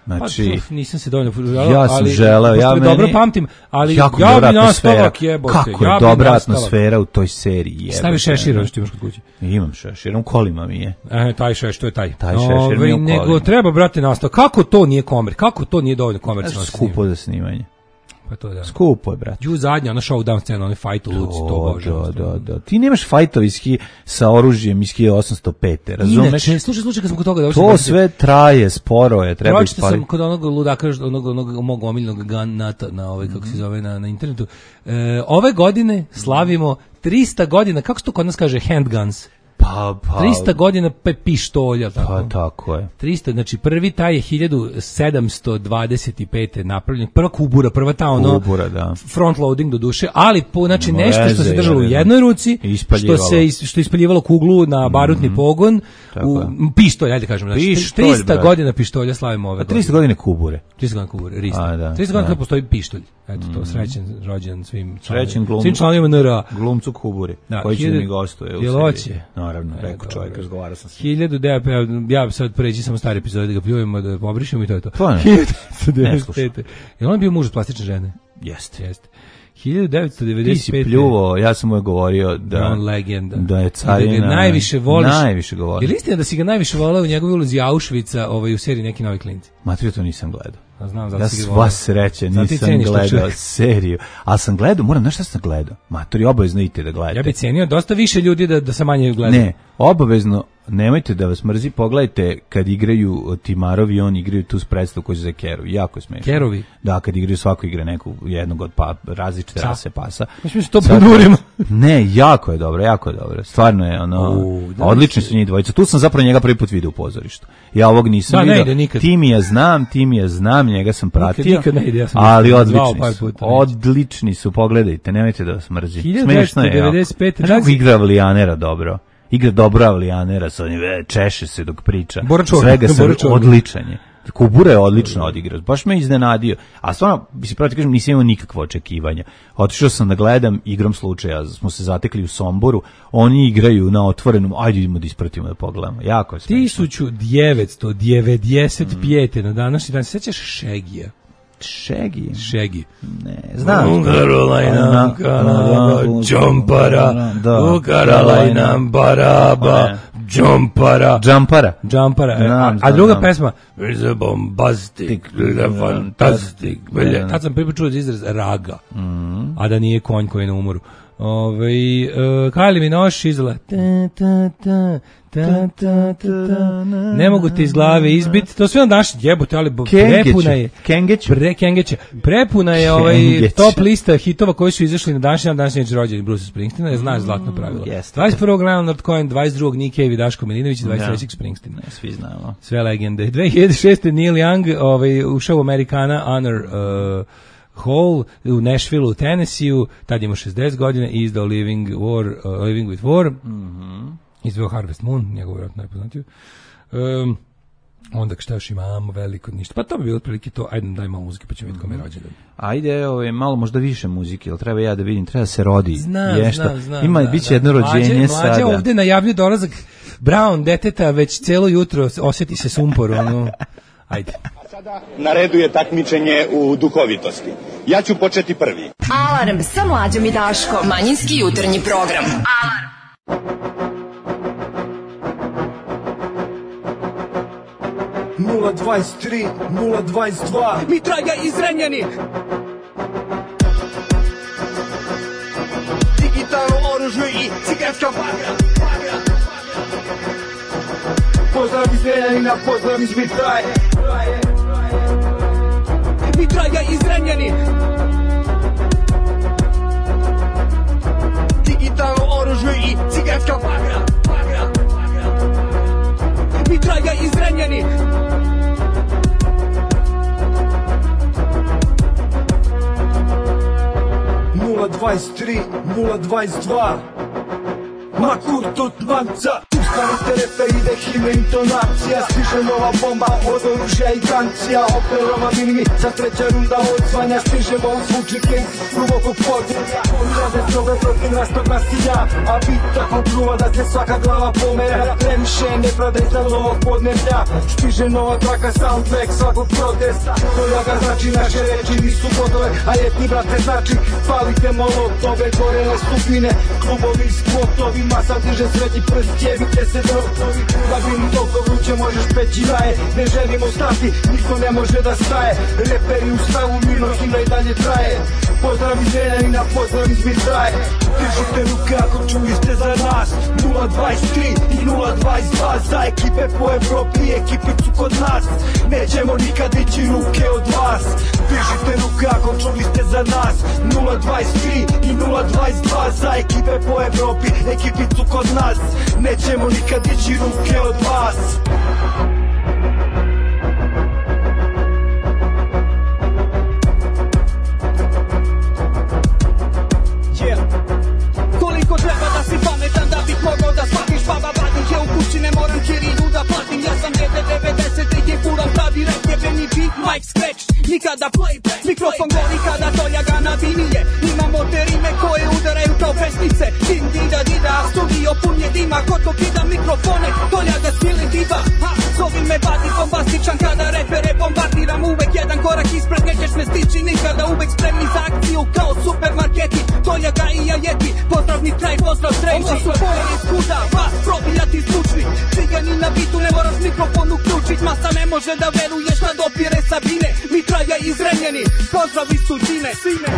Znači, pa, nisam se dovoljno želeo, ja sam ali, želeo, ja meni, dobro pamtim, ali jako ja dobra bi nastavak jebote. Kako je ja dobra atmosfera u toj seriji jebote. Stavi šešir, što imaš kod kuće. Imam šešir, on kolima mi je. E, taj šešir, to je taj. Taj šešir mi je u kolima. Nego treba, brate, nastavak. Kako to nije komer? Kako to nije dovoljno komercijalno? Skupo za snimanje. Pa to da. Skupo je, brate. Ju zadnja, ona showdown scena, onaj fight u Luci, to bože. Da, da, da. Ti nemaš fajtova sa oružjem iz hiljadu osamsto pete, razumeš? Inače, slušaj, slušaj, kad sam kod toga... Da to sve traje, sporo je, treba ispaliti. Pročito sam kod onog ludaka, onog, onog mog omiljenog Ganata, na ovaj, kako se zove, na, na internetu. E, ove godine slavimo trista godina, kako se to kod nas kaže, handguns? Pa, pa, trista godina pe pištolja, tako. Pa tako je. trista, znači prvi taj je hiljadu sedamsto dvadeset pete napravljen, prva kubura, prva ta ono kubura, da. Front loading do duše, ali po, znači nešto Reze, što se držalo u jednoj ruci, što se što ispaljivalo kuglu na barutni mm-hmm. pogon, u pištolj, ajde kažemo, znači pištolj, trista brate. Godina pištolja slavimo ove. A trista godine kubure. trista godina kubure, rista. Da, trista godina da. Postoji pištolj. Eto to, srećen rođendan svim srećen glum, svim članovima N R A. Glumcu kubure, da, koji će mi gostuje u seriji. Naravno, rekao čovjek, razgovarao sam se. hiljadu devet, ja sad pređi samo stare epizode da ga pljujemo, da pobrišemo i to je to. To ne. devedeset pete. Je on bio muž od plastične žene? Jeste. Jeste. hiljadu devetsto devedeset pete. Ti si pljuvo, ja sam mu je govorio da, da je carina. Da ga najviše voliš. Najviše govori. Je li istina da si ga najviše volao u njegovoj ulozi Auschwitza ovaj, u seriji Neki novi klinci? Mater, to nisam gledao. A znam, zato ja si ga sva sreće nisam gledao seriju. A sam gledao, moram, znaš šta sam gledao? Mater, obavezno idite da gledate. Ja bih cenio dosta više ljudi da, da se manje gledaju. Ne, obavezno, nemojte da vas mrzi, pogledajte kad igraju Timarovi, on igraju tu predstavu koju se zove Kerovi, jako je smešno. Kerovi? Da, kad igraju svako igra neku, jednog od pa, različite Sa. rase pasa. Mislim se to podurimo. Ne, jako je dobro, jako je dobro. Stvarno je, ono, U, odlični su njih dvojica. Tu sam zapravo njega prvi put vidio u pozorištu. Ja ovog nisam da, vidio. Timija znam, Timija znam, njega sam pratio. Nikad, nikad ne ide, ja sam ali odlični su. Puta, odlični su, pogledajte, nemojte da vas mrzi. Smešno je. devedeset pete. Kako igra Avlijanera dobro. Igra dobro Avlijanera, sa onim češe se dok priča. Boračor, svega se odličan je. Kubura je odlično odigrao. Baš me iznenadio. A stvarno, bi se pravo ti kažem, nisam imao nikakvo očekivanja. Otišao sam da gledam, igrom slučaja, smo se zatekli u Somboru, oni igraju na otvorenom, ajde idemo da ispratimo da pogledamo. Jako je smešno. tisuću devetsto devedeset pete mm. na današnji dan, sećaš Šegija? Šegi? Šegi. Ne, znam. U Carolina, Kanaba, Džompara, u Carolina, Baraba, Džompara. Džampara. Džampara. A, a druga pesma, It's a bombastic, a fantastic. Tad sam prvi čuo izraz raga, a da nije konj koji je na umoru. Ove, uh, Kali Minoši izla ta, ta, ta, ta, ta, ta, ne mogu te iz glave izbiti, to sve on daš jebote, ali prepuna je Kengeće. Pre, Kengeće. Prepuna je ovaj top lista hitova koji su izašli na današnji dan, današnji rođendan Bruce Springsteena, je znaš zlatno pravilo. Yes, dvadeset prvog Leonard Cohen, dvadeset drugog Nick Cave i Daško Milinović, dvadeset trećeg Springsteen. Ne, svi znamo. Sve legende. dve hiljade šeste Neil Young ovaj, ušao u Americana Honor uh, Hall u Nashville u Tennessee-u, tad ima šezdeset godina i izdao Living, War, uh, Living with War, mm-hmm. izveo Harvest Moon, njegov vjerojatno najpoznatiju. Um, onda šta još imamo veliko ništa. Pa to bi bilo otprilike to, ajde daj malo muzike pa ćemo vidjeti kome je rođendan. Ajde, ove, malo možda više muzike, jel treba ja da vidim, treba se rodi. Znam, ješta. znam, znam. Ima, da, bit će da. jedno rođenje mlađe, sada. Mlađe ovde najavljuje dolazak Brown deteta, već celo jutro osjeti se sumpor, ono, ajde. Sada na redu je takmičenje u duhovitosti. Ja ću početi prvi. Alarm sa Mlađom i Daškom. Manjinski jutarnji program. Alarm. nula dvadeset tri, nula dvadeset dva. Mitralja iz Renjanin. Digitalno oružje i cigarska bagra. Pozdrav iz Renjanina, pozdrav iz Mitraje. Mitralja iz Renjanin. Digitalno oružje i cigarska bagra. Mitralja iz Renjanin. nula dvadeset tri, nula dvadeset dva. Makur Tutmanca. Ostanite referi da himne intonacija, stiže nova bomba od oružja i gancija. Operova minimi, sa treća runda odzvanja, stižemo u zvučnike glubokog podzemlja. Rade sobe protiv rastog nasilja, a bit tako gruva da se svaka glava pomera. Previše nepravda iznad novog podneblja, stiže nova traka, soundtrack svakog protesta. Doljaga znači naše reči nisu gotove, a jetni brate znači palite molotove. Gorele stupine, klubovi, skvotovi, masa diže srednji prst, jebite se drotovi. Da bi mi toliko vruće možeš peći raje, ne želimo stati, niko ne može da staje. Reperi u stavu, mirno himna i dalje traje. Pozdrav iz Renjanina, pozdrav iz Mitraje. Držite ruke ako čuli ste za nas. Nula dvadeset tri i nula dvadeset dva za ekipe po Evropi i ekipicu kod nas. Nećemo nikad dići ruke od vas. Držite ruke ako čuli ste za nas. Nula dvadeset tri i nula dvadeset dva za ekipe po Evropi, ekipicu kod nas. Nećemo nikad dići ruke od vas. Koliko treba da si pametan da bih mogao da shvatiš, baba vadnih je u kući, ne moram kirinu da platim. Ja sam dete devedesetih i furam pravi rap, jebeni beat, mic scratch, nikada playback. Mikrofon gori kada doljaga na vinije, imamo te rime koje udaraju kao pesnice. Din dida dida, studio pun je dima, kod ko kida mikrofone, doljaga skili diva. Ha, zovi me badi bombastičan kada repere bombardiram, uvek jedan korak ispred, nećeš me stići nikada, uvek spremni za akciju kao supermarketi. Doljaga i ja jeti, pozdravni kraj, pozdrav sreći. Ovo su boje iz kuda, vas probijati zvučni. Cigani na bitu, ne moraš mikrofon uključit. Masa ne može da veruje šta dopire Sabine. Mitraja izrenjeni, pozdravi suđine. Sine.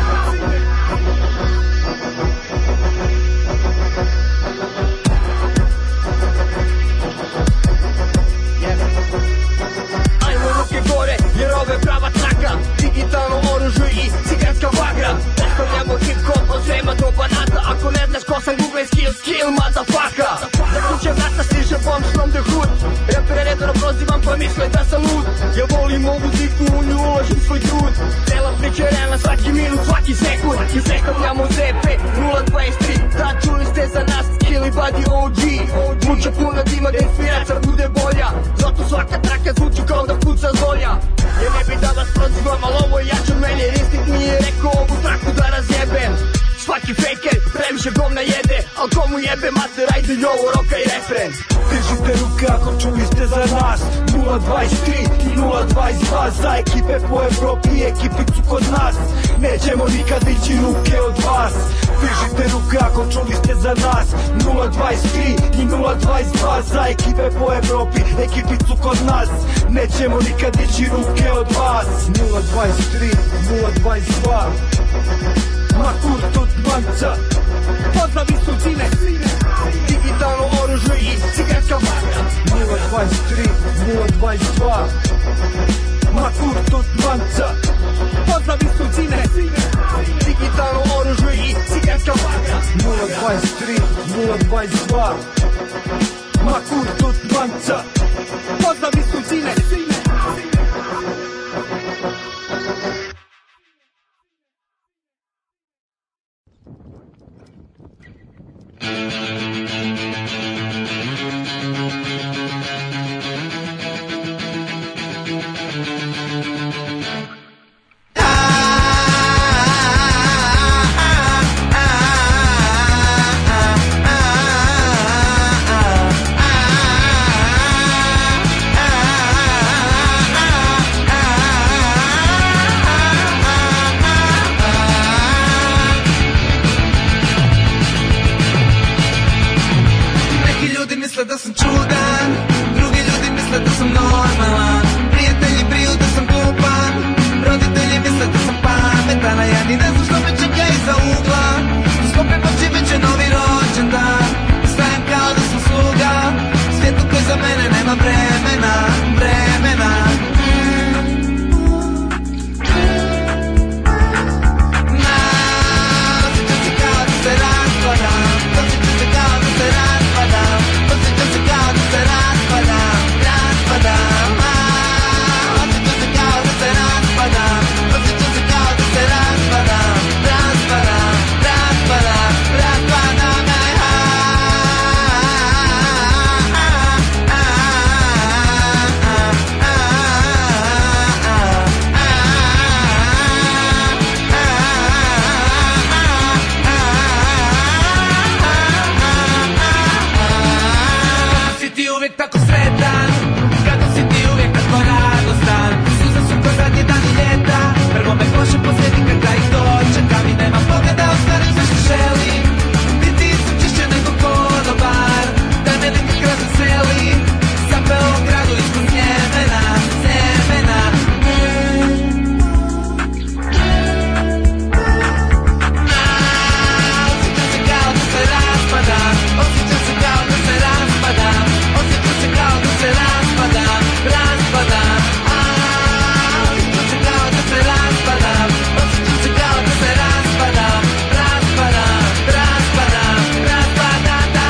Ajmo ruke gore, jer ovo je prava traka. Digitalno oružje i ciganska vagra. Predstavljamo hip-hop od Srema do Banata. Ako ne znaš ko sam, google skill, skill, motherfucker. Za kuće vrata stiže bombs from the hood. Repere redano prozivam pa misle da sam lud. Ja volim ovu diku, u nju uložim svoj trud. Cela priča je realna, svaki minut, svaki sekund. I predstavljamo Z P nula dvadeset tri. Da, čuli ste za nas, skill i body O G. Muča puna dima da inspiracija bude bolja. Zato svaka traka zvuči kao da kuca zolja. Ja ne bi da vas prozivam, ali ovo je jače od mene. Jer instinkt mi je rekao ovu traku da razjebem. Svaki faker previše govna jede, al komu jebe mater, ajde i ovo roka i refren. Držite ruke ako čuli ste za nas. Nula dvadeset tri i nula dvadeset dva za ekipe po Evropi i ekipicu kod nas. Nećemo nikad dići ruke od vas. Držite ruke ako čuli ste za nas. Nula dvadeset tri i nula dvadeset dva za ekipe po Evropi, ekipicu kod nas. Nećemo nikad dići ruke od vas. Nula dvadeset tri, nula dvadeset dva Makur tot banca. Pozdravi suđine. Digitalno oružje i ciganska vagra. Nula dvadeset tri, nula dvadeset dva Makur tot banca. Pozdravi suđine. Digitalno oružje i ciganska vagra. Nula dvadeset tri, nula dvadeset dva Makur tot banca. Pozdravi suđine. Da sam čudan, drugi ljudi misle da sam normalan. Prijatelji briju da sam glupan, roditelji misle da sam pametan. A ja ni ne znam što me čeka iza ugla. Skope noći već je novi rođendan. Stajem kao da sam sluga svijetu koji za mene nema vremena, vremena. Na, osjećam se kao da se raspadam. Osjećam se kao da se raspadam. Osjećam se kao da se raspadam, raspadam. uvijek tako sretan, kako si ti uvijek tako radostan. Suze su ko zadnji dani ljeta, prvo me koše posljednji kad kraj dočeka mi. Nema pogleda, ostvarim sve što želim, biti sam češće nego konobar. Daj me neki grad da seli, sa Beogradu ispod Njemena, Njemena. Osjećam se kao da se raspadam, osjećam se kao da se raspadam, osjećam se kao da se raspadam, raspadam. Osjećam se kao da se raspadam, osjećam se kao da se raspadam, raspadam, raspadam, raspadam, da.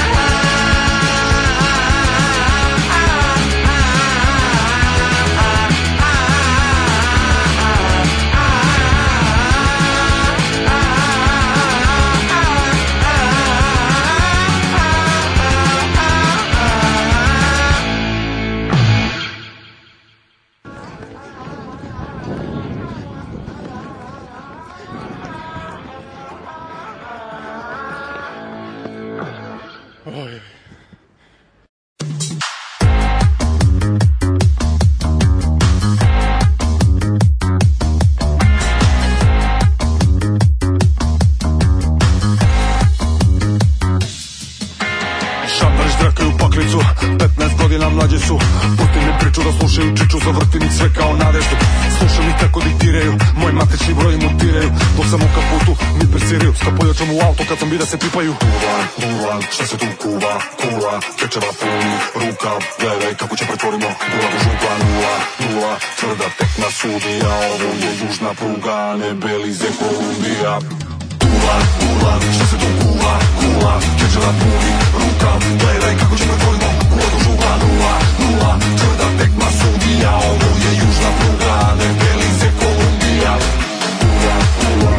Šandariš drekaju paklicu, petnaest godina mlađi su. Pusti mi priču da slušaju čiču, zavrtim ih sve kao nadeždu. Slušam ih kako diktiraju, moj matični broj mutiraju. Dok sam u kaputu mi persiraju, skapoljačom u auto kad sam vidio se pipaju. Kuva, kuva, šta se tu kuva, kuva, kečeva puni, ruka, gledaj kako će pretvorimo. Gula do župa, nula, nula, tvrda tekna sudija. Ovo je južna pruga, ne Belize, Kolumbija. Kuva, kuva, šta se tu kuva, kuva, kečeva puni, ruka, gledaj kako će pretvorimo. Gula do župa, nula, nula, tvrda tekna sudija. Ovo je južna pruga, ne Belize, Kolumbija. Kuva, kuva,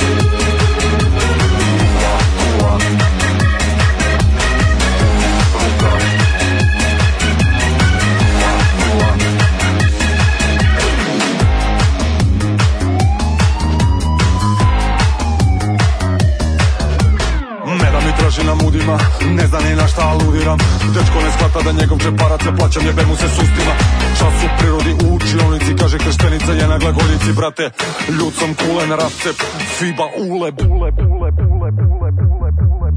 kuva, kuva, traži na mudima, ne zna ni na šta aludiram. Dečko ne shvata da njegov džeparac se plaćam, jebe mu se sustima. Čas u prirodi u učionici, kaže krštenica je na glagoljici. Brate, ljud sam kulen, rascep, fiba, uleb, uleb, uleb, uleb, uleb, uleb.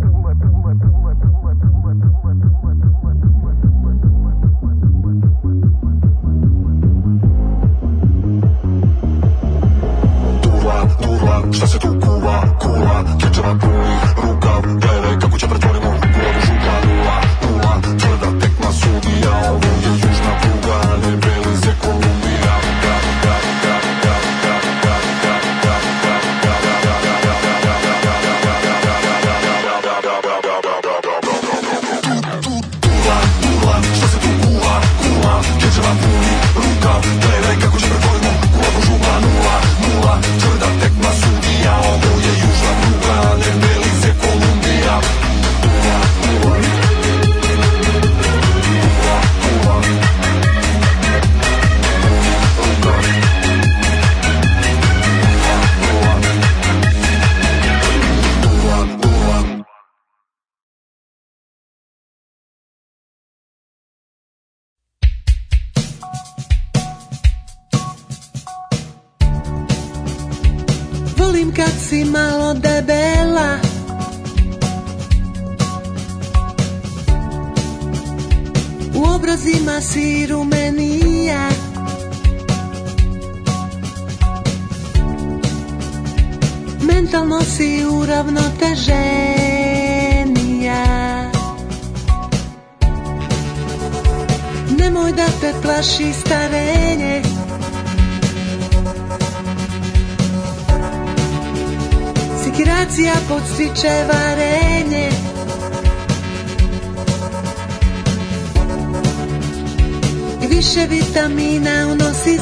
Šta se tu kuva, kuva, kečeva puni, ruka, gledaj kako će pretvorimo. Gula do župa, nula, nula, tvrda tekma sudija. Ovo je južna pruga, ne Belize, Kolumbija. Kuva, kuva, šta se tu kuva, kuva, kečeva puni, ruka, gledaj kako će pretvorimo. Gula do župa, nula, nula, tvrda tekma sudija. Ovo je južna pruga, ne Belize, Kolumbija. Kuva, kuva, kuva, kuva, ruka, kuva, kuva, kuva. Volim kad si malo debela, u obrazima si rumenija, mentalno si uravnoteženija. Nemoj da te plaši starenje, sikiracija podstiče varenje. I više vitamina unosi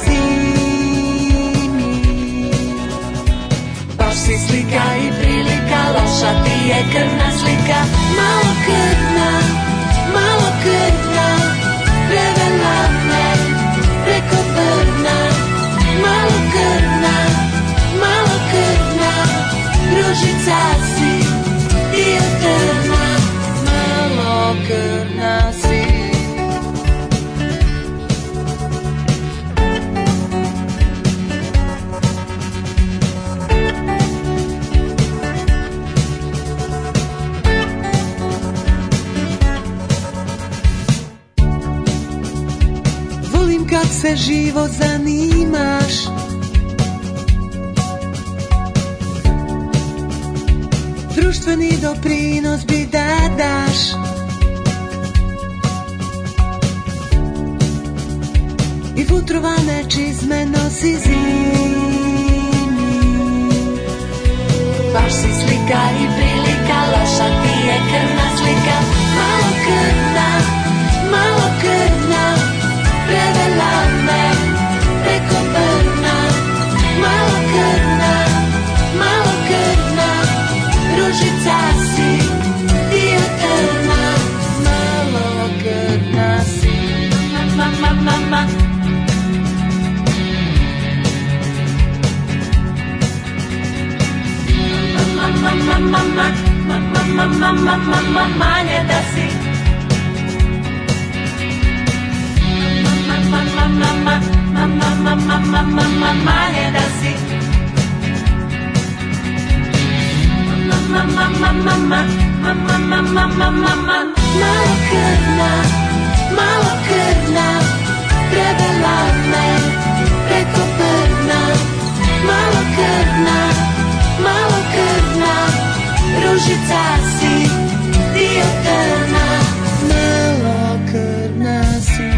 zimi. Baš si slika i prilika, loša ti je krvna slika. Malo krvna, malo krvna, prevela me preko brvna. Malo krvna, malo krvna, ružica si i eterna. Malo krvna si. kad se živo zanimaš. Društveni doprinos bi da daš. I futrovane čizme nosi zimi. Baš si slika i prilika, loša ti je krvna slika. Malo krvna, malo krvna, prevela me preko brna. Malo krvna, malo krvna, ružica si, dio trna. Malo krvna si, ma, ma, ma, ma. Mama, mama, mama, mama, mama, mama, nie da si. Mama, mama, mama, mama, mama, mama, mama, nie da si. Mama, mama, mama, mama, mama, mama, mama, malo krvna, malo krvna, prevela me preko brna. Malo krvna, malo krvna, ružica si, dio trna. Malo krvna si.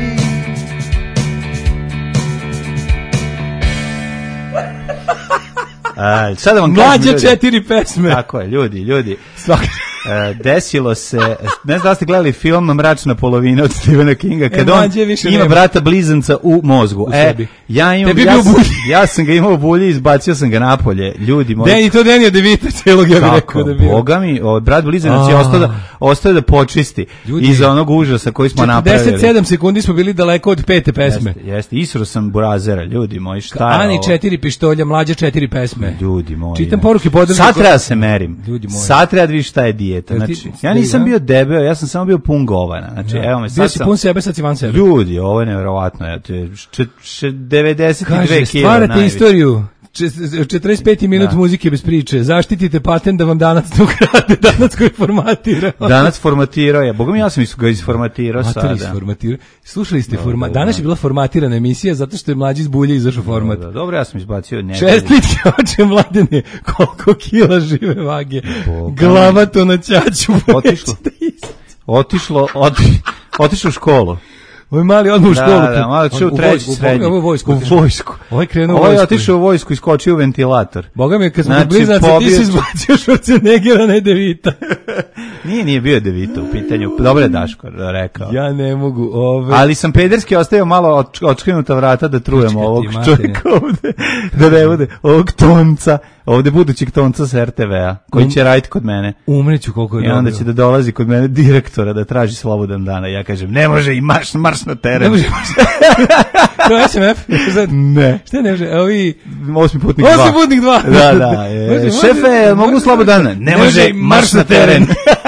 A, sada vam mlađe četiri pesme. Tako je, ljudi, ljudi. Svaki Uh, desilo se, ne znam da ste gledali film Mračna polovina od Stephena Kinga, kad e, on ima nema. brata blizanca u mozgu. U e, ja, imam, ja, sam, ja sam ga imao u bulji, izbacio sam ga napolje. Ljudi moji. Deni, to Denio DeVito celog, ja bih rekao da bi. Boga mi, o, brat blizanac je ostao da, ostao da počisti ljudi, iza onog užasa koji smo napravili. četrdeset sedam sekundi smo bili daleko od pete pesme. Jeste, jeste. Isro sam burazera, ljudi moji, šta je Ani ovo? četiri pištolja, mlađe četiri pesme. Ljudi moji. Čitam poruke podrške. Sad treba se merim. Sad treba da vidiš šta je dijeta. Znači, ja nisam bio debeo, ja sam samo bio pun govana. Znači, ja. evo me, sad sam... pun sebe, sad si van sebe. Ljudi, ovo je nevjerovatno. Ja, devedeset dve Kaže, kila stvarate najviše. Istoriju. četrdeset peti minut da. muzike bez priče. Zaštitite patent da vam danas ne ukrade. Danas koji formatira. Danas formatirao je. Boga mi, ja sam ga isformatirao sada. Isformatirao. Slušali ste, forma... danas je bila formatirana emisija zato što je mlađi iz bulje izašao format. Da, da. Dobro, ja sam izbacio njega. Čestitke oče Mladene, koliko kila žive vage. Boga. Glava to na ćaću. Otišlo. Otišlo, otišlo u školu. Ovo je mali odmah u školu. Da, da, malo ću u treći srednji. Ovo je vojsku. U vojsku. Ovo je krenuo u vojsku. Ovo je otišao u vojsku, iskočio u ventilator. Boga mi, kad smo znači, bliznaci, ti si izbacio Schwarzeneggera, ne DeVita. Nije, nije bio DeVito u pitanju. Dobro je Daško rekao. Ja ne mogu ove... Ali sam pederski ostavio malo očkrinuta vrata da trujem ovog čovjeka ovde. Da ne bude ovog tonca. Ovde budućeg tonca sa R T V-a, koji um, će raditi kod mene. Umreću koliko je I onda će da dolazi kod mene direktora da traži slobodan dana. Ja kažem, ne može i marš, marš na teren. Ne može. To je S M F? Ne. Šta ne može? Ovi... Osmi putnik dva. Osmi putnik dva. Da, da. Je. Šefe, mogu slobodan dana? Ne može i marš na teren.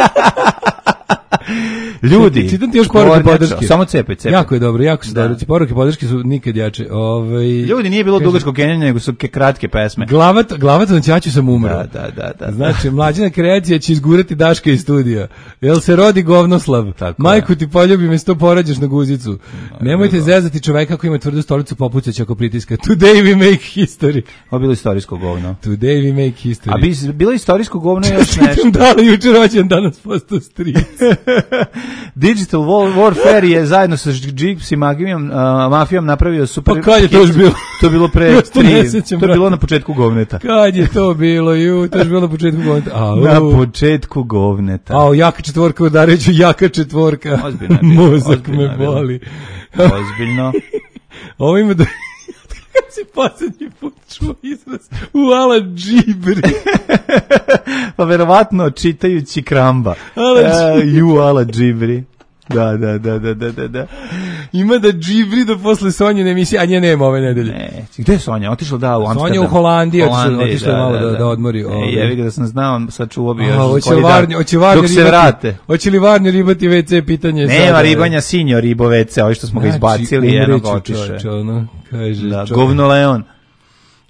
Ljudi, čitam ti još poruke podrške. Samo cepaj, cepaj. Jako je dobro, jako su dobro. Poruke podrške su nikad jače. Ovaj ljudi, nije bilo dugačko kenjanje, nego su kratke pesme. Glavat, glavat na ćaću sam umro. Da, da, da, da. Znači, mlađina kreacija će izgurati Daška iz studija. Jel se rodi govnoslav? Tako Majku je. Ti poljubi me sto porađaš na guzicu. No, nemojte no, zezati čoveka koji ima tvrdu stolicu, popucać ako pritiska. Today we make history. Ovo bilo istorijsko govno. Today we make history. A bi bilo istorijsko govno još nešto. Da li jučer rođen, danas postao stric. Digital Warfare je zajedno sa Gypsy magijom, uh, mafijom napravio super. Pa kad je to još bilo? To je bilo pre tri. Nesećam, to je bilo na početku govneta. Kad je to bilo? Ju, to je bilo na početku govneta. Au. Na početku govneta. Au, jaka četvorka udareću, jaka četvorka. Ozbiljno. Mozak me boli. Ozbiljno. Ovo ima da... Kad si posljednji put čuo izraz u ala džibri. Pa verovatno čitajući Kramba. Ala džibri. Ju ala džibri. Da, da, da, da, da, da. Ima da džibri do posle Sonjine emisije, a nje nema ove nedelje. Ne, gde je Sonja? Otišla da u Amsterdam. Sonja u Holandiji, Holandiji otišla da, malo da, da, da odmori. Ove. E, jevi ga da sam znao, sad čuo bi još koji dan, dok se vrate. Hoće li Varnje ribati ve ce pitanje? Nema sada, ribanja, sinjo ribo ve ce, ovi što smo znači, ga izbacili, jednog otiše. Ono, kaže, da, govno Leon.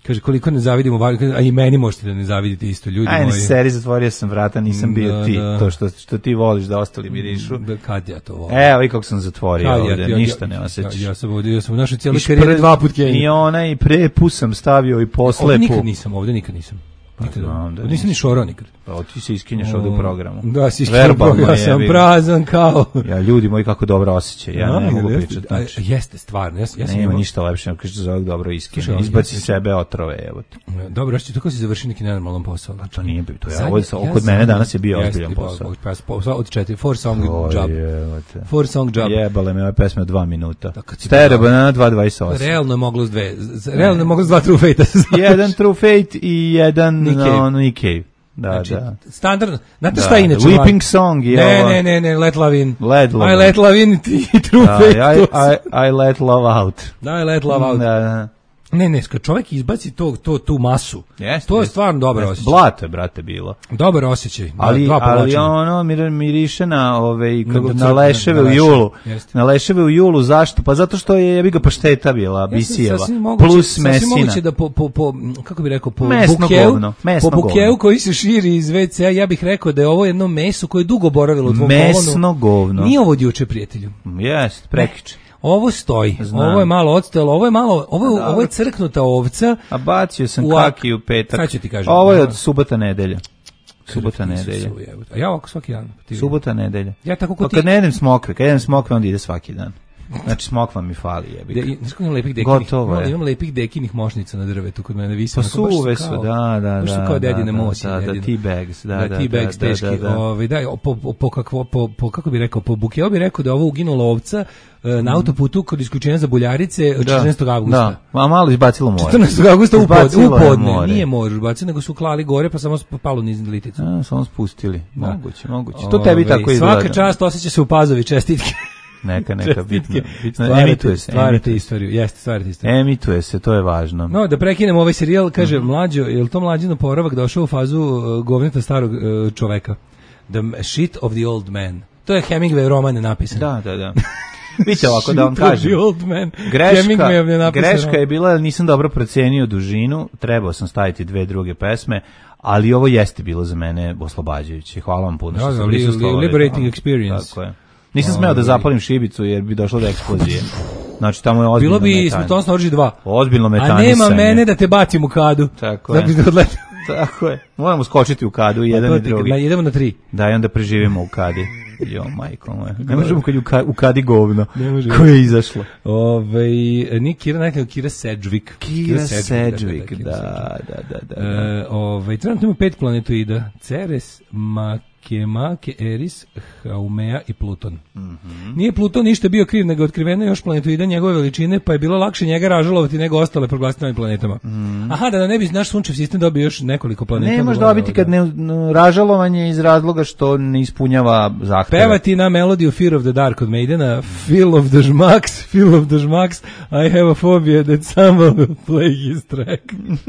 Kaže, koliko ne zavidimo, a i meni možete da ne zavidite isto, ljudi Aj, moji. Aj, seri, zatvorio sam vrata, nisam bio da, ti. Da. To što, što ti voliš da ostali mirišu. Da, kad ja to volim. Evo i kako sam zatvorio kad ovde, ja, ja, ništa ja, ne osjećaš. Ja, ja sam ovdje, ja sam u našoj cijeloj karijeri dva put kenju. I onaj prepu sam stavio i poslepu. Ovdje nikad nisam, ovdje nikad nisam. Nikad, da nisam ni šorao nikad. Pa ti se iskinješ ovdje u programu. Da, si iskinješ, ja sam prazan kao. Ja, ljudi moji kako dobro osjećaj, ja ne mogu pričati. Znači. Jeste, stvarno. Ja, ja sam nema imao... ništa lepše, nego kažeš da zove dobro iskinje. Izbaci sebe otrove, evo te. Dobro, što tako si završi neki nenormalan posao. A to nije bio, to je ovo kod mene danas je bio ozbiljan posao. Od četiri, four song job. Four song job. Jebale me ove pesme dva minuta. Stereo banana dva dvadeset osam. Realno je moglo s dve. Realno je moglo s dva True Fate. Jedan True Fate i jedan Nick Cave. Da, znači, da. Standardno. Znate šta je inače? Weeping Song je ne, ovo. Ne, ne, ne, Let Love In. Let Love I Let Love In ti True da, Fate. I, I, I Let Love Out. Da, I Let Love Out. Da, da. Ne, ne, kad čovjek izbaci to, to, tu masu, yes, to je yes. stvarno dobar osjećaj. Blato je, brate, bilo. Dobar osjećaj. Ali, dva ali ono mir, miriše na, ove, kako, na leševe na, na u julu. Jeste. Na leševe u julu, zašto? Pa zato što je jebi ga pašteta bila, bisijeva, plus mesina. Sasvim moguće da po, po, po, kako bi rekao, po mesno bukeu, govno, mesno po bukeu govno. Koji se širi iz ve ce a, ja bih rekao da je ovo jedno meso koje je dugo boravilo u tvom kolonu. Mesno govno. Nije ovo od juče, prijatelju. Jest, prekiče. Ovo stoji, znam. Ovo je malo odstojalo, ovo je malo, ovo je, ovo je crknuta ovca. A bacio sam kaki u petak. Sad ću ti kažem. Ovo je od subota nedelja. Subota nedelja. A ja ovako svaki dan. Subota nedelja. Ja tako kod ti. Kad ne jedem smokve, kad jedem smokve onda ide svaki dan. Znači smokva mi fali, jebi. Znaš kako imam lepih dekinih, imam, imam lepih dekinih mošnica na drvetu kod mene visi. Pa suve su, da, da, baš da. kao dedine moći. Da, da, tea bags, da, da. Tea bags teški. Ovaj da, po po kakvo po po kako bi rekao, po bukeo bi rekao da ovo uginulo ovca na autoputu kod isključenja za Buljarice od četrnaestog avgusta. Da, a malo izbacilo more. četrnaestog avgusta u podne, nije more izbacilo, nego su klali gore pa samo palo niz liticu. A, samo spustili. Moguće, moguće. To tebi tako izgleda. Svaka čast, osjeća se u Pazovi, čestitke. Neka, neka, bitno. Emituje se. Stvarate istoriju, jeste, stvarate istoriju. Emituje se, to je važno. No, da prekinemo ovaj serijal, kaže, mm-hmm. Mlađo, je li to Mlađino Poravak došao u fazu uh, govneta starog uh, čoveka? The shit of the old man. To je Hemingway roman je napisan. Da, da, da. Vidite ovako da vam kažem. Greška, je greška je bila, nisam dobro procenio dužinu, trebao sam staviti dve druge pesme, ali ovo jeste bilo za mene oslobađajuće. Hvala vam puno. No, no, li, li, liberating experience. Tako je. Nisam smeo da zapalim šibicu jer bi došlo do eksplozije. Znači tamo je ozbiljno metanje. Bilo bi Smrtonosno oružje dva. Ozbiljno metanisanje. A nema mene da te bacim u kadu. Tako je. Tako je. Moramo skočiti u kadu, jedan i drugi. Da, idemo na tri. Da, i onda preživimo u kadi. Jo, majko moja. Ne možemo kad je u kadi govno koje je izašlo. Ove, nije Kira, nekako Kira Sedgwick. Kira Sedgwick, da, da, da. da, da. E, ove, trenutno ima pet planetoida. Ceres, Makemake, Eris, Haumea i Pluton. Mm-hmm. Nije Pluton ništa bio kriv, nego otkriveno još planetoida njegove veličine, pa je bilo lakše njega ražalovati nego ostale proglasiti novim planetama. Mm-hmm. Aha, da ne bi naš sunčev sistem dobio još nekoliko planeta. Ne može dobiti kad ne, ražalovanje iz razloga što ne ispunjava zahteve. Pevati na melodiju Fear of the Dark od Maidena, Feel of the Žmaks, Feel of the Žmaks, I have a phobia that someone will play his track.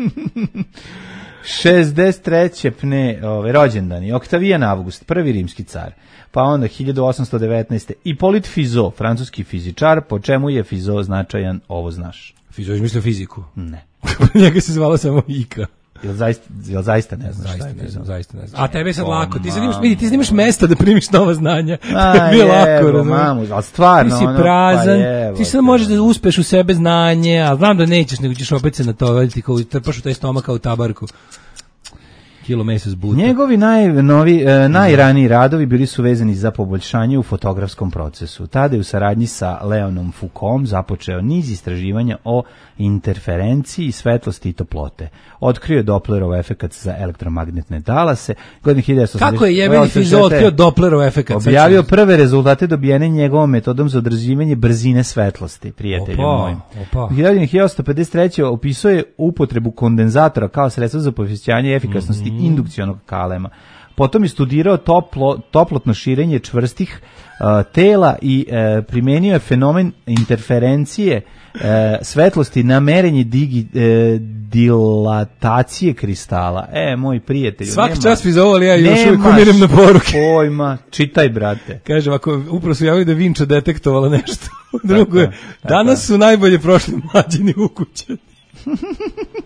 šezdeset treće pne ove, rođendani, Oktavijan Avgust, prvi rimski car, pa onda hiljadu osamsto devetnaeste Hippolyte Fizeau, francuski fizičar, po čemu je Fizeau značajan, ovo znaš. Fizeau je mislio fiziku? Ne. Njega se zvala samo Ika. Jel zaista, jel zaista ne znaš zaista šta je ne znam, zaista ne znam. A tebe je sad lako, ti sad imaš, vidi, ti sad imaš mesta da primiš nova znanja. A, je lako, jebo, mamu, ali stvarno. Ti si ono, prazan, pa jevo, ti sad možeš da uspeš u sebe znanje, ali znam da nećeš, nego ćeš opet se natovariti, kao trpaš u taj stomak kao u tabarku. Kilo mesec buta. Njegovi najnovi, e, najraniji radovi bili su vezani za poboljšanje u fotografskom procesu. Tada je u saradnji sa Leonom Foucaultom započeo niz istraživanja o interferenciji, svetlosti i toplote. Otkrio je Dopplerov efekat za elektromagnetne talase. Godine hiljadu devetsto osamdeset Kako je jebeni Fizeau otkrio Dopplerov efekat? Objavio prve rezultate dobijene njegovom metodom za određivanje brzine svetlosti, prijatelju mojim. U hiljadu osamsto pedeset treće opisuje upotrebu kondenzatora kao sredstvo za povećanje efikasnosti mm-hmm. indukcionog kalema. Potom je studirao toplo, toplotno širenje čvrstih uh, tela i uh, primenio je fenomen interferencije uh, svetlosti na merenje digi, uh, dilatacije kristala. E, moj prijatelju, svaki čas Fizeau, ali ja još uvijek umirim na poruke. Pojma, čitaj, brate. Kaže, ako upravo su javili da Vinča detektovala nešto. Drugo je, danas su najbolje prošli Mlađini ukućeni.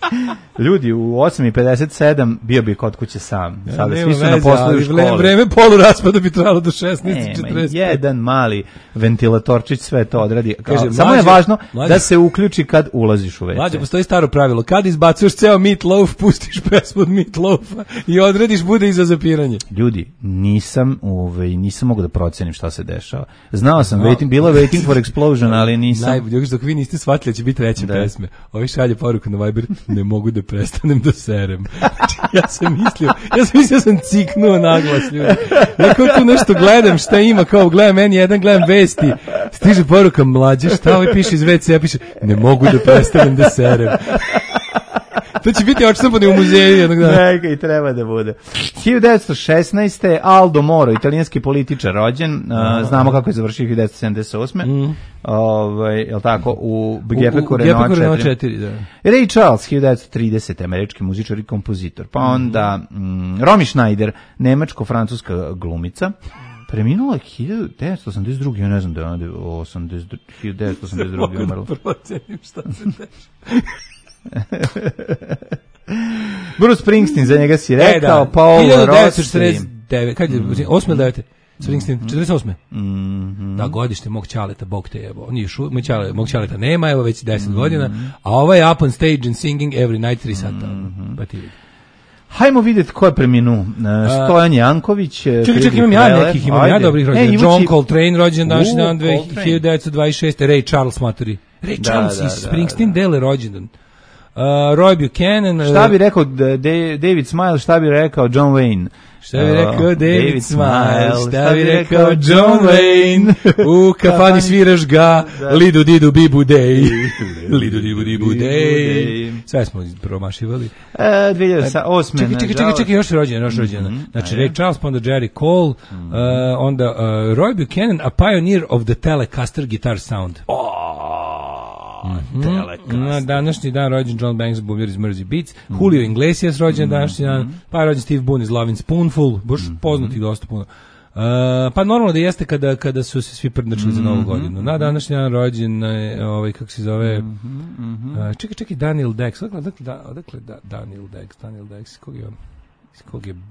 Ljudi, u osam i pedeset sedam bio bi kod kuće sam. Sada ja, svi su veze, na poslu u školi. Vreme poluraspada bi trajalo do šesnaest četrdeset. Jedan mali ventilatorčić sve to odradi. Kaže, samo mlađe, je važno mlađe, da se uključi kad ulaziš u ve ce. Mlađe, postoji staro pravilo. Kad izbacuješ ceo Meat Loaf, pustiš pesmu od Meat Loafa i odradiš bude i za zapiranje. Ljudi, nisam, ovaj, nisam mogu da procenim šta se dešava. Znao sam, no. waiting, bilo je Waiting for Explosion, ali nisam. Najbolje, dok vi niste shvatili da će biti treće da. pesme. Ovi šalje poruku na Viber, ne mogu da prestanem da serem. ja sam mislio, ja sam mislio sam ciknuo naglas, ljudi. Ja kao tu nešto gledam, šta ima, kao gledam meni jedan, gledam vesti, stiže poruka mlađe, šta ovaj piše iz ve ce, ja piše, ne mogu da prestanem da serem. To će biti odštampano u muzeju jednog dana. Neka i treba da bude. hiljadu devetsto šesnaeste. Aldo Moro, italijanski političar rođen, uh, znamo kako je završio hiljadu devetsto sedamdeset osme. Mm. Ovaj, je li tako, u Gepeku Renault četiri. Da. Ray Charles, hiljadu devetsto tridesete. američki muzičar i kompozitor. Pa onda mm, Romy Schneider, nemačko-francuska glumica. Preminula je hiljadu devetsto osamdeset druge. Ja ne znam da je ona hiljadu devetsto osamdeset druge umrla. Mogu da procenim šta se dešava. Bruce Springsteen, za njega si rekao, e, da. pa ovo hiljadu devetsto četrdeset devet, kad je, osme ili devete? Springsteen, četrdeset osme. Mm-hmm. Da, godište mog ćaleta, Bog te jebo. Nije šu, moj ćale, mog ćaleta nema, evo već deset mm-hmm. godina, a ovaj je up on stage and singing every night, tri sata. Mm-hmm. Pa ti vidi. Hajmo vidjeti ko je preminuo. Stojan Janković. Čekaj, čekaj, imam ja nekih, imam ja dobrih rođena. John Coltrane, rođen današnji dan hiljadu devetsto dvadeset šeste. Ray Charles, maturi. Ray da, Charles da, i Springsteen da, da. dele rođendan. Uh, Roy Buchanan. Šta bi rekao David Smile, šta bi rekao John Wayne? Šta bi rekao uh, David, David Smile, šta bi rekao John Wayne? U kafani sviraš ga, lidu didu bibu dej. Lidu didu bibu dej. Sve smo promašivali. E, dve hiljade osme. Čekaj, čekaj, čekaj, čekaj, još rođena, još rođena. Mm-hmm. Znači, Ray Charles, onda Jerry Cole, mm-hmm. uh, onda uh, Roy Buchanan, a pioneer of the Telecaster guitar sound. Mm-hmm. Na današnji dan rođen John Banks, bubnjar iz Mersey Beats, mm-hmm. Julio Iglesias rođen mm-hmm. današnji dan, pa je rođen Steve Boone iz Lovin' Spoonful, baš mm-hmm. poznati dosta puno. Uh, pa normalno da jeste kada, kada su se svi prdnačili mm-hmm. za novu godinu. Na današnji dan rođen, ovaj, kako se zove, mm-hmm. uh, čekaj, čekaj, Daniel Dex, odakle, odakle, da, odakle da, Daniel Dex, Daniel Dex, kog je on? Iz kog je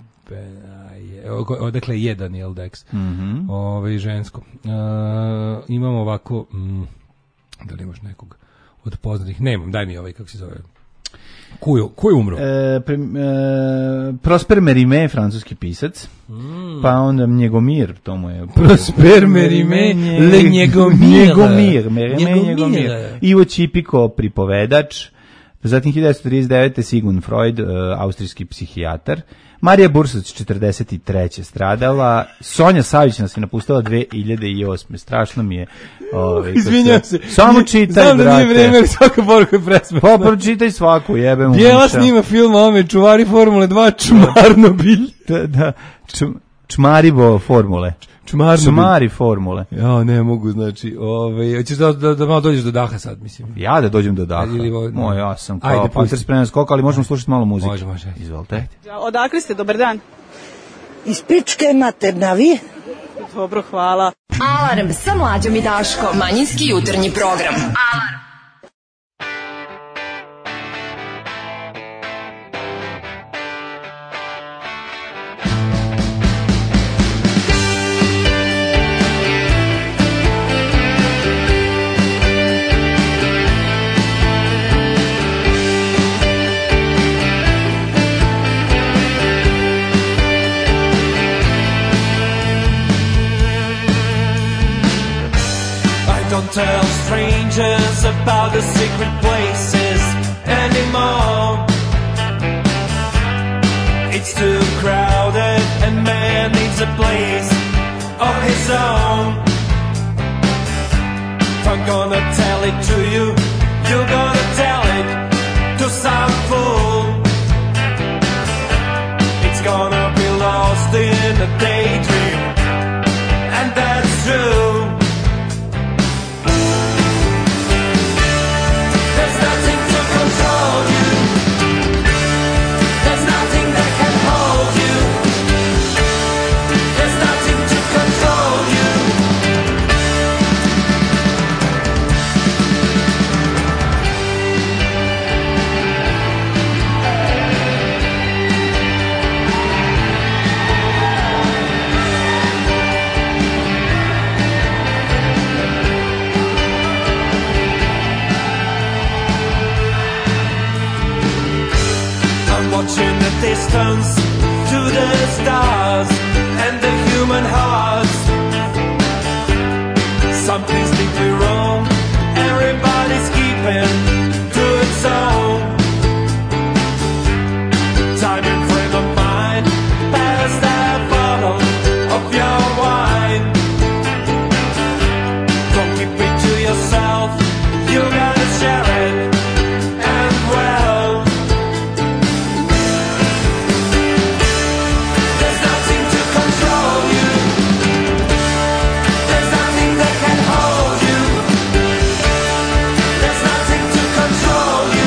odakle je Daniel Dex, mm-hmm. ovaj, žensko. Uh, imamo ovako, mm, da li imaš nekog od poznatih? Nemam, daj mi ovaj, kako se zove. Ko je, ko je umro? E, pre, e, Prosper Mérimée, francuski pisac. Mm. Pa onda Njegomir, to mu je... Prosper Mérimée, le Njegomir. Njegomir, Mérimée, Njegomir. Ivo Čipiko, pripovedač. Zatim hiljadu devetsto trideset devete. Sigmund Freud, e, austrijski psihijatar. Marija Bursac, četrdeset treće stradala. Sonja Savić nas je napustila dve hiljade osme. Strašno mi je. Ove, Izvinjam se. Samo čitaj, znam brate. Znam da nije vreme, ali svaka poruka je presmešna. Pa pročitaj svaku, jebem. Bijela snima film ome, čuvari Formule dva, čmarnobilj. Da, da, Č, čmaribo formule. Čmarnobilj. Čmari formule. Ja, ne mogu, znači, ovaj, hoćeš da, da, da malo dođeš do daha sad, mislim. Ja da dođem do daha. Moj, ja sam kao Panter spremna skoka, ali možemo slušati malo muzike. Može, može. Izvolite. Ajde. Odakle ste, dobar dan? Iz Pičke materna, vi? Dobro, hvala. Alarm sa Mlađom i Daškom. Manjinski jutarnji program. Alarm. Don't tell strangers about the secret places anymore. It's too crowded and man needs a place of his own. If I'm gonna tell it to you, you're gonna tell it to some fool. It's gonna be lost in a daydream, and that's true. distance to the stars and the human hearts. Something's deeply wrong. Everybody's keeping to its own. Time and frame of mind. Pass that bottle of your wine. Don't keep it to yourself. You gotta share it. And well, there's nothing to control you. There's nothing that can hold you. There's nothing to control you.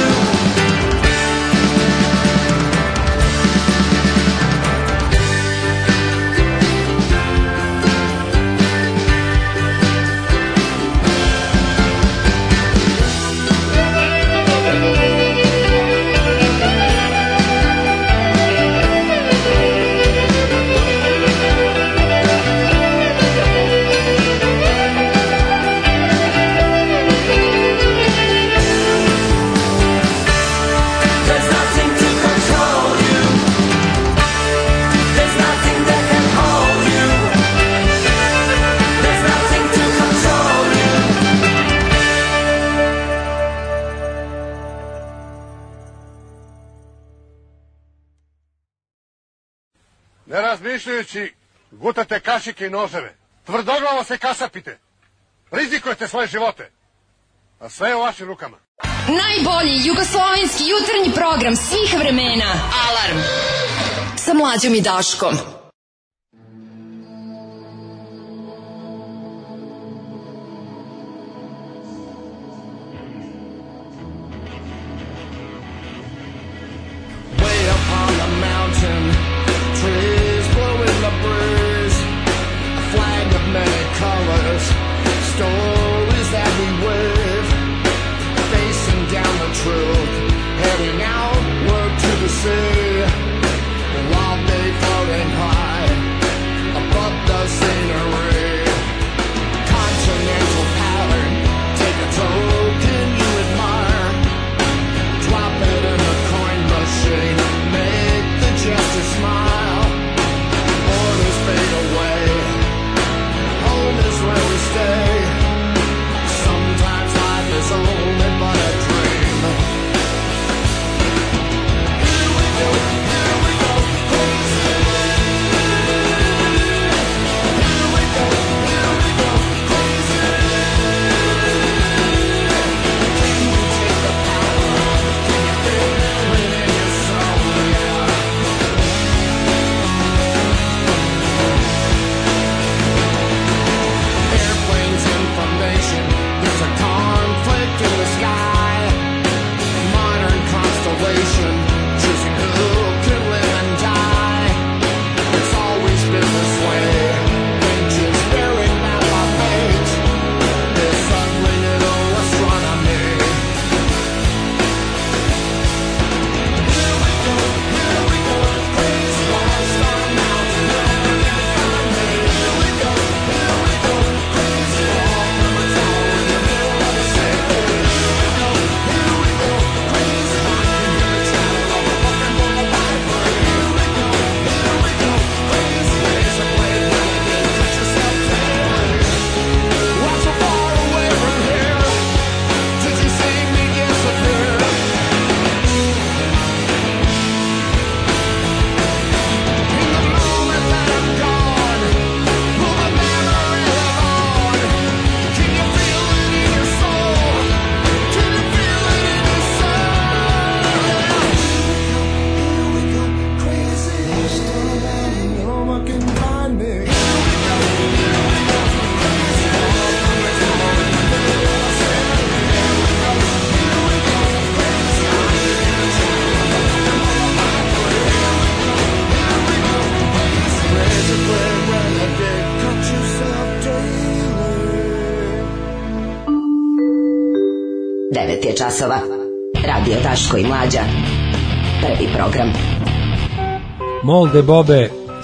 There's nothing to control you. There's nothing that can hold you. There's nothing to control you. Ne razmišljajući, gutate kašike i noževe. Tvrdoglavo se kasapite. Rizikujete svoje živote. A sve je u vašim rukama. Najbolji jugoslovenski jutarnji program svih vremena. Alarm. Sa Mlađom i Daškom. Way up on the mountain, trees blowing the breeze, a flag of many colors, stories that we weave, facing down the truth, heading outward to the sea, while they floating high above the scenery. Continental pattern, take a token you admire, drop it in the coin machine, make the jester smile. Orders fade away, home is where we stay. Sometimes life is only but a dream. Here we go, here we go, crazy. Here we go, here we go, crazy. Can you take the power? Can you feel it in your soul? Yeah. Airplanes in formation, there's a conflict in the sky. Modern constellation, choosing who can live and die. It's always been this way, angels bearing out our fate. This ugly little astronomy. Here we go, here we go, crazy lost our mountain, never gonna find me. Here we go, here we go, crazy all from a tower in the middle of the city. Here we go, here we go, crazy. I can hear the chatter of a fucking lullaby bird. Here we go, here we go, crazy. There's a blade renegade, cut yourself down. Why so far away from here? Did you see me disappear? In the moment that I'm gone, will the memory live on? Can you feel it in your soul? Can you feel it in your soul? Here we go, crazy. No one can find me. Here we go, here we go, crazy. All from the tower in the middle of the city. Here we go, here we go, crazy. I can hear the chatter of a fucking lullaby bird. Here we go, here we go, crazy. Razor blade renegade, cut yourself daily. devet je časova. Radio Daško i Mlađa. Prvi program. Molde Bobe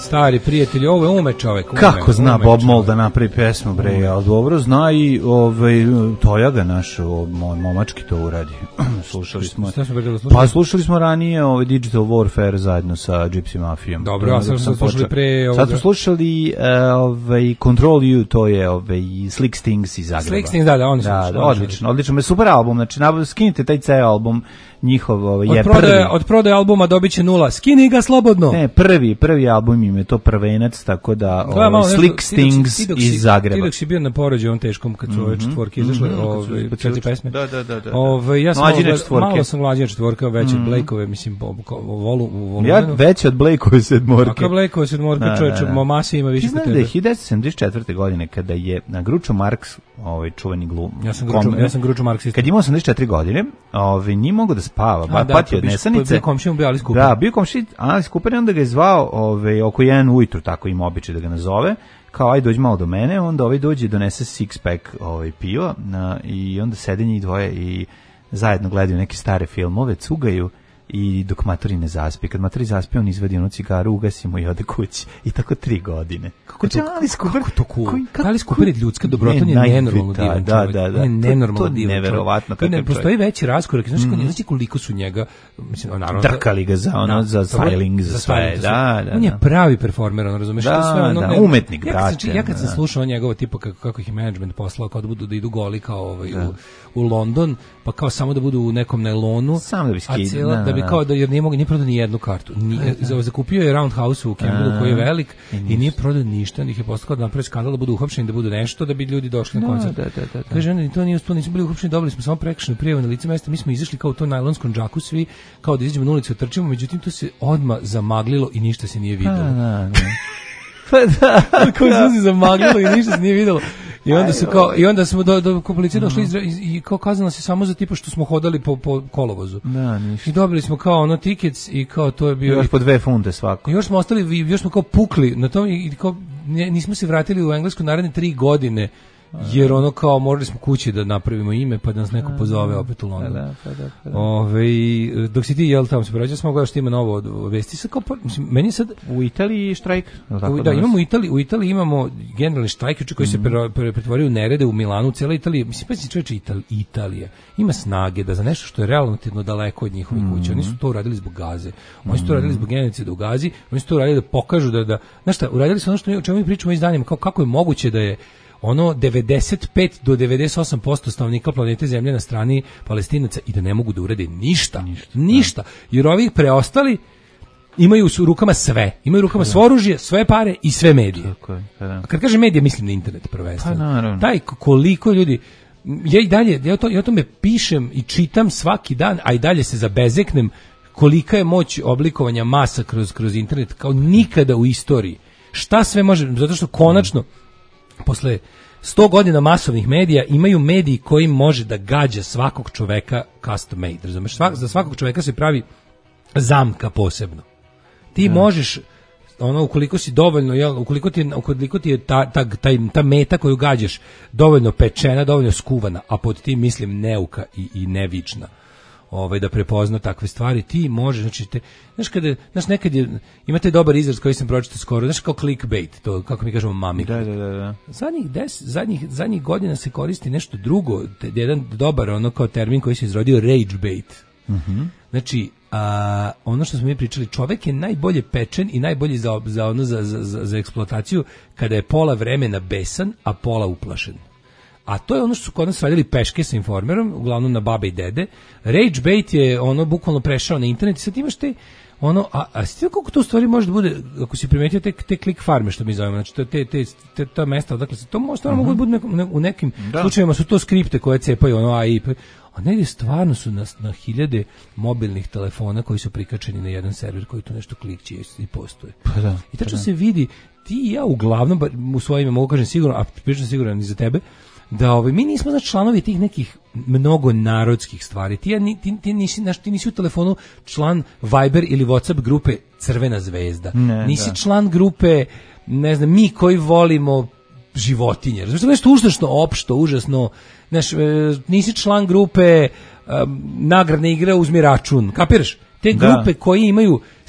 Stari prijatelji, ovo je ume čovek. Ume, Kako zna ume Bob čovek. Mould da napravi pesmu, bre, ali dobro zna i ovaj, Tojaga naš, o, moj momački to uradi. slušali smo, Šta smo pre toga slušali? pa slušali smo ranije ovaj Digital Warfare zajedno sa Gypsy Mafijom. Dobro, a sad smo slušali pre ovoga. Sad smo slušali ovaj, Control You, to je ovaj, Slick Stings iz Zagreba. Slick Stings, da, da, oni su da, slušali. da, odlično, odlično, je super album, znači nab- skinite taj C album, njihov ovaj, Od je prodaje, prvi. od prodaje albuma dobit će nula. Skini ga slobodno. Ne, prvi, prvi album im je to prvenac, tako da Gledaj malo ovaj, nešto, Slick ti dok si- Stings ti dok si- iz Zagreba. Ti dok si bio na porođaju on teškom kad su ove Mhm, četvorke izašle, mhm, kad su ove izbacili četiri čet- pesme. da, da, da, da. Ove, ja sam Mlađine malo, četvorke. malo sam mlađina četvorka, veće Mhm. od Blakeove, mislim, po, po, u volu, u volumenu. Ja veće od Blakeove sedmorke. Ako je Blakeove sedmorke, Da, čovječe, da, da. mase ima više Ti znaš kod da je tebe. hiljadu devetsto sedamdeset četvrte. godine kada je na Groucho Marx, ovaj čuveni glum. Ja sam Groucho- ja sam Groucho Marx isto. Kad je imao osamdeset četiri godine, ovaj nije mogao da spava, A, ba da, patio to od bi- nesanice. bio komšijom, bio Alice Cooper. Da, bio komšija Alice Cooper i onda ga je zvao ovaj oko jedan ujutru, tako ima običaj da ga nazove. Kao aj dođi malo do mene, onda ovaj dođe i donese six pack ovaj piva na, i onda sede njih dvoje i zajedno gledaju neke stare filmove, cugaju i dok matori ne zaspi. Kad matori zaspi, on izvadi onu cigaru, ugasi mu i ode kući. I tako tri godine. Kako to, Alice Cooper? Kako to cool? Koji- kako- Alice Cooper je ljudska dobrota, on je Ne, nenormalno da, divan da, čovjek. da, da. On je To- nenormalno to divan čovjek. neverovatno To ne kakav postoji čovjek. veći raskorak. Znaš, Mhm. znaš ti koliko su njega, mislim, naravno... Drkali ga za ono, za to je- styling, za sve, styling, da, da, On je da. pravi performer, on razumeš? Da, To sve ono, da, ne- umetnik, ja kad sam, brate, ja kad sam da. slušao njegovo tipa kako, kako ih je management poslao, kao da budu da idu goli kao ovaj, u, u London, pa kao samo da budu u nekom nailonu, Samo da bi a skid- cijela- da, da bi da. kao da, jer nije mogu, nije prodao ni jednu kartu. Ni, za- zakupio je Roundhouse u Campbellu koji je velik i nije prodao ništa, ih je postao da napravi skandal, da budu uhapšeni, da budu nešto, da bi ljudi došli na Da, koncert. da, da, da, da. Kaže, ne, to nije uspelo, nismo bili uhapšeni, dobili smo samo prekršajnu prijavu na lice mesta, mi smo izašli kao u tom najlonskom džaku svi, kao da izađemo na ulicu, trčimo, međutim to se odmah zamaglilo i ništa se nije videlo. Da, da, da. Pa da. Kako se zamaglilo i ništa se nije videlo. I onda su kao i onda smo do do policije došli iz- iz- i kao kaznila se samo za tipa što smo hodali po po kolovozu. Da, ništa. I dobili smo kao ono tickets i kao to je bio Još po dve funte svako. I još smo ostali, još smo kao pukli na tom i kao ne- nismo se vratili u Englesku naredne tri godine. Jer ono kao morali smo kući da napravimo ime pa da nas neko pozove opet u London. Da, pa da, pa da. Ove, dok si ti jel tamo se prođe, smo gledali što ima novo od od vesti. Sad kao, pa, mislim, meni sad U Italiji štrajk. je li tako u, da, danas? imamo u Italiji, u Italiji imamo generalni štrajk juče koji se pre- pre- pretvorio u nerede u Milanu, cijela Italija, mislim pa čoveče Ital, Italija ima snage da za nešto što je relativno daleko od njihovih kuća, oni su to uradili zbog Gaze. Oni su to uradili zbog genocida u Gazi, oni su to uradili da pokažu da da, znaš šta, uradili su ono što mi, o čemu mi pričamo već danima, kao kako je moguće da je ono devedeset pet do devedeset osam posto stanovnika planete Zemlje na strani Palestinaca i da ne mogu da urade ništa, ništa, jer ovih preostali imaju u rukama sve, imaju u rukama svo oružje, sve pare i sve medije. Tako je, pa da. A kad kažem medije, mislim na internet prvenstveno. Pa naravno. Taj k- koliko ljudi, ja i dalje, ja, to, ja o tome pišem i čitam svaki dan, a i dalje se zabezeknem kolika je moć oblikovanja masa kroz, kroz internet, kao nikada u istoriji. Šta sve može, zato što konačno, posle sto godina masovnih medija, imaju mediji koji može da gađa svakog čoveka custom made, razumeš? Svak, za svakog čoveka se pravi zamka posebno. Ti možeš ono ukoliko si dovoljno jel ukoliko ti ukoliko ti je ta ta taj ta meta koju gađaš dovoljno pečena, dovoljno skuvana, a pod tim mislim neuka i i nevična. Ovaj da prepozna takve stvari, ti možeš, znači te, znaš kada, znaš nekad je, imate dobar izraz koji sam pročitao skoro, znaš kao clickbait, to kako mi kažemo mami. Da, da, da, da. Zadnjih des, zadnjih zadnjih godina se koristi nešto drugo, te- jedan dobar ono kao termin koji se izrodio rage bait. Mhm. Znači, a, ono što smo mi pričali, čovek je najbolje pečen i najbolji za, za, ono, za, za, za, za eksploataciju kada je pola vremena besan, a pola uplašen. A to je ono što su kod nas radili peške sa Informerom, uglavnom na babe i dede. Rage bait je ono bukvalno prešao na internet i sad imaš te ono, a, a ste koliko to u stvari može da bude, ako si primetio te, te klik farme što mi zovemo, znači te, te, te, te ta mesta, odakle se, to može stvarno mogu da bude nekom- ne- u nekim Da. slučajevima su to skripte koje cepaju ono A I, pa- a negdje stvarno su na, na hiljade mobilnih telefona koji su prikačeni na jedan server koji to nešto klikće i postoje. Pa da, I tačno pa da. se vidi, ti i ja uglavnom, bar u svoje ime mogu kažem sigurno, a pričam siguran i za tebe, da ovaj, mi nismo znači članovi tih nekih mnogo narodskih stvari. Ti, ja ni- ti, ti, nisi, znaš, ti nisi u telefonu član Viber ili WhatsApp grupe Crvena zvezda. Ne, nisi da. član grupe, ne znam, mi koji volimo životinje. Znaš, to je nešto užasno opšto, užasno, znaš, e, nisi član grupe um, nagradne igre uzmi račun. Kapiraš? Te Da. grupe koji imaju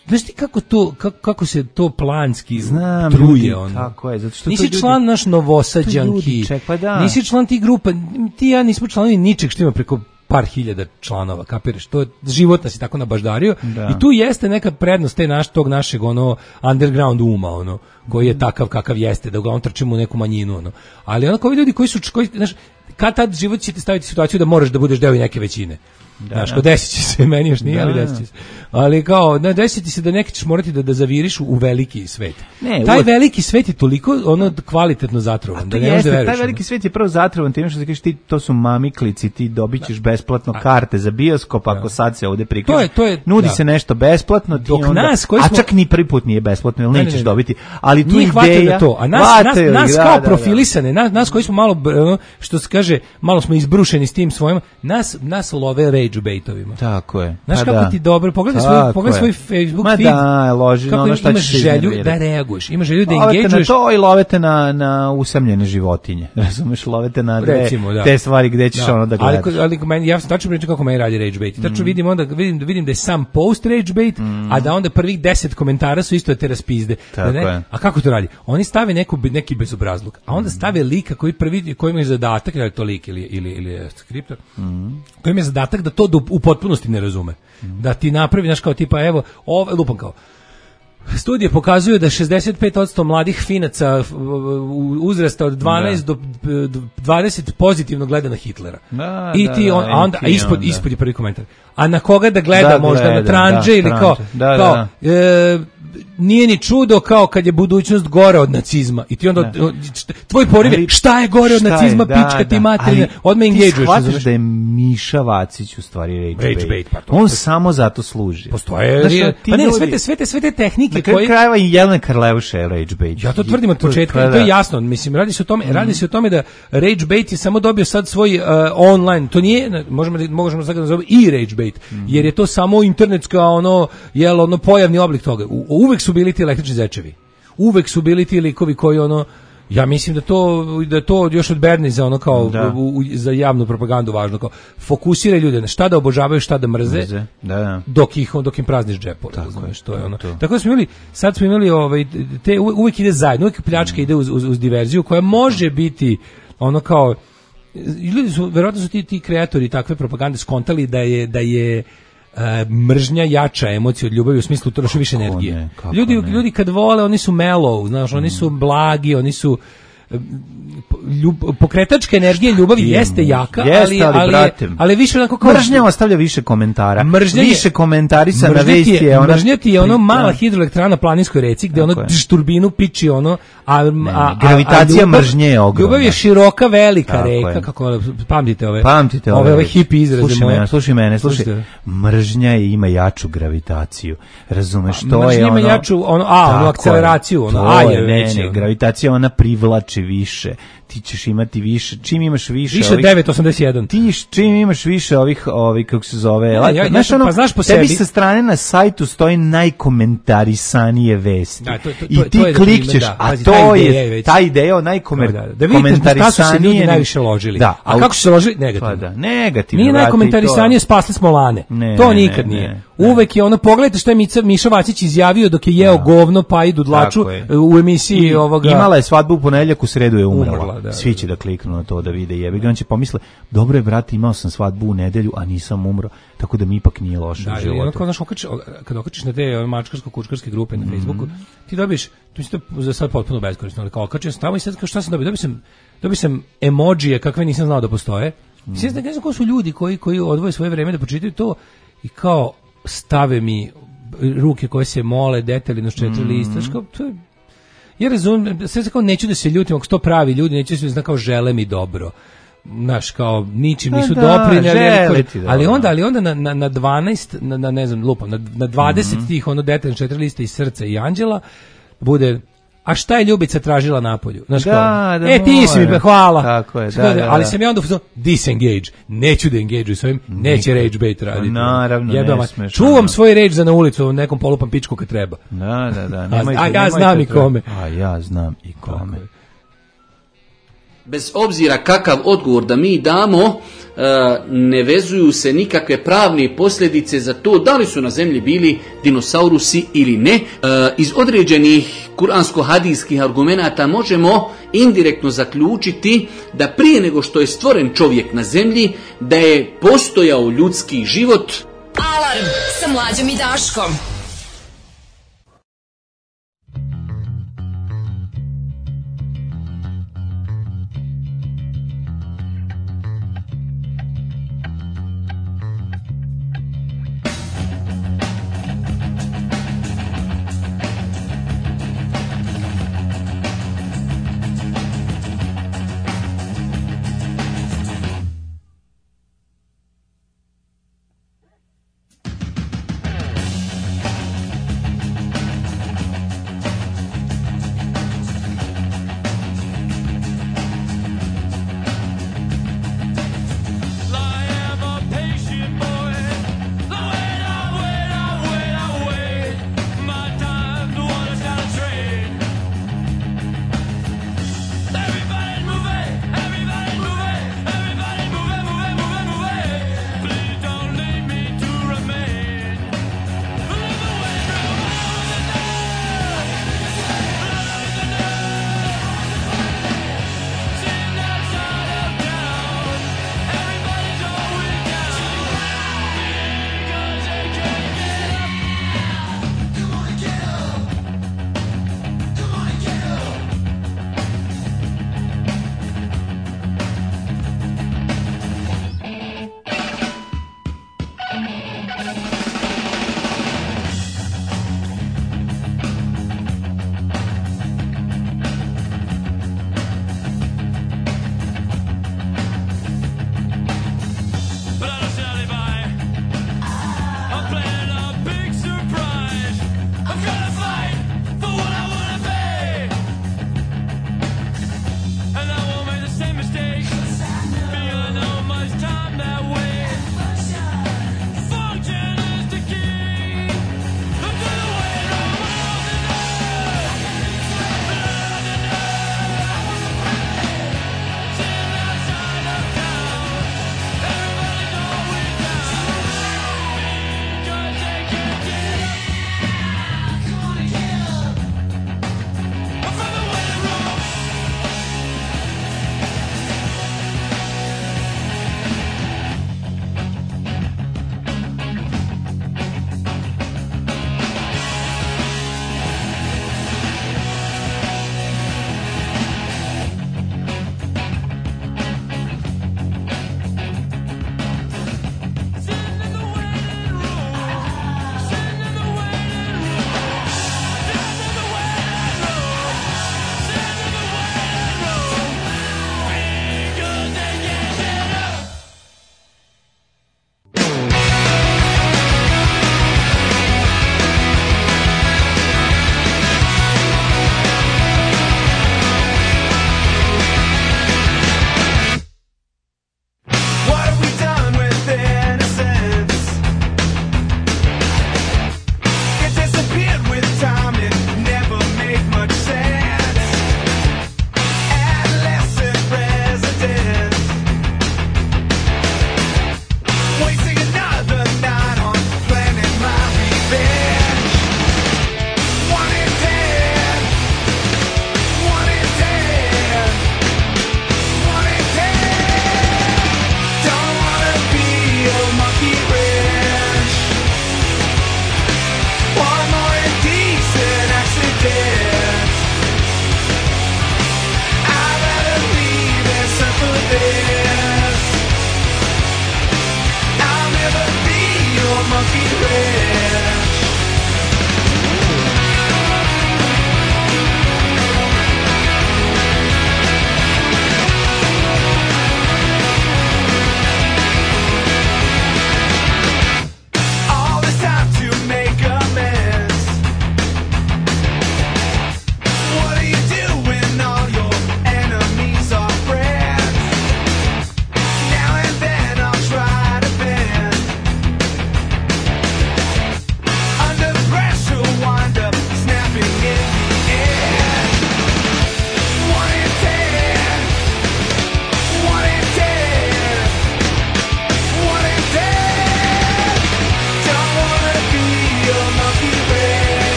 znaš ti kako to, kako, kako se to planski Znam, truje, ljudi, ono. tako je, zato što nisi to ljudi, član naš Novosađanki, pa da. nisi član tih grupa, ti i ja nismo članovi ničeg što ima preko par hiljada članova, kapiraš, to je život nas je tako nabaždario da. I tu jeste neka prednost te naš, tog našeg ono underground uma, ono, koji je takav kakav jeste, da uglavnom trčimo u neku manjinu, ono. Ali onako ovi ljudi koji su, koji, znaš, kad tad život će te staviti u situaciju da moraš da budeš deo i neke većine. Da, znaš, ko desit će se, meni još nije, da, ali desit će se. Ali kao, ne, desit će se da neki ćeš morati da, da zaviriš u veliki svet. Ne, taj uvijek, veliki svet je toliko ono kvalitetno zatrovan. Da ne jeste, da veriš, taj veliki svet je prvo zatrovan, time što se kažeš ti, to su mamiklici, ti dobit ćeš besplatno karte za bioskop, ako sad se ovde priključi. To je, to je, nudi da. se nešto besplatno, ti Dok onda, nas, koji a smo, čak ni prvi put nije besplatno, jer nećeš ne, ne, ne. dobiti. Ali tu ideja, to. A nas, nas, nas da, kao da, profilisane, nas, nas koji smo malo, što se kaže, malo smo izbrušeni s tim svojim, nas, nas love rage baitovima. Tako je. Znaš pa kako da. ti dobro, pogledaj svoj, pogledaj svoj Facebook Ma feed. Da, loži, kako ono šta imaš ćeš želju da reaguješ, imaš želju da engageuješ. engageuješ. Lovete na to i lovete na, na usamljene životinje. Razumeš, lovete na dve, Recimo, da. te stvari gde ćeš da. ono da gledaš. Ali, ali meni, ja sam tačno pričam kako meni radi rage bait. Tačno mm. vidim, onda, vidim, vidim da je sam post rage bait, mm. a da onda prvih deset komentara su isto da te raspizde. Da ne? A kako to radi? Oni stave neku, neki bezobrazluk, a onda stave lika koji prvi, koji ima zadatak, ili to lik ili, ili, ili skriptor, mm. koji ima zadatak da to do, u potpunosti ne razume. Mm. Da ti napravi, znaš, kao tipa, evo, ovo, lupam kao, studije pokazuju da šezdeset pet posto mladih Finaca uzrasta od dvanaest da. do dvadeset pozitivno gleda na Hitlera. Da, I ti on, da, a onda a ispod onda. ispod je prvi komentar. A na koga da gleda, da, možda gleda, na tranđe da, ili kao, da, kao da. E, nije ni čudo kao kad je budućnost gore od nacizma. I ti onda da. tvoj poriv je šta je gore od nacizma, je, pička da, ti materina, odmah engageuješ. Ti shvatiš da je Miša Vacić u stvari rage, rage bait. Pa on to, samo zato služi. Postoje. Znaš, pa ne, sve te, sve te, sve te tehnike koje... Na krajeva i Jelena Karleuša je rage bait. Ja to tvrdim od početka i to je jasno. Mislim, radi se o tome, mm. radi se o tome da rage bait je samo dobio sad svoj uh, online. To nije, možemo, možemo sad da nazovemo i rage bait, mm. jer je to samo internetska, ono, jel, ono, pojavni oblik toga. U, uvek su bili ti električni zečevi. Uvek su bili ti likovi koji ono, ja mislim da to da to još od Berniza ono kao u, u, za javnu propagandu važno, kao fokusira ljude na šta da obožavaju, šta da mrze, mrze. Da, da. dok ih dok im prazniš džepove, znaš, to je ono. To. Tako da smo imali, sad smo imali ovaj te uvek ide zajedno, uvek pljačka mm. ide uz, uz, uz diverziju koja može biti ono kao, ljudi su verovatno su ti ti kreatori takve propagande skontali da je da je Uh, mržnja jača emocija od ljubavi u smislu troši više energije. Ne, ljudi ne. ljudi kad vole, oni su mellow, znaš, mm. oni su blagi, oni su ljub, pokretačka energija ljubavi je, jeste jaka, jeste, ali, ali, ali, ali više onako kao... Mržnja ostavlja više komentara. Mržnja više je, komentarisa na vesti je ona... Mržnja ti je ono mala hidroelektrana na planinskoj reci gde ono drž turbinu piči ono... A, ne, a, gravitacija a, a ljubav, mržnje je ogromna. Ljubav je široka, velika tako reka, je. Kako pamtite ove, pamtite ove, ove, ove hippie izraze slušaj moje. Mene, slušaj mene, slušaj. Mržnja ima jaču gravitaciju. Razumeš, to mržnja je ono... Mržnja ima jaču, ono, a, ono, akceleraciju, ono, a je već. Ne, ne, gravitacija ona privlači više. Ti ćeš imati više, čim imaš više više ovih, devet osamdeset jedan. Ti čim imaš više ovih ovih kako se zove, ja, ja, znaš, ja, ono, pa znaš po tebi sebi sa strane na sajtu stoji najkomentarisanije vesti. Da, to, to, i ti to klikćeš, da, a pazi, to je je ta ideja o najkomentarisanije. Da, da, da vidite šta su se ljudi najviše ložili. Da, a kako su se ložili? Negativno. Pa da, negativno. Nije najkomentarisanije spasli smo lane. Ne, to nikad ne, nije. Ne, uvek je ono, pogledajte šta je Mica, Miša Vacić izjavio dok je jeo da. govno pa idu dlaču u emisiji I, ovoga. Imala je svadbu u ponedeljak, u sredu je umrla. umrla da, Svi će da kliknu na to da vide jebi ga, on će pomisle, dobro je brate, imao sam svadbu u nedelju, a nisam umro, tako da mi ipak nije loše da, u životu. Onako, znaš, okači, kad okačiš na te mačkarsko-kučkarske grupe na Facebooku, mm -hmm. ti dobiš, to isto za sad potpuno beskorisno, ali kao okačio sam tamo i sad kao šta sam dobio, dobio sam, dobio sam emodžije kakve nisam znao da postoje. Mm -hmm. Sve znam, ne znam ko su ljudi koji, koji odvoje svoje vreme da počitaju to i kao stave mi ruke koje se mole, detaljno s četiri mm -hmm. lista, kao, to je, ja razumijem, sve kao neću da se ljutim, ako sto pravi ljudi, neću da se zna kao žele mi dobro. Naš kao ničim nisu da, doprinjali, ali onda ali onda na na na dvanaest na, na ne znam lupam na na dvadeset mm -hmm. tih ono detaljno četiri liste iz Srca i Anđela bude. A šta je Ljubica tražila napolju? Znaš da, kao, da, e ti si mi hvala. Tako je, da, da, da. Ali sam ja onda disengage. Neću da engageujem s ovim, neće rage bait raditi. Naravno, Jedno, ne smeš. Čuvam svoj rage za na ulicu, nekom polupam pičku kad treba. Da, da, da. Nemoj, a, a ja znam i kome. A ja znam i kome. Bez obzira kakav odgovor da mi damo, ne vezuju se nikakve pravne posljedice za to da li su na zemlji bili dinosaurusi ili ne. Iz određenih kuransko-hadijskih argumenata možemo indirektno zaključiti da prije nego što je stvoren čovjek na zemlji, da je postojao ljudski život. Alarm sa Mlađom i Daškom.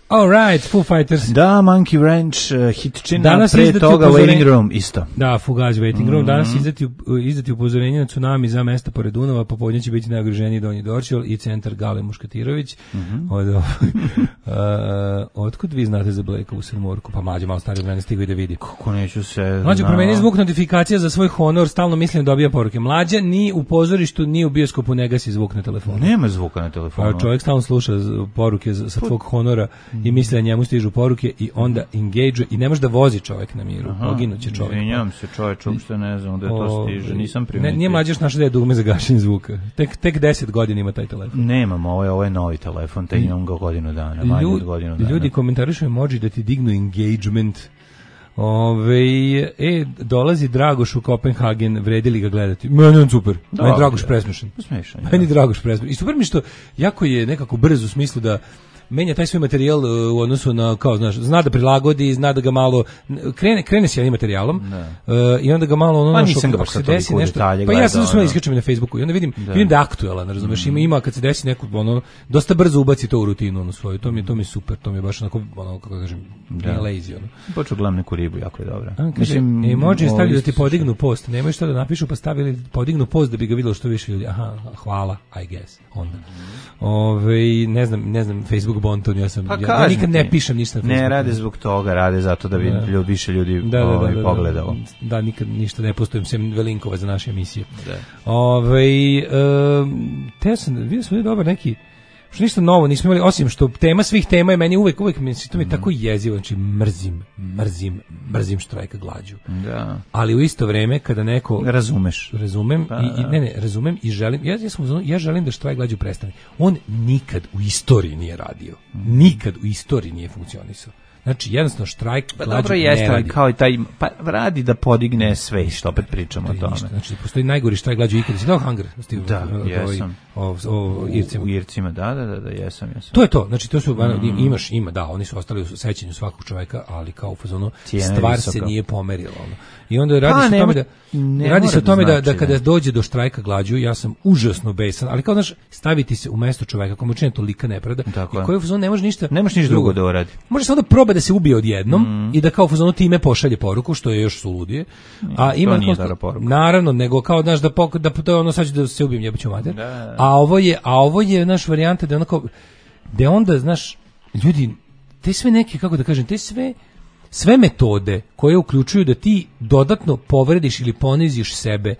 All right, Foo Fighters. Da, Monkey Ranch, uh, hitčina, pre toga Waiting Room, isto. Da, Fugazi, Waiting Room. Danas mm-hmm. izdati, izdati upozorenje na tsunami za mesta pored Dunava, popodne će biti najugroženiji Donji Dorćol i centar Gale Muškatirović. Mm-hmm. Od, uh, otkud vi znate za Blackovu Srmorku? Pa mlađe, malo stariji od mene stigao i da vidi. Kako neću se... Mlađe, promeni zvuk notifikacija za svoj honor, stalno mislim da dobija poruke. Mlađe, ni u pozorištu, ni u bioskopu ne gasi zvuk na telefonu. Nema zvuka na telefonu. Pa čovjek stalno sluša poruke sa tvog honora i misli da njemu stižu poruke i onda engage i ne može da vozi čovjek na miru. Poginuće čovjek. Izvinjavam se čovjek, uopšte ne znam da to stiže, nisam primetio. Ne, nije mlađe još našao da je dugme za gašenje zvuka. Tek, tek deset godina ima taj telefon. Nemam, ovo je, ovo je novi telefon, te imam ga godinu dana, manje od godinu dana. Ljudi komentarišu emoji da ti dignu engagement. Ove, e, dolazi Dragoš u Kopenhagen, vredi li ga gledati? Meni on super, da, meni Dragoš presmešan. Smešan, meni Dragoš presmešan. I super mi što, jako je nekako brzo u smislu da menja taj svoj materijal u odnosu na, kao, znaš, zna da prilagodi, zna da ga malo, krene, krene se jednim materijalom uh, i onda ga malo, ono, pa nisam ga baš sa toliko detalje pa ja sam ono. Iskačem na Facebooku i onda vidim, da. vidim da je aktuelan, razumeš, mm. ima, ima kad se desi neku, ono, dosta brzo ubaci to u rutinu, ono, svoju, to mi, to mi je super, to mi je baš onako, ono, kako kažem, da. nije lazy, ono. Počeo gledam neku ribu, jako je dobra. A, kaže, emoji je stavili da ti podignu post, nemaju što da napišu, pa stavili podignu post da bi ga videlo što više ljudi, aha, hvala, I guess, onda. Ove, ne znam, ne znam, Facebook bonton, ja sam, pa ja, ja nikad ne pišem ništa na Facebooku. Ne rade zbog toga, rade zato da bi da. Ljudi, više ljudi da, da, ovaj, da, da, pogledalo. Da, da, nikad ništa ne postojem, sem linkova za naše emisije. Da. Ove, um, te sam, vidio sam dobar neki, što ništa novo nismo imali, osim što tema svih tema je meni uvek, uvek, mi to mi je mm. tako jezivo, znači mrzim, mrzim, mrzim štrajka glađu. Da. Ali u isto vreme kada neko... Razumeš. Razumem, pa, i, i, ne, ne, razumem i želim, ja, ja, sam, ja želim da štrajk glađu prestane. On nikad u istoriji nije radio. Mm. Nikad u istoriji nije funkcionisao. Znači, jednostavno, štrajk pa glađu dobro, ne jeste, radi. Kao i taj, pa radi da podigne sve, što opet pričamo o tome. Ništa. Znači, postoji najgori štrajk glađu ikada. Si dao Hunger? Da, jesam. O, o, o Ircima. U Ircima, da, da, da, da, jesam, jesam. To je to, znači, to su, mm. imaš, ima, da, oni su ostali u sećanju svakog čoveka, ali kao u fazonu, stvar visoka. Se nije pomerila, ono. I onda radi pa, se o tome da, radi se o tome da, znači, da, da kada dođe do štrajka glađu, ja sam užasno besan, ali kao, znaš, staviti se u mesto čoveka komu čini tolika nepravda, i koji u fazonu ne može ništa, nemaš ništa drugo da uradi. Može samo da proba da se ubije odjednom mm. i da kao u fazonu time pošalje poruku, što je još suludije. A ima to nije dobra poruka. Naravno, nego kao, znaš, da, pok, da to je ono, sad ću da se ubijem, jebaću mater. Da. A ovo je, a ovo je naš varijanta da onako, da onda, znaš, ljudi, te sve neke, kako da kažem, te sve sve metode koje uključuju da ti dodatno povrediš ili poniziš sebe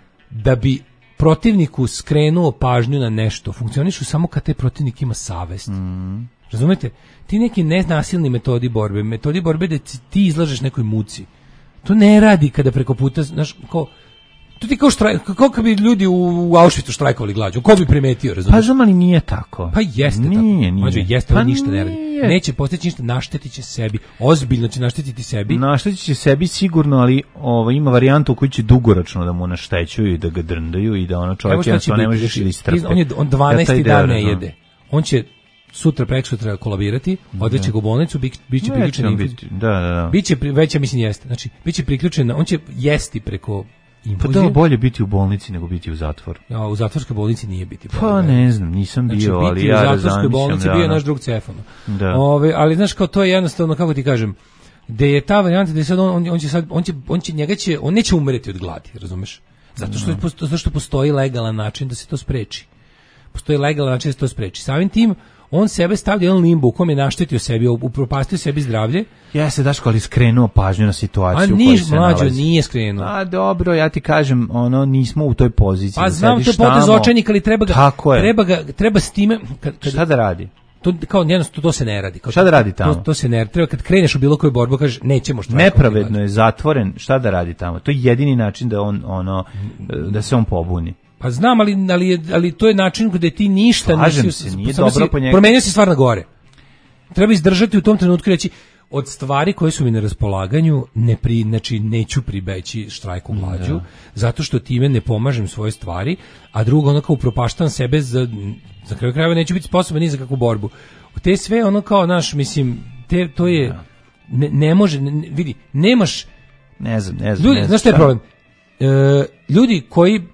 da bi protivniku skrenuo pažnju na nešto, funkcionišu samo kad taj protivnik ima savest. Mm. Razumete? Ti neki nenasilni metodi borbe, metodi borbe da ti izlažeš nekoj muci. To ne radi kada preko puta, znaš, ko to ti kao štrajk, kako bi ljudi u Auschwitzu štrajkovali glađu? Ko bi primetio, razumiješ? Pa znam, ali nije tako. Pa jeste nije, tako. Nije, Mađo, jeste, pa ali ništa ne radi. Neće postići ništa, naštetit će sebi. Ozbiljno će naštetiti sebi. Naštetit će sebi sigurno, ali ovo, ima varijantu u kojoj će dugoročno da mu naštećuju i da ga drndaju i da ono čovjek jednostavno ne možeš ili istrpe. On je on dvanaesti dan ne jede. On će sutra preksutra kolabirati, odveće ga u bolnicu, biće priključen. Da, da, da. Biće veća, mislim, jeste. Znači, biće priključen, on će jesti preko infuzije. Pa da, bolje biti u bolnici nego biti u zatvoru. Ja, u zatvorskoj bolnici nije biti. Pa ne znam, nisam bio, znači, ali ja razmišljam. U zatvorskoj bolnici bio je naš drug Cefano. Da. Ove, ali znaš, kao to je jednostavno, kako ti kažem, da je ta varijanta da je sad on, on, on će sad, on će, on će, njega će, on neće umreti od gladi, razumeš? Zato što, no. zato što postoji legalan način da se to spreči. Postoji legalan način da se to spreči. Samim tim, on sebe stavlja jedan limbo u kom je naštetio sebi, upropastio sebi zdravlje. Ja se Daško, ali skrenuo pažnju na situaciju u kojoj se nalazi. A niš, mlađo, nije skrenuo. A dobro, ja ti kažem, ono, nismo u toj poziciji. Pa znam, to je potez očajnik, ali treba ga, treba ga, treba s time... Kad, kad, šta da radi? To, kao jednostavno, to se ne radi. Kao, šta da radi tamo? To, to se ne radi. Treba kad kreneš u bilo koju borbu, kažeš, nećemo što. Nepravedno je zatvoren, šta da radi tamo? To je jedini način da on, ono, da se on pobuni. Pa znam, ali, ali, ali to je način gdje ti ništa Slažem nisi... se, nije dobro si, po njega. Promenio se stvar na gore. Treba izdržati u tom trenutku reći, od stvari koje su mi na raspolaganju, ne pri, znači neću pribeći štrajku glađu, da. Zato što time ne pomažem svoje stvari, a drugo, ono kao upropaštam sebe, za, za kraju krajeva neću biti sposoban ni za kakvu borbu. Te sve, ono kao, naš, mislim, te, to je, ne, ne može, ne, vidi, nemaš... Ne znam, ne znam. Ljudi, znaš što je problem? E, ljudi koji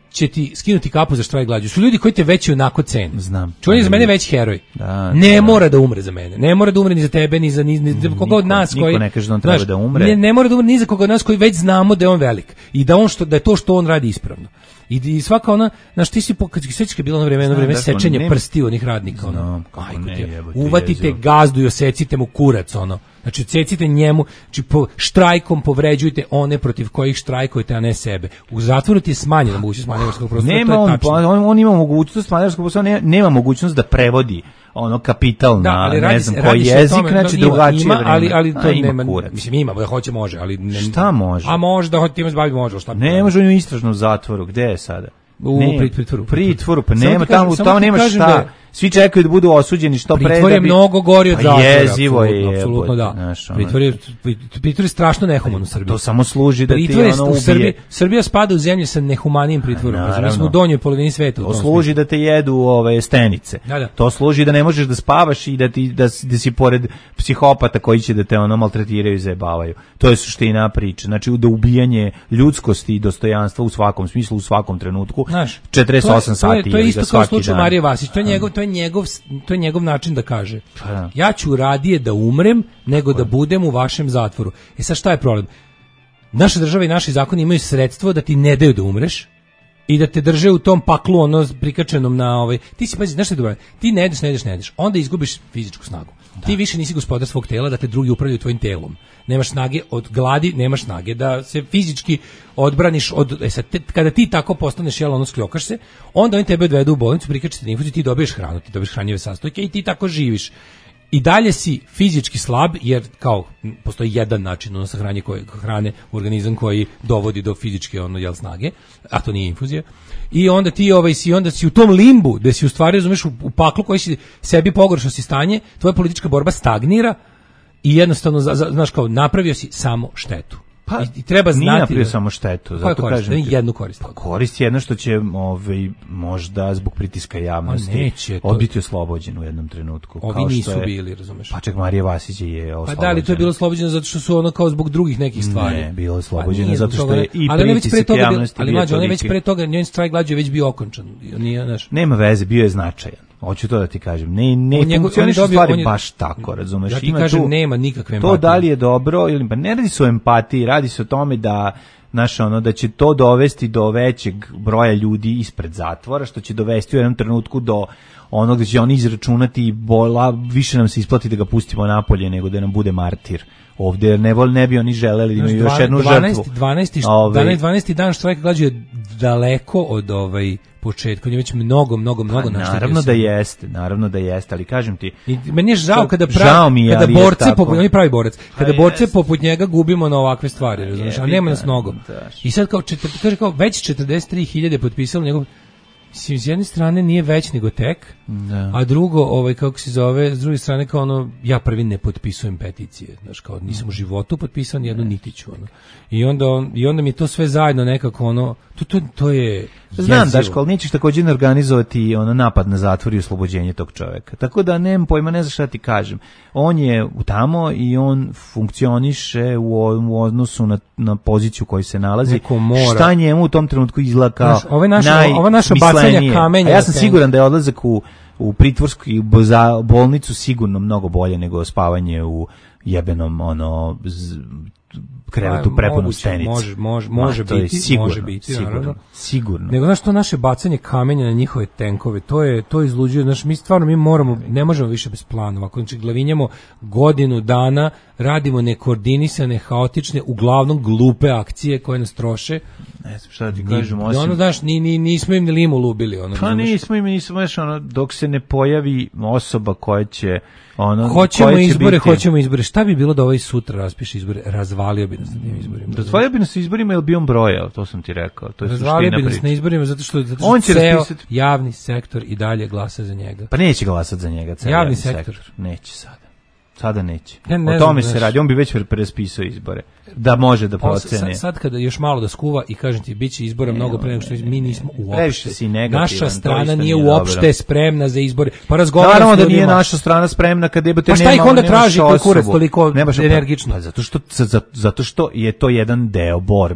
će ti skinuti kapu za štrajk glađu. Su ljudi koji te već onako cene. Znam. Čuj je za mene već heroj. Da, ne da. mora da umre za mene. Ne mora da umre ni za tebe, ni za ni, ni za koga od nas niko koji. ne kaže da on treba znaš, da umre. Ne, ne mora da umre ni za koga od nas koji već znamo da je on velik i da on što da je to što on radi ispravno. I, i svaka ona, znaš, ti si po, kad sećaš kad je bilo ono vreme, ono vreme da, sečenje ne, prsti onih radnika, ono. Znam, kako Ajko ne, te, jebote, uvatite jezivo. gazdu i osecite mu kurac, ono. Znači, odsecite njemu, znači, po štrajkom povređujte one protiv kojih štrajkujete, a ne sebe. U zatvoru ti je smanjena mogućnost manevarskog prostora, Nema to je on, tačno. on, on ima mogućnost, manevarskog prostora, nema, nema mogućnost da prevodi ono kapital Da, na ali ne radi znam se- koji radi se o jezik, tome, znači ima- drugačije ima, vreme. ali ali to A, ima nema, kurac. mislim ima, da hoće može, ali ne, Šta može? A može da hoće time zbavi može, ali šta? bi- Ne može on u istražnom zatvoru, gde je sada? U Ne, prit- pritvoru. pritvoru, pa Samo nema ti kažem- tamo, samo tamo ti nema kažem šta. da je- Svi čekaju da budu osuđeni što pre. Pritvor da je bi- mnogo gori od Pa zatvora. jezivo je, apsolutno, apsolutno da. jebote, znaš, ono. Pritvor je, pritvor je strašno nehuman u Srbiji. To samo služi da ti Pritvor je ono u ubije. Srbiji, Srbija spada u zemlje sa nehumanijim pritvorom. Naravno. Mi smo u donjoj polovini sveta. u To tom služi da te jedu ove stenice. Da, da. To služi da ne možeš da spavaš i da ti da, si- da si pored psihopata koji će da te ono maltretiraju i zajebavaju. To je suština priče. Znači da ubijanje ljudskosti i dostojanstva u svakom smislu, u svakom trenutku. Znaš, četrdeset osam to je, sati to je jebi isto ga kao svaki slučaj dan. Marije Vasić, to je njegov to je njegov to je njegov način da kaže. Pa da. Ja ću radije da umrem nego da budem u vašem zatvoru. E sad šta je problem? Naša država i naši zakoni imaju sredstvo da ti ne daju da umreš i da te drže u tom paklu ono prikačenom na ovaj. Ti si pazi, znaš šta je dobro? Ti ne jedeš, ne jedeš, ne jedeš. Onda izgubiš fizičku snagu. Ti više nisi gospodar svog tela da te drugi upravljaju tvojim telom. Nemaš snage od gladi, nemaš snage da se fizički odbraniš od e sad, te, kada ti tako postaneš jel ono skljokaš se, onda oni tebe odvedu u bolnicu, prikače te infuziju, ti dobiješ hranu, ti dobiješ hranjive sastojke i ti tako živiš. I dalje si fizički slab, jer kao m, postoji jedan način ono sahranje koje hrane u organizam koji dovodi do fizičke ono jel snage, a to nije infuzija. I onda ti ovaj si onda si u tom limbu, gde si u stvari razumeš u, u paklu koji si sebi pogoršao si stanje, tvoja politička borba stagnira i jednostavno za, za, znaš kao napravio si samo štetu. Pa, I, i treba znati nije napravio da- samo štetu, Koja zato korist? kažem Da ti. jednu korist. Pa korist je jedno što će ovaj, možda zbog pritiska javnosti neće to. odbiti oslobođen u jednom trenutku. Ovi kao što nisu je- bili, razumeš? Pa čak Marija Vasić je Pa oslobođena. da li to je bilo oslobođeno zato što su ono kao zbog drugih nekih stvari? Ne, bilo je Pa oslobođeno nije zato zbog što toga, je i ali on je već pre pritisak toga bio- javnosti ali bio mlađe, on je već toliki. pre toga, njen štrajk glađu je već bio okončan. Nije, znaš. Nema veze, bio je značajan. Hoću to da ti kažem. Ne, ne On njegov- funkcionišu on je dobio- stvari on je- baš tako, razumeš? Ja ti Ima kažem, tu- nema nikakve To empatije. da li je dobro ili pa ne radi se o empatiji, radi se o tome da znaš, ono, da će to dovesti do većeg broja ljudi ispred zatvora, što će dovesti u jednom trenutku do onog da će oni izračunati bola, više nam se isplati da ga pustimo napolje nego da nam bude martir ovde, jer ne, vol, ne bi oni želeli da imaju još jednu žrtvu. dvanaesti Ovaj, dvanaesti dan štrajka glađu je daleko od ovaj početka. On je već mnogo, mnogo, mnogo pa, naštetio naravno da sebi. jeste, naravno da jeste, ali kažem ti, I meni je žao To- kada žao pravi, mi je, kada ali je borce tako. poput on je pravi borac. Kada Pa borce jest. poput njega gubimo na ovakve stvari, razumiješ? A jebi nema ga, nas mnogo. da. I sad kao četir, kaže kao već četrdeset tri hiljade potpisalo njegov. Mislim, s jedne strane nije već nego tek, Da. a drugo, ovaj, kako se zove, s druge strane kao ono, ja prvi ne potpisujem peticije, znaš, kao nisam u životu potpisao ni jednu nitiću, ono. I onda, on, i onda mi to sve zajedno nekako, ono, to, to, to je znam, jezivo. Daško, ali nećeš također ne organizovati ono napad na zatvor i oslobođenje tog čoveka. Tako da nemam pojma, ne znam šta ti kažem. On je u tamo i on funkcioniše u, o- u odnosu na, na poziciju u kojoj se nalazi. Neko mora. Šta njemu u tom trenutku izgleda kao Znaš, ove naše- ova naša najsmislenije. bacanja kamenja A ja na sam tenk. siguran da je odlazak u, u pritvorsku i za bolnicu sigurno mnogo bolje nego spavanje u jebenom ono z, krevetu Pa, prepunom moguće, stenice. Može, može, Ma, može to je biti, sigurno, može biti, sigurno, naravno. sigurno. Nego znaš to naše bacanje kamenja na njihove tenkove, to je to izluđuje, znaš mi stvarno mi moramo, ne možemo više bez planova. Ako znači glavinjamo godinu dana, radimo nekoordinisane, haotične, uglavnom glupe akcije koje nas troše. Ne znam šta da ti Ni- kažem, osim... ono znaš, ni, ni, nismo im ni limu lubili, ono. Pa razumeš? nismo im, nismo, znaš, ono, dok se ne pojavi osoba koja će, ono, Hoćemo koja će izbore, biti- hoćemo izbore. Šta bi bilo da ovaj sutra raspiše izbore? Razvalio bi nas na tim izborima. Razvalio bi nas na izborima ili bi on brojao, to sam ti rekao. To je Razvalio suština bi nas priče. na izborima zato što, zato što On će ceo raspisati- javni sektor i dalje glasa za njega. Pa neće glasati za njega, ceo Javni javni sektor. sektor. Neće sada. Sada neće. Ne, ne o znam, tome znaš. se radi, on bi već prespisao izbore. Da može da Ovo, sad, procene. sad kada još malo da skuva i kažem ti biće izbora mnogo pre nego što mi nismo Previše uopšte. si negativan, Naša to strana isto nije nije uopšte dobro. spremna za izbore. Pa razgovaramo Naravno s da nije ljudima. naša strana spremna kad jebote Pa šta nema, ih onda nemaš traži koji kurac osobu. toliko Nemaš- energično? Pa zato što, zato što je to jedan deo borbe.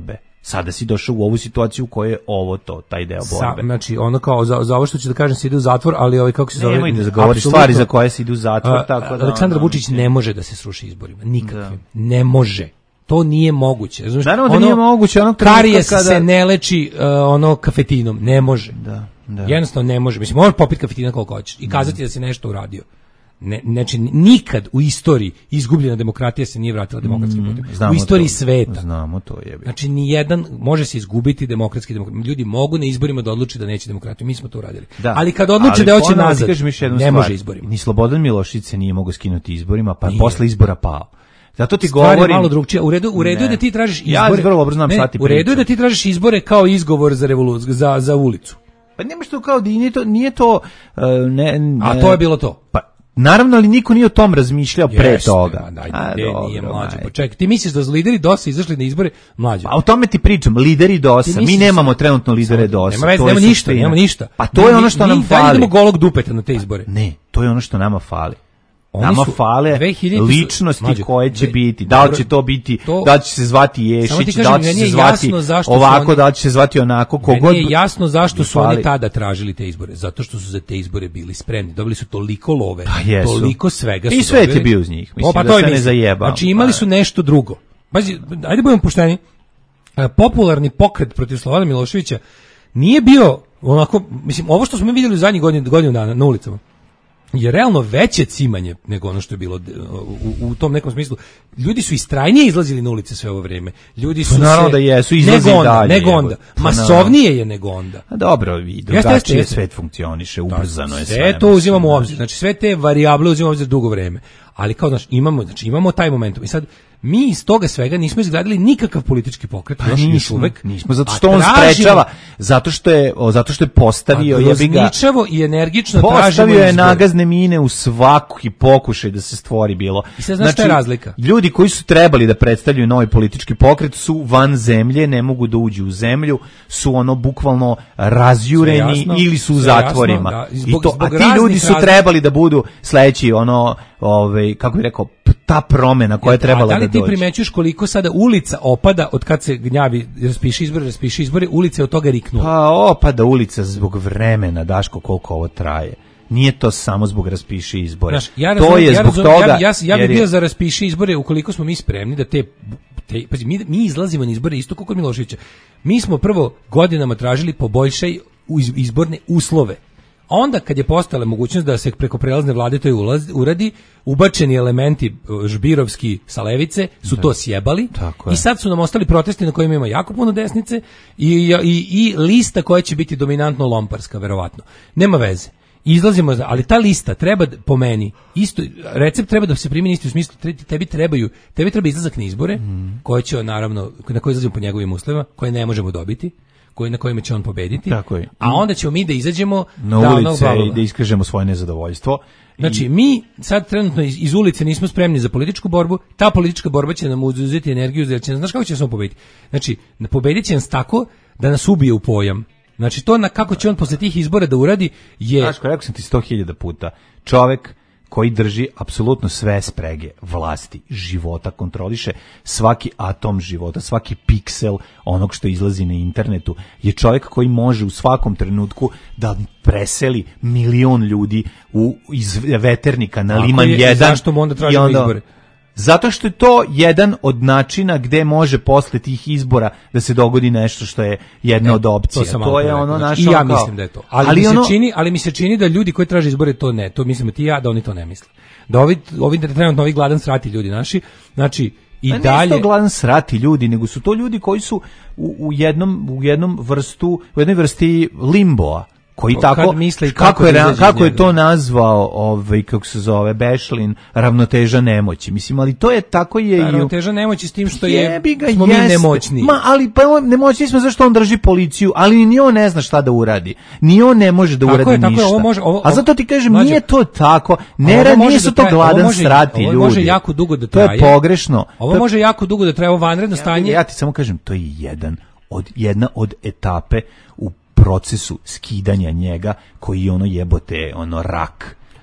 Sada si došao u ovu situaciju u kojoj je ovo to, taj deo borbe. Sa, znači, ono kao, za, za ovo što ću da kažem se ide u zatvor, ali ovaj, kako se zove... Nemoj da govoriš stvari za koje se ide u zatvor, a, tako da... Aleksandar Vučić ne može da se sruši izborima, nikakvim. Da. Ne može. To nije moguće. Znaš, naravno da ono, nije moguće. Ono karijes kada... se ne leči uh, ono kafetinom. Ne može. Da, da. Jednostavno ne može. Mislim, možeš popiti kafetina koliko hoćeš i kazati da si nešto uradio. Ne, znači, nikad u istoriji izgubljena demokratija se nije vratila demokratskim putem. Mm, u istoriji to, sveta. Znamo to, jebi. Znači, ni jedan može se izgubiti demokratski demokratija. Ljudi mogu na izborima da odluči da neće demokratiju. Mi smo to uradili. Da. Ali kad odluče ali da hoće nazad, ne stvar. Može izborima. Ni Slobodan Milošević se nije mogao skinuti izborima, pa nije. Posle izbora pao. Zato ti Stvar govorim je malo drugčije. U redu, u redu je da ti tražiš izbore. Ja vrlo dobro znam šta ti pričam. U redu je da ti tražiš izbore kao izgovor za revoluciju, za za ulicu. Pa nema što kao da nije to nije to uh, ne, ne a to je bilo to. Pa naravno, ali niko nije o tom razmišljao pre Jeste, toga. Daj, a, dobro, nije mlađe. Pa čekaj, ti misliš da su lideri D O S-a izašli na izbore mlađe? A o tome ti pričam, lideri D O S-a. Mi nemamo trenutno lidere D O S-a. Nema veze, nema ništa, nema ništa. Pa to je ono što nam fali. Mi idemo golog dupeta na te izbore. Ne, to je ono što nama fali. Nama fale ličnosti su, koje će biti, da li će to biti, to, da li će se zvati Ješić, da li će se zvati ovako, oni, da li će se zvati onako, kogod. Meni je jasno zašto su oni tada tražili te izbore, zato što su za te izbore bili spremni, dobili su toliko love, pa toliko svega su i svet dobili. Je bio uz njih, mislim o, pa da se ne zajebao. Znači imali su nešto drugo. Pazi, ajde budemo pošteni, popularni pokret protiv Slobodana Miloševića nije bio onako, mislim, ovo što smo mi vidjeli u zadnjih godinu, godinu dana na ulicama, je realno veće cimanje nego ono što je bilo u, u tom nekom smislu. Ljudi su istrajnije izlazili na ulice sve ovo vrijeme. Ljudi su pa naravno se da jesu, izlazi nego onda, dalje. Nego onda. Masovnije je nego onda. A dobro, vidi, drugačije jeste, svet funkcioniše, ubrzano je sve. Sve to uzimamo u obzir. Znači sve te varijable uzimamo u obzir dugo vrijeme. Ali kao znači imamo, znači imamo taj momentum. I sad mi iz toga svega nismo izgradili nikakav politički pokret, pa još nismo, uvek. Nismo, zato što on sprečava, zato što je, o, zato što je postavio, jebi ga, i energično postavio je nagazne mine u svaki pokušaj da se stvori bilo. I sad znaš šta je razlika? Ljudi koji su trebali da predstavljaju novi politički pokret su van zemlje, ne mogu da uđu u zemlju, su ono bukvalno razjureni jasno, ili su u zatvorima. Jasno, da. Zbog, I to, a ti ljudi su razli... trebali da budu sledeći ono, ovaj, kako bih rekao, ta promena koja je trebala da dođe. Da li ti primećuješ koliko sada ulica opada od kad se gnjavi, raspiši izbore, raspiši izbore, ulica je od toga riknula? Pa opada ulica zbog vremena, Daško, koliko ovo traje. Nije to samo zbog raspiši izbore. Znaš, ja razum, to je ja zbog razum, toga... Ja, ja, ja bih bio je... za raspiši izbore ukoliko smo mi spremni da te... te pazi, mi, mi izlazimo na izbore isto kako Miloševića. Mi smo prvo godinama tražili poboljšaj izborne uslove. A onda kad je postala mogućnost da se preko prelazne vlade to ulaz, uradi, ubačeni elementi žbirovski sa levice su da. To sjebali i sad su nam ostali protesti na kojima ima jako puno desnice i, i, i lista koja će biti dominantno lomparska, verovatno. Nema veze. Izlazimo, ali ta lista treba po meni isto, recept treba da se primeni isto u smislu, tebi trebaju, tebi treba izlazak na izbore, mm. koje će naravno, na koje izlazimo po njegovim uslovima, koje ne možemo dobiti, koji na kojima će on pobediti. Tako je. A onda ćemo mi da izađemo na da, ulice i da iskažemo svoje nezadovoljstvo. Znači, I... mi sad trenutno iz, iz ulice nismo spremni za političku borbu, ta politička borba će nam uzeti energiju, jer će nas, znaš kako će se on pobediti? Znači, pobedit će nas tako da nas ubije u pojam. Znači, to na kako će on posle tih izbora da uradi je... Znaš, rekao sam ti sto hiljada puta, čovek koji drži apsolutno sve sprege vlasti, života, kontroliše svaki atom života, svaki piksel onog što izlazi na internetu, je čovjek koji može u svakom trenutku da preseli milion ljudi u, iz veternika na Ako Liman jedan. Zašto mu onda tražimo izbore? Zato što je to jedan od načina gde može posle tih izbora da se dogodi nešto što je jedna e, od opcija. To, to je ono naše. I ja mislim da je to. Ali, ali, mi ono, se čini, ali mi se čini da ljudi koji traže izbore to ne. To mislimo ti i ja da oni to ne misle. Da ovi, ovi trenutno ovi gladan srati ljudi naši, znači i a dalje... Ne su to gladan srati ljudi, nego su to ljudi koji su u, u, jednom, u jednom vrstu, u jednoj vrsti limboa. Koji tako misle kako, kako je kako je to nazvao ovaj kako se zove Bešlin ravnoteža nemoći, mislim, ali to je tako je da, i ravnoteža nemoći s tim što je smo mi nemoćni. Ma ali pa nemoćni smo zašto on drži policiju, ali ni on ne zna šta da uradi, ni on ne može da tako uradi je, tako ništa. Je, ovo može, ovo, a zato ti kažem mlađe, nije to tako, ne nisu da to gladan može, strati ovo ljudi. Ovo može jako dugo da traje. To je pogrešno. Ovo to može jako dugo da traje, ovo vanredno stanje. Ja, ja ti samo kažem, to je jedan od jedna od etape u procesu skidanja njega koji ono jebote ono rak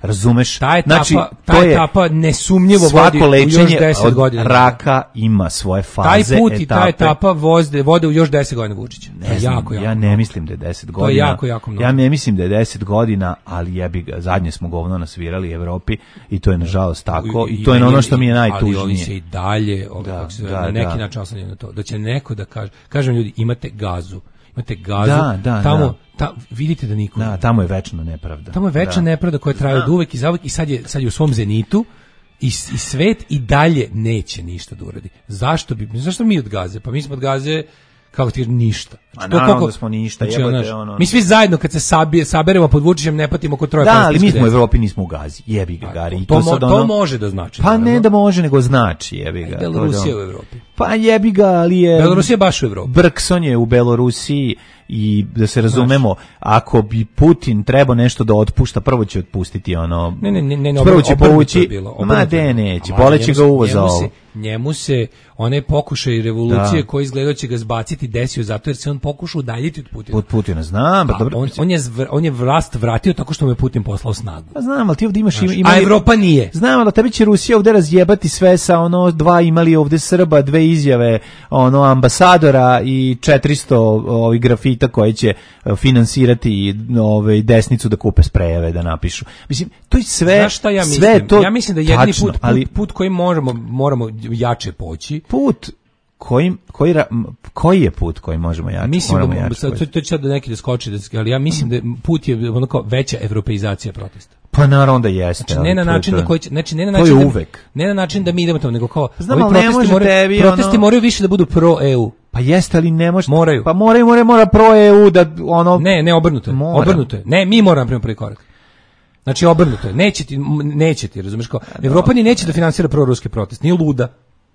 razumeš? Ta etapa, znači, ta to je etapa nesumnjivo svako vodi u još lečenje deset od godina. raka ima svoje faze, taj put i ta etape. etapa vode, vode u još deset godina Vučića. Ne znam, jako, jako ja ne mnogo. mislim da je deset godina. To je jako, jako mnogo. Ja ne mislim da je deset godina, ali jebi ga, zadnje smo govno nasvirali Evropi i to je nažalost tako i, i to je ono što mi je najtužnije. Ali oni se i dalje, ovaj, da, kako se, da, na neki da. način oslanjaju na to. Da će neko da kaže, kažem ljudi, imate gazu. Imate gazu, da, da, tamo, da. Ta, vidite da niko... Da, tamo je večna nepravda. Tamo je večna da. nepravda koja traje od uvek i zauvek i sad je, sad je u svom zenitu i, i svet i dalje neće ništa da uradi. Zašto bi, zašto mi od gaze? Pa mi smo od gaze, kako ti kažem, ništa. Znači, to naravno da smo ništa, znači, jebote, znaš, ono... Mi svi zajedno kad se sabije, saberemo pod Vučićem ne patimo oko troje. Da, ali mi smo u Evropi, nismo u gazi. Jebi ga, Gari. To, I to, to, sad mo, ono... to može da znači. Pa naravno. ne da može, nego znači, jebi ga. Belorusija u Evropi. Pa jebi ga, ali je... Belorusija baš u Evropi. Brkson je u Belorusiji i da se razumemo, znaš, ako bi Putin trebao nešto da otpušta, prvo će otpustiti ono... Ne, ne, ne, ne, ne prvo će povući... bilo, ma de, neće, boleće ga uvo za ovo. Njemu se one pokušaj revolucije koji izgledao će ga zbaciti desio zato jer se on pokušao udaljiti od Putina. Od Putina, znam. Pa, dobro. On, on, je zvr, on je vlast vratio tako što mu je Putin poslao snagu. Pa znam, ali ti ovdje imaš... Znaš, ima, a Evropa nije. Znam, ali tebi će Rusija ovdje razjebati sve sa ono dva imali ovdje Srba, dve izjave ono ambasadora i četiristo ovih grafita koji će finansirati ovaj desnicu da kupe sprejeve da napišu. Mislim, to je sve... Znaš šta ja mislim? Sve to ja mislim da jedini tačno, put, put, ali... put koji moramo, moramo jače poći... Put... Koji, koji, koji je put koji možemo jače? Mislim moramo da, jače sad, to, to će sad da neki da skoči, da, ali ja mislim da put je onako veća evropeizacija protesta. Pa naravno da jeste. Znači ne na način da koji će, znači ne na način da uvek. Ne na način da mi idemo tamo, nego kao znam, ovi protesti moraju, protesti ono... moraju više da budu pro E U. Pa jeste, ali ne može. Moraju. Pa moraju, mora, mora pro E U da ono... Ne, ne, obrnuto je. Obrnuto je. Ne, mi moramo prema prvi korak. Znači obrnuto je. Neće ti, neće ti, razumiješ kao. Evropa ni neće da finansira proruski protest. Nije luda.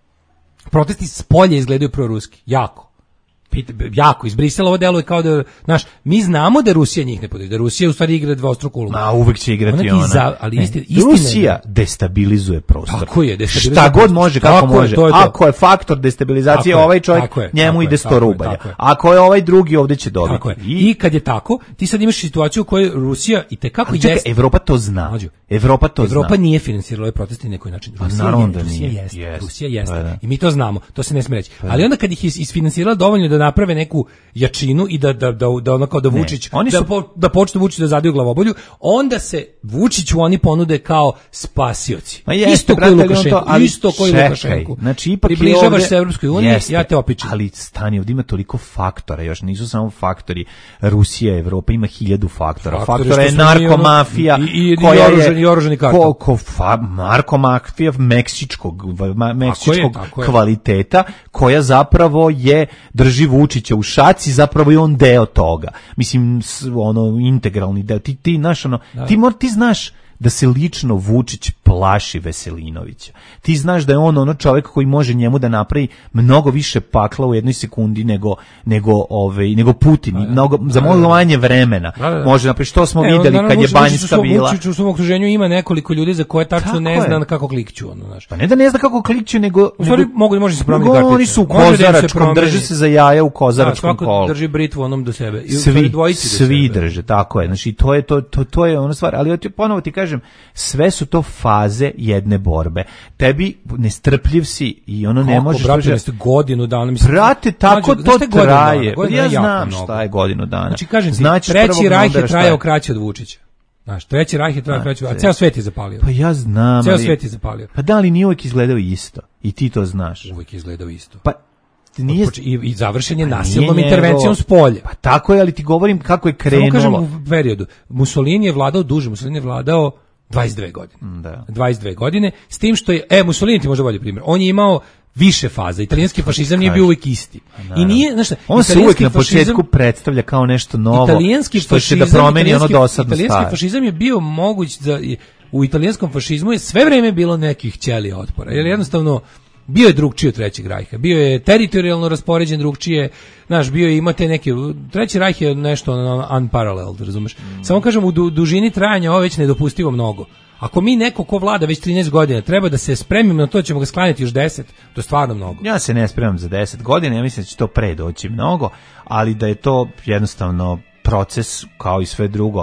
Protesti s polja izgledaju proruski. Jako. Jako, iz Brisela ovo deluje kao da, znaš, mi znamo da Rusija njih ne podrži, da Rusija u stvari igra dvostruku ulogu. A uvek će igrati ona. Za, ali isti, Rusija destabilizuje prostor. Tako je, destabilizuje. Šta god može, kako tako može. Je, to je to. Ako je faktor destabilizacije, tako ovaj čovjek, je, njemu ide sto rubalja. Je, Ako je ovaj drugi, ovdje će dobiti. Tako je. I, I kad je tako, ti sad imaš situaciju u kojoj Rusija i tekako jeste. Čekaj, Evropa to zna. Mađu. Evropa to Evropa zna. Evropa nije finansirala ove proteste na neki način. Rusija, naravno je, da Rusija nije. jeste. Yes. Rusija jeste. Pa da. I mi to znamo. To se ne smije reći. Pa ali onda kad ih isfinansirala dovoljno da naprave neku jačinu i da da da da ono kao da Vučić oni da su... po, da počne Vučić da zadiju glavobolju, onda se Vučiću oni ponude kao spasioci. Jeste, isto brate, koji Lukašenko, ali isto koji Lukašenko. Znači ipak približavaš ovde... se Evropskoj uniji, jeste, ja te opičim. Ali stani, ovdje ima toliko faktora, još nisu samo faktori. Rusija, Evropa ima hiljadu faktora. Faktori faktora je narkomafija, i, i, koja i oružani, je oružani kartel. Ko, ko, fa, narkomafija meksičkog, meksičkog tako je, tako kvaliteta, koja zapravo je drži Vučića u šaci, zapravo je on deo toga. Mislim, ono, integralni deo. Ti, ti, znaš, ono, ti, mor, ti znaš da se lično Vučić plaši Veselinovića. Ti znaš da je on ono čovjek koji može njemu da napravi mnogo više pakla u jednoj sekundi nego nego ovaj nego Putin, da, mnogo za mnogo manje vremena. Da, da. Može napraviti što smo e, videli kad je Banjska bila. Vučić u svom okruženju ima nekoliko ljudi za koje tačno tako ne zna kako klikću, ono, znaš. Pa ne da ne zna kako klikću, nego u stvari mogu može se promeniti kartice. Oni su u kozaračkom, drže se za jaja u kozaračkom kolu. Drži britvu onom do sebe. I svi dvojici svi drže, tako je. Znači to je to to to je ona stvar, ali ti ponovo ti kažem, sve su to faze jedne borbe. Tebi nestrpljiv si i ono kako, ne možeš... Kako, brate, godinu dana... Mislim, brate, tako znači, to traje. Dana, godinu ja dana znam šta je godinu dana. Znači, kažem ti, znači, treći rajh je trajao kraće od Vučića. Znaš, treći rajh je trajao kraće od Vučića, a ceo svet je zapalio. Pa ja znam, ceo ali... svet je zapalio. Pa da li nije uvijek izgledao isto? I ti to znaš. Uvijek je izgledao isto. Pa nije... I, i završen je pa nasilnom intervencijom s polja. Pa tako je, ali ti govorim kako je krenulo. Samo kažem u periodu. Mussolini je vladao duže, Mussolini je vladao dvadeset dve godine. Da. dvadeset dve godine, s tim što je, e, Mussolini ti može bolji primjer, on je imao više faza, italijanski fašizam nije bio uvijek isti. I nije, znaš šta, on se uvijek na početku predstavlja kao nešto novo, italijanski što fašizam, će da promeni ono dosadno italijanski stvar. fašizam je bio moguć da, u italijanskom fašizmu je sve vreme bilo nekih ćelija otpora, jer jednostavno bio je drugčiji od Trećeg rajha, bio je teritorijalno raspoređen drugčije, znaš, bio je, imate neke, Treći rajh je nešto unparalleled, razumeš? Mm. Samo kažem, u du, dužini trajanja ovo već nedopustivo mnogo. Ako mi neko ko vlada već trinaest godina treba da se spremimo na to, ćemo ga sklanjati još deset, to je stvarno mnogo. Ja se ne spremam za deset godina, ja mislim da će to pre doći mnogo, ali da je to jednostavno proces kao i sve drugo.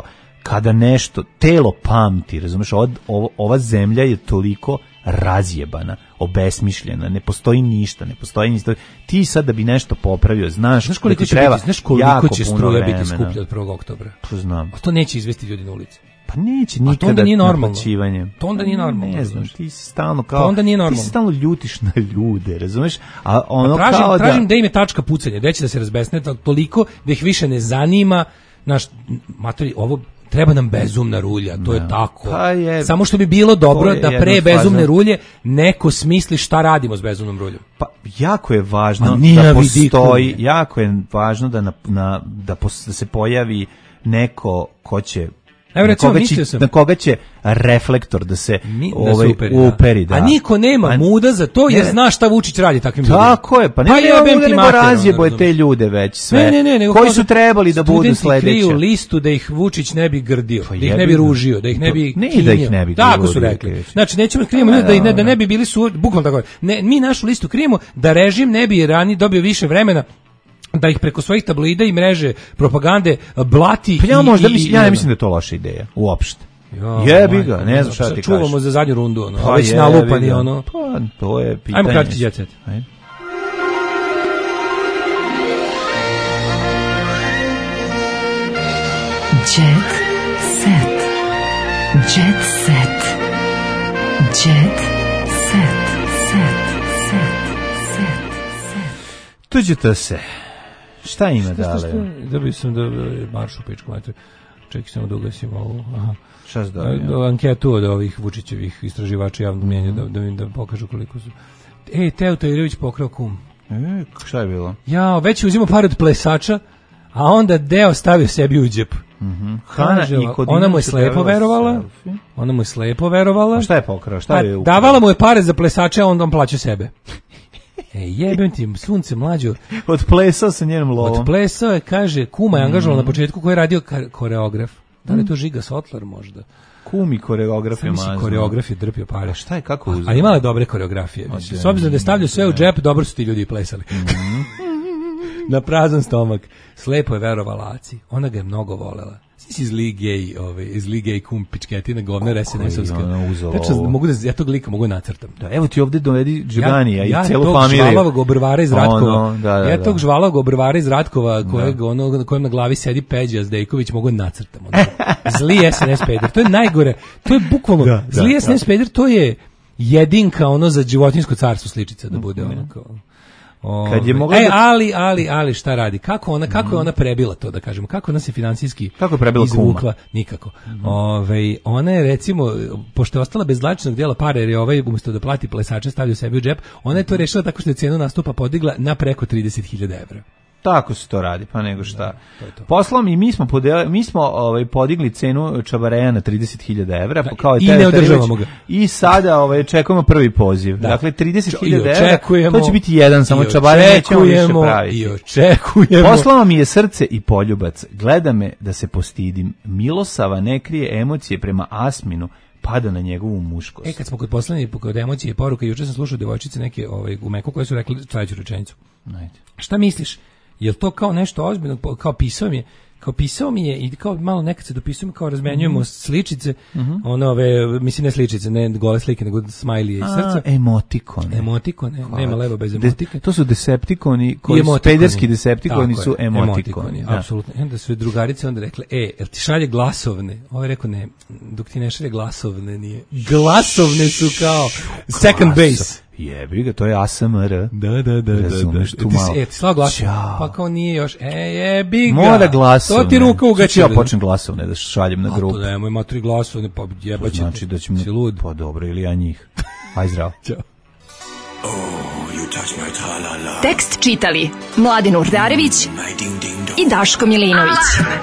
kada nešto, telo pamti, razumeš, ova, ova zemlja je toliko razjebana, obesmišljena, ne postoji ništa, ne postoji ništa. Ti sad da bi nešto popravio, znaš, znaš koliko da ti će treba biti, znaš koliko će struja vremena. biti skuplja od prvog oktobra. To znam. A to neće izvesti ljudi na ulici. Pa neće nikada. A to onda nije normalno. To onda nije normalno. Ne znam, ti si stalno kao... To onda nije normalno. Ti si stalno ljutiš na ljude, razumeš? A ono a tražim, kao tražim da... da im je tačka pucanja, da će da se razbesne toliko da ih više ne zanima. Naš, matori, ovo treba nam bezumna rulja, to no. je tako. Pa je, samo što bi bilo dobro da pre bezumne faza. Rulje neko smisli šta radimo s bezumnom ruljom. Pa jako je važno da postoji, jako je važno da, na, na, da, pos, da se pojavi neko ko će Evo, recimo, na, koga će, sam, na koga će reflektor da se mi, ovaj, uperi, uperi. Da. A niko nema A, muda za to jer ne, zna šta Vučić radi takvim ljudima. Tako je, pa ne, pa ne muda nego razjeboje te ljude već sve. Ne, ne, ne, nego koji su trebali da budu sledeći. Kriju listu da ih Vučić ne bi grdio, pa da ih ne bi ružio, da ih ne bi ne da ih ne bi. Tako su rekli. Znači nećemo krijemo da ih ne, da ne bi bili su bukvalno tako. Ne, mi našu listu krijemo da režim ne bi rani dobio više vremena da ih preko svojih tabloida i mreže propagande blati. Pa ja i, možda i, mislim, ja ne mislim da je to loša ideja uopšte. Ja, jebi ga, ne znam šta ti kažeš. Čuvamo za zadnju rundu, ono, pa već nalupani, ono. Pa to je pitanje. Ajmo kratki jet set. Ajde. Jet set. Jet set. Jet set. Set. Set. Set. Tuđete se. Šta ima dale? Da bi sam da maršu pičku mater. Čekaj samo da ugasim ovu. Aha. Šta se da? Anketu od ovih Vučićevih istraživača javnog mnjenja da da mi da pokažu koliko su. Ej, Teo Tajrović pokrao kum. E, šta je bilo? Ja, već uzimo par od plesača, a onda deo stavio sebi u džep. Mhm. Kaže, ona mu je slepo verovala. Selfie. Ona mu je slepo verovala. A šta je pokrao? Šta je ukrao? Davala mu je pare za plesače, a onda on plaća sebe. Ej, jebem ti, sunce mlađo. Odplesao sa njenom lovom. Odplesao je, kaže, kuma je angažovala mm. na početku koji je radio koreograf. Da li je to Žiga Sotlar možda? Kumi koreograf je mazno. Koreograf je drpio pare. A šta je, kako uzeo? A imala je dobre koreografije. Mislim, s obzirom da je stavljao sve u džep, dobro su ti ljudi plesali. Mm-hmm. Na prazan stomak. Slepo je verovala Aci. Ona ga je mnogo volela. Si zli gej, ovaj, zli gej kum pičketina, govner es en es-ovska. Tačno, mogu da, ja tog lika mogu nacrtam. Da, evo ti ovde dovedi Džuganija ja, i celu ja familiju. Ja tog žvalavog obrvara iz Ratkova, ono, da, da, ja tog da. žvalavog obrvara iz Ratkova, kojeg, da. ono, na kojem na glavi sedi Peđa Zdejković, mogu da nacrtam. Ono. Zli es en es peder, to je najgore, to je bukvalno, da, zli da, es en es peder, to je jedinka ono za životinjsko carstvo sličica da bude ono kao... Kad je mogla e, da... ali, ali, ali šta radi? Kako ona, kako je ona prebila to, da kažemo? Kako ona se finansijski kako je prebila izvukla? Kuma? Nikako. Mm-hmm. Ove, ona je, recimo, pošto je ostala bez zlačnog dijela pare, jer je ovaj, umjesto da plati plesače, stavlja sebi u džep, ona je to rešila tako što je cijenu nastupa podigla na preko trideset hiljada evra. Tako se to radi, pa nego šta. Da, poslom i mi smo podeli, mi smo ovaj podigli cenu čabareja na trideset hiljada evra, da, kao i ne održavamo ga. I sada ovaj čekamo prvi poziv. Da. Dakle trideset hiljada evra. To će biti jedan samo čabarej, nećemo više praviti. I očekujemo. Poslao mi je srce i poljubac. Gleda me da se postidim. Milosava ne krije emocije prema Asminu. Pada na njegovu muškost. E, kad smo kod poslani, kod emocije i poruka, juče sam slušao devojčice neke ovaj, u Meku koje su rekli sledeću rečenicu. Ajde. Šta misliš? Jel to kao nešto ozbiljno, kao pisao mi je, kao pisao mi je i kao malo nekad se dopisujemo, kao razmenjujemo mm. sličice, mm-hmm. one ove, mislim ne sličice, ne gole slike, nego smajlije i srca. Emotikone. Emotikone, nema leva bez emotika. To su Decepticoni, koji su pederski Decepticoni su emotikoni. Da. Apsolutno. I onda su drugarice onda rekle, e, jel ti šalje glasovne? Ovo je rekao, ne, dok ti ne šalje glasovne nije. Glasovne su kao second base. Jebi ga, to je A S M R. Da, da, da, da. Razumeš da. tu malo. E, ti slao glasovne? Pa kao nije još. E, jebi ga. Mora glasovne. To ti ruka ugaće. Ja počnem glasovne da šaljem na grupu. A to nemoj, matri glasovne, pa jebaće. Znači da ćemo... Si lud. Pa dobro, ili ja njih. Aj zdravo. Ćao. Oh, you touch my tra-la-la. Tekst čitali Mladin Urdarević i Daško Milinović.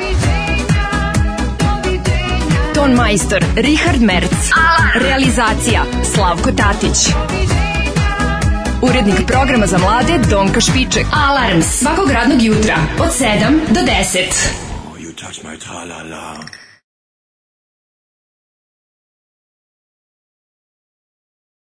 Ton majstor Richard Merc. Realizacija Slavko Tatić. Urednik programa za mlade Donka Špiček. Alarms svakog radnog jutra od sedam do deset. Oh, you touch my tra-la-la.